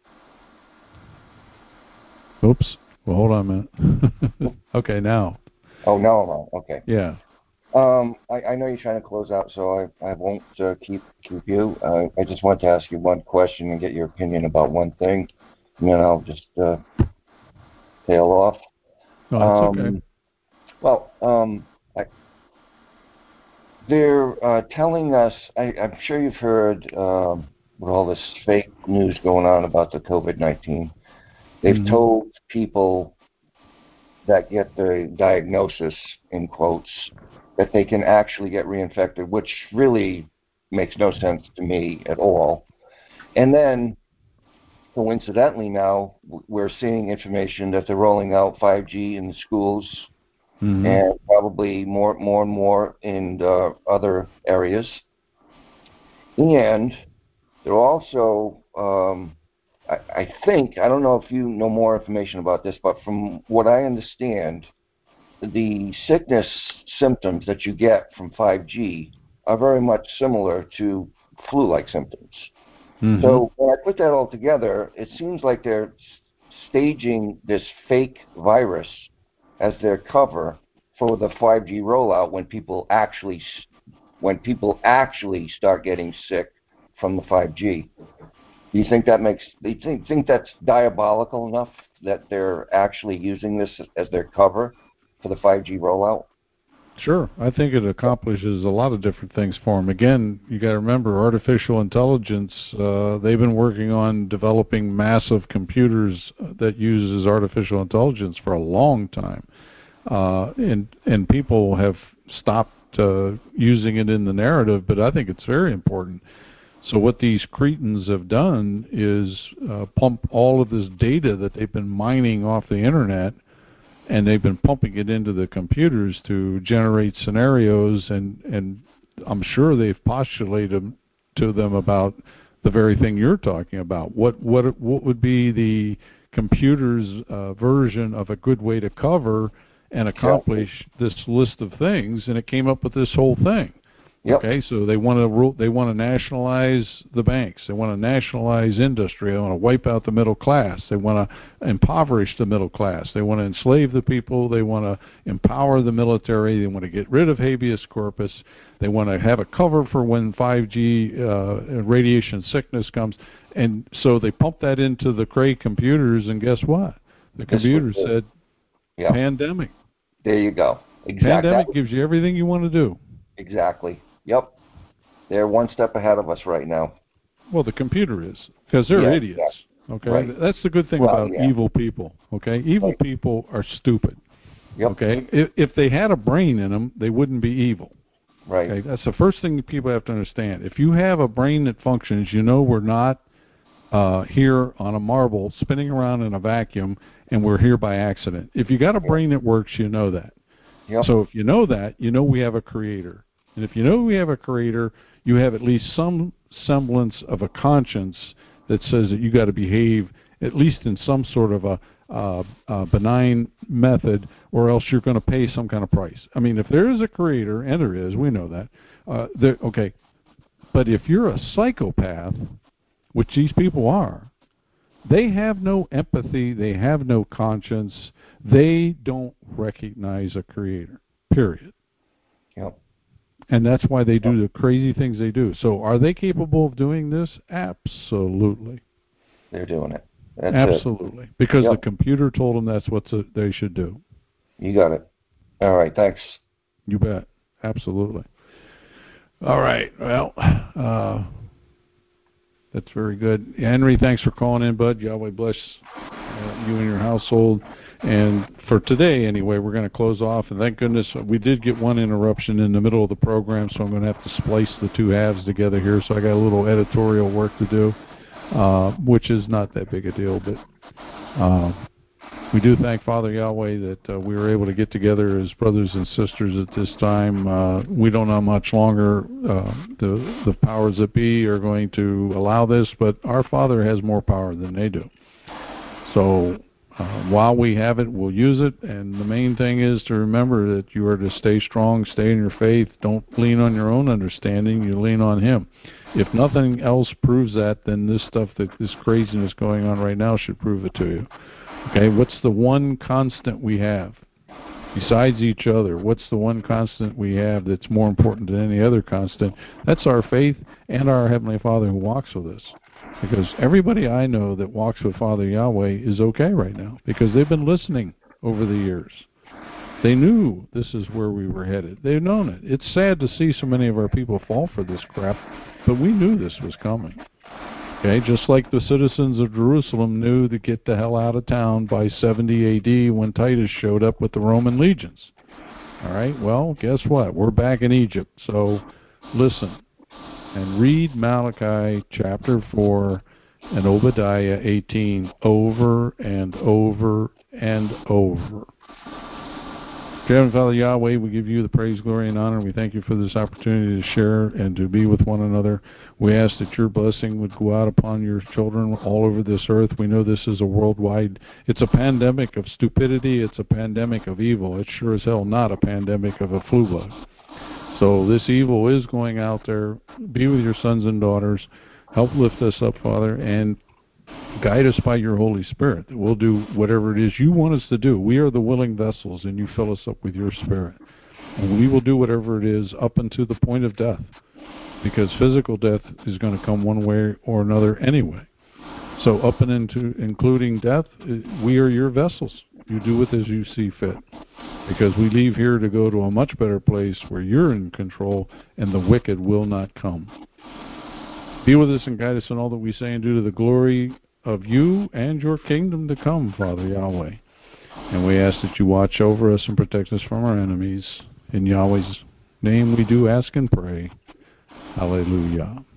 Oops. Well, hold on a minute. Okay, now. Oh, no, I'm on. Okay. Yeah. Um, I, I know you're trying to close out, so I, I won't uh, keep keep you. Uh, I just want to ask you one question and get your opinion about one thing, and then I'll just uh, tail off. No, that's um, okay. Well, um, I, they're uh, telling us, I, I'm sure you've heard um, with all this fake news going on about the COVID nineteen, they've Mhm. told people that get the diagnosis, in quotes, that they can actually get reinfected, which really makes no sense to me at all. And then, coincidentally now, we're seeing information that they're rolling out five G in the schools, Mhm. and probably more, more and more in the other areas. And they're also, um, I, I think, I don't know if you know more information about this, but from what I understand, the sickness symptoms that you get from five G are very much similar to flu-like symptoms. Mhm. So when I put that all together, it seems like they're staging this fake virus as their cover for the five G rollout when people actually when people actually start getting sick from the five G. Do you think that makes? Do you think, think that's diabolical enough that they're actually using this as their cover for the five G rollout? Sure. I think it accomplishes a lot of different things for them. Again, you got to remember, artificial intelligence, uh, they've been working on developing massive computers that uses artificial intelligence for a long time. Uh, and, and people have stopped uh, using it in the narrative, but I think it's very important. So what these cretins have done is uh, pump all of this data that they've been mining off the internet, and they've been pumping it into the computers to generate scenarios, and, and I'm sure they've postulated to them about the very thing you're talking about. What what what would be the computer's uh, version of a good way to cover and accomplish yep. this list of things, and it came up with this whole thing. Yep. Okay, so they want to rule, they want to nationalize the banks. They want to nationalize industry. They want to wipe out the middle class. They want to impoverish the middle class. They want to enslave the people. They want to empower the military. They want to get rid of habeas corpus. They want to have a cover for when five G uh, radiation sickness comes. And so they pump that into the Cray computers, and guess what? The computer said, yep. pandemic. There you go. Exactly. Pandemic gives you everything you want to do. Exactly. Yep. They're one step ahead of us right now. Well, the computer is, because they're yeah, idiots. Yeah. Okay? Right. That's the good thing well, about yeah. evil people. Okay? Evil right. people are stupid. Yep. Okay? If, if they had a brain in them, they wouldn't be evil. Right. Okay? That's the first thing that people have to understand. If you have a brain that functions, you know we're not uh, here on a marble spinning around in a vacuum, and we're here by accident. If you got a brain that works, you know that. Yep. So if you know that, you know we have a creator. And if you know we have a creator, you have at least some semblance of a conscience that says that you got to behave at least in some sort of a, uh, a benign method, or else you're going to pay some kind of price. I mean, if there is a creator, and there is, we know that. Uh, there, okay, but if you're a psychopath, which these people are, they have no empathy. They have no conscience. They don't recognize a creator, period. Yep. And that's why they do the crazy things they do. So are they capable of doing this? Absolutely. They're doing it. That's Absolutely. It. Because yep. the computer told them that's what they should do. You got it. All right. Thanks. You bet. Absolutely. All right. Well, uh, that's very good. Henry, thanks for calling in, bud. Yahweh bless uh, you and your household. And for today, anyway, we're going to close off. And thank goodness we did get one interruption in the middle of the program, so I'm going to have to splice the two halves together here. So I got a little editorial work to do, uh, which is not that big a deal. But uh, we do thank Father Yahweh that uh, we were able to get together as brothers and sisters at this time. Uh, we don't know how much longer uh, the, the powers that be are going to allow this, but our Father has more power than they do. So Uh, while we have it, we'll use it, and the main thing is to remember that you are to stay strong, stay in your faith. Don't lean on your own understanding. You lean on Him. If nothing else proves that, then this stuff, that this craziness going on right now should prove it to you. Okay, what's the one constant we have? Besides each other, what's the one constant we have that's more important than any other constant? That's our faith and our Heavenly Father who walks with us. Because everybody I know that walks with Father Yahweh is okay right now because they've been listening over the years. They knew this is where we were headed. They've known it. It's sad to see so many of our people fall for this crap, but we knew this was coming. Okay, just like the citizens of Jerusalem knew to get the hell out of town by seventy A D when Titus showed up with the Roman legions. All right, well, guess what? We're back in Egypt, so listen. And read Malachi chapter four and Obadiah eighteen over and over and over. Heavenly Father Yahweh, we give you the praise, glory, and honor. We thank you for this opportunity to share and to be with one another. We ask that your blessing would go out upon your children all over this earth. We know this is a worldwide, it's a pandemic of stupidity. It's a pandemic of evil. It's sure as hell not a pandemic of a flu bug. So this evil is going out there. Be with your sons and daughters. Help lift us up, Father, and guide us by your Holy Spirit. We'll do whatever it is you want us to do. We are the willing vessels, and you fill us up with your Spirit. And we will do whatever it is up until the point of death, because physical death is going to come one way or another anyway. So up and into including death, we are your vessels. You do with as you see fit. because we leave here to go to a much better place where you're in control and the wicked will not come. Be with us and guide us in all that we say and do to the glory of you and your kingdom to come, Father Yahweh. And we ask that you watch over us and protect us from our enemies. In Yahweh's name we do ask and pray. Hallelujah.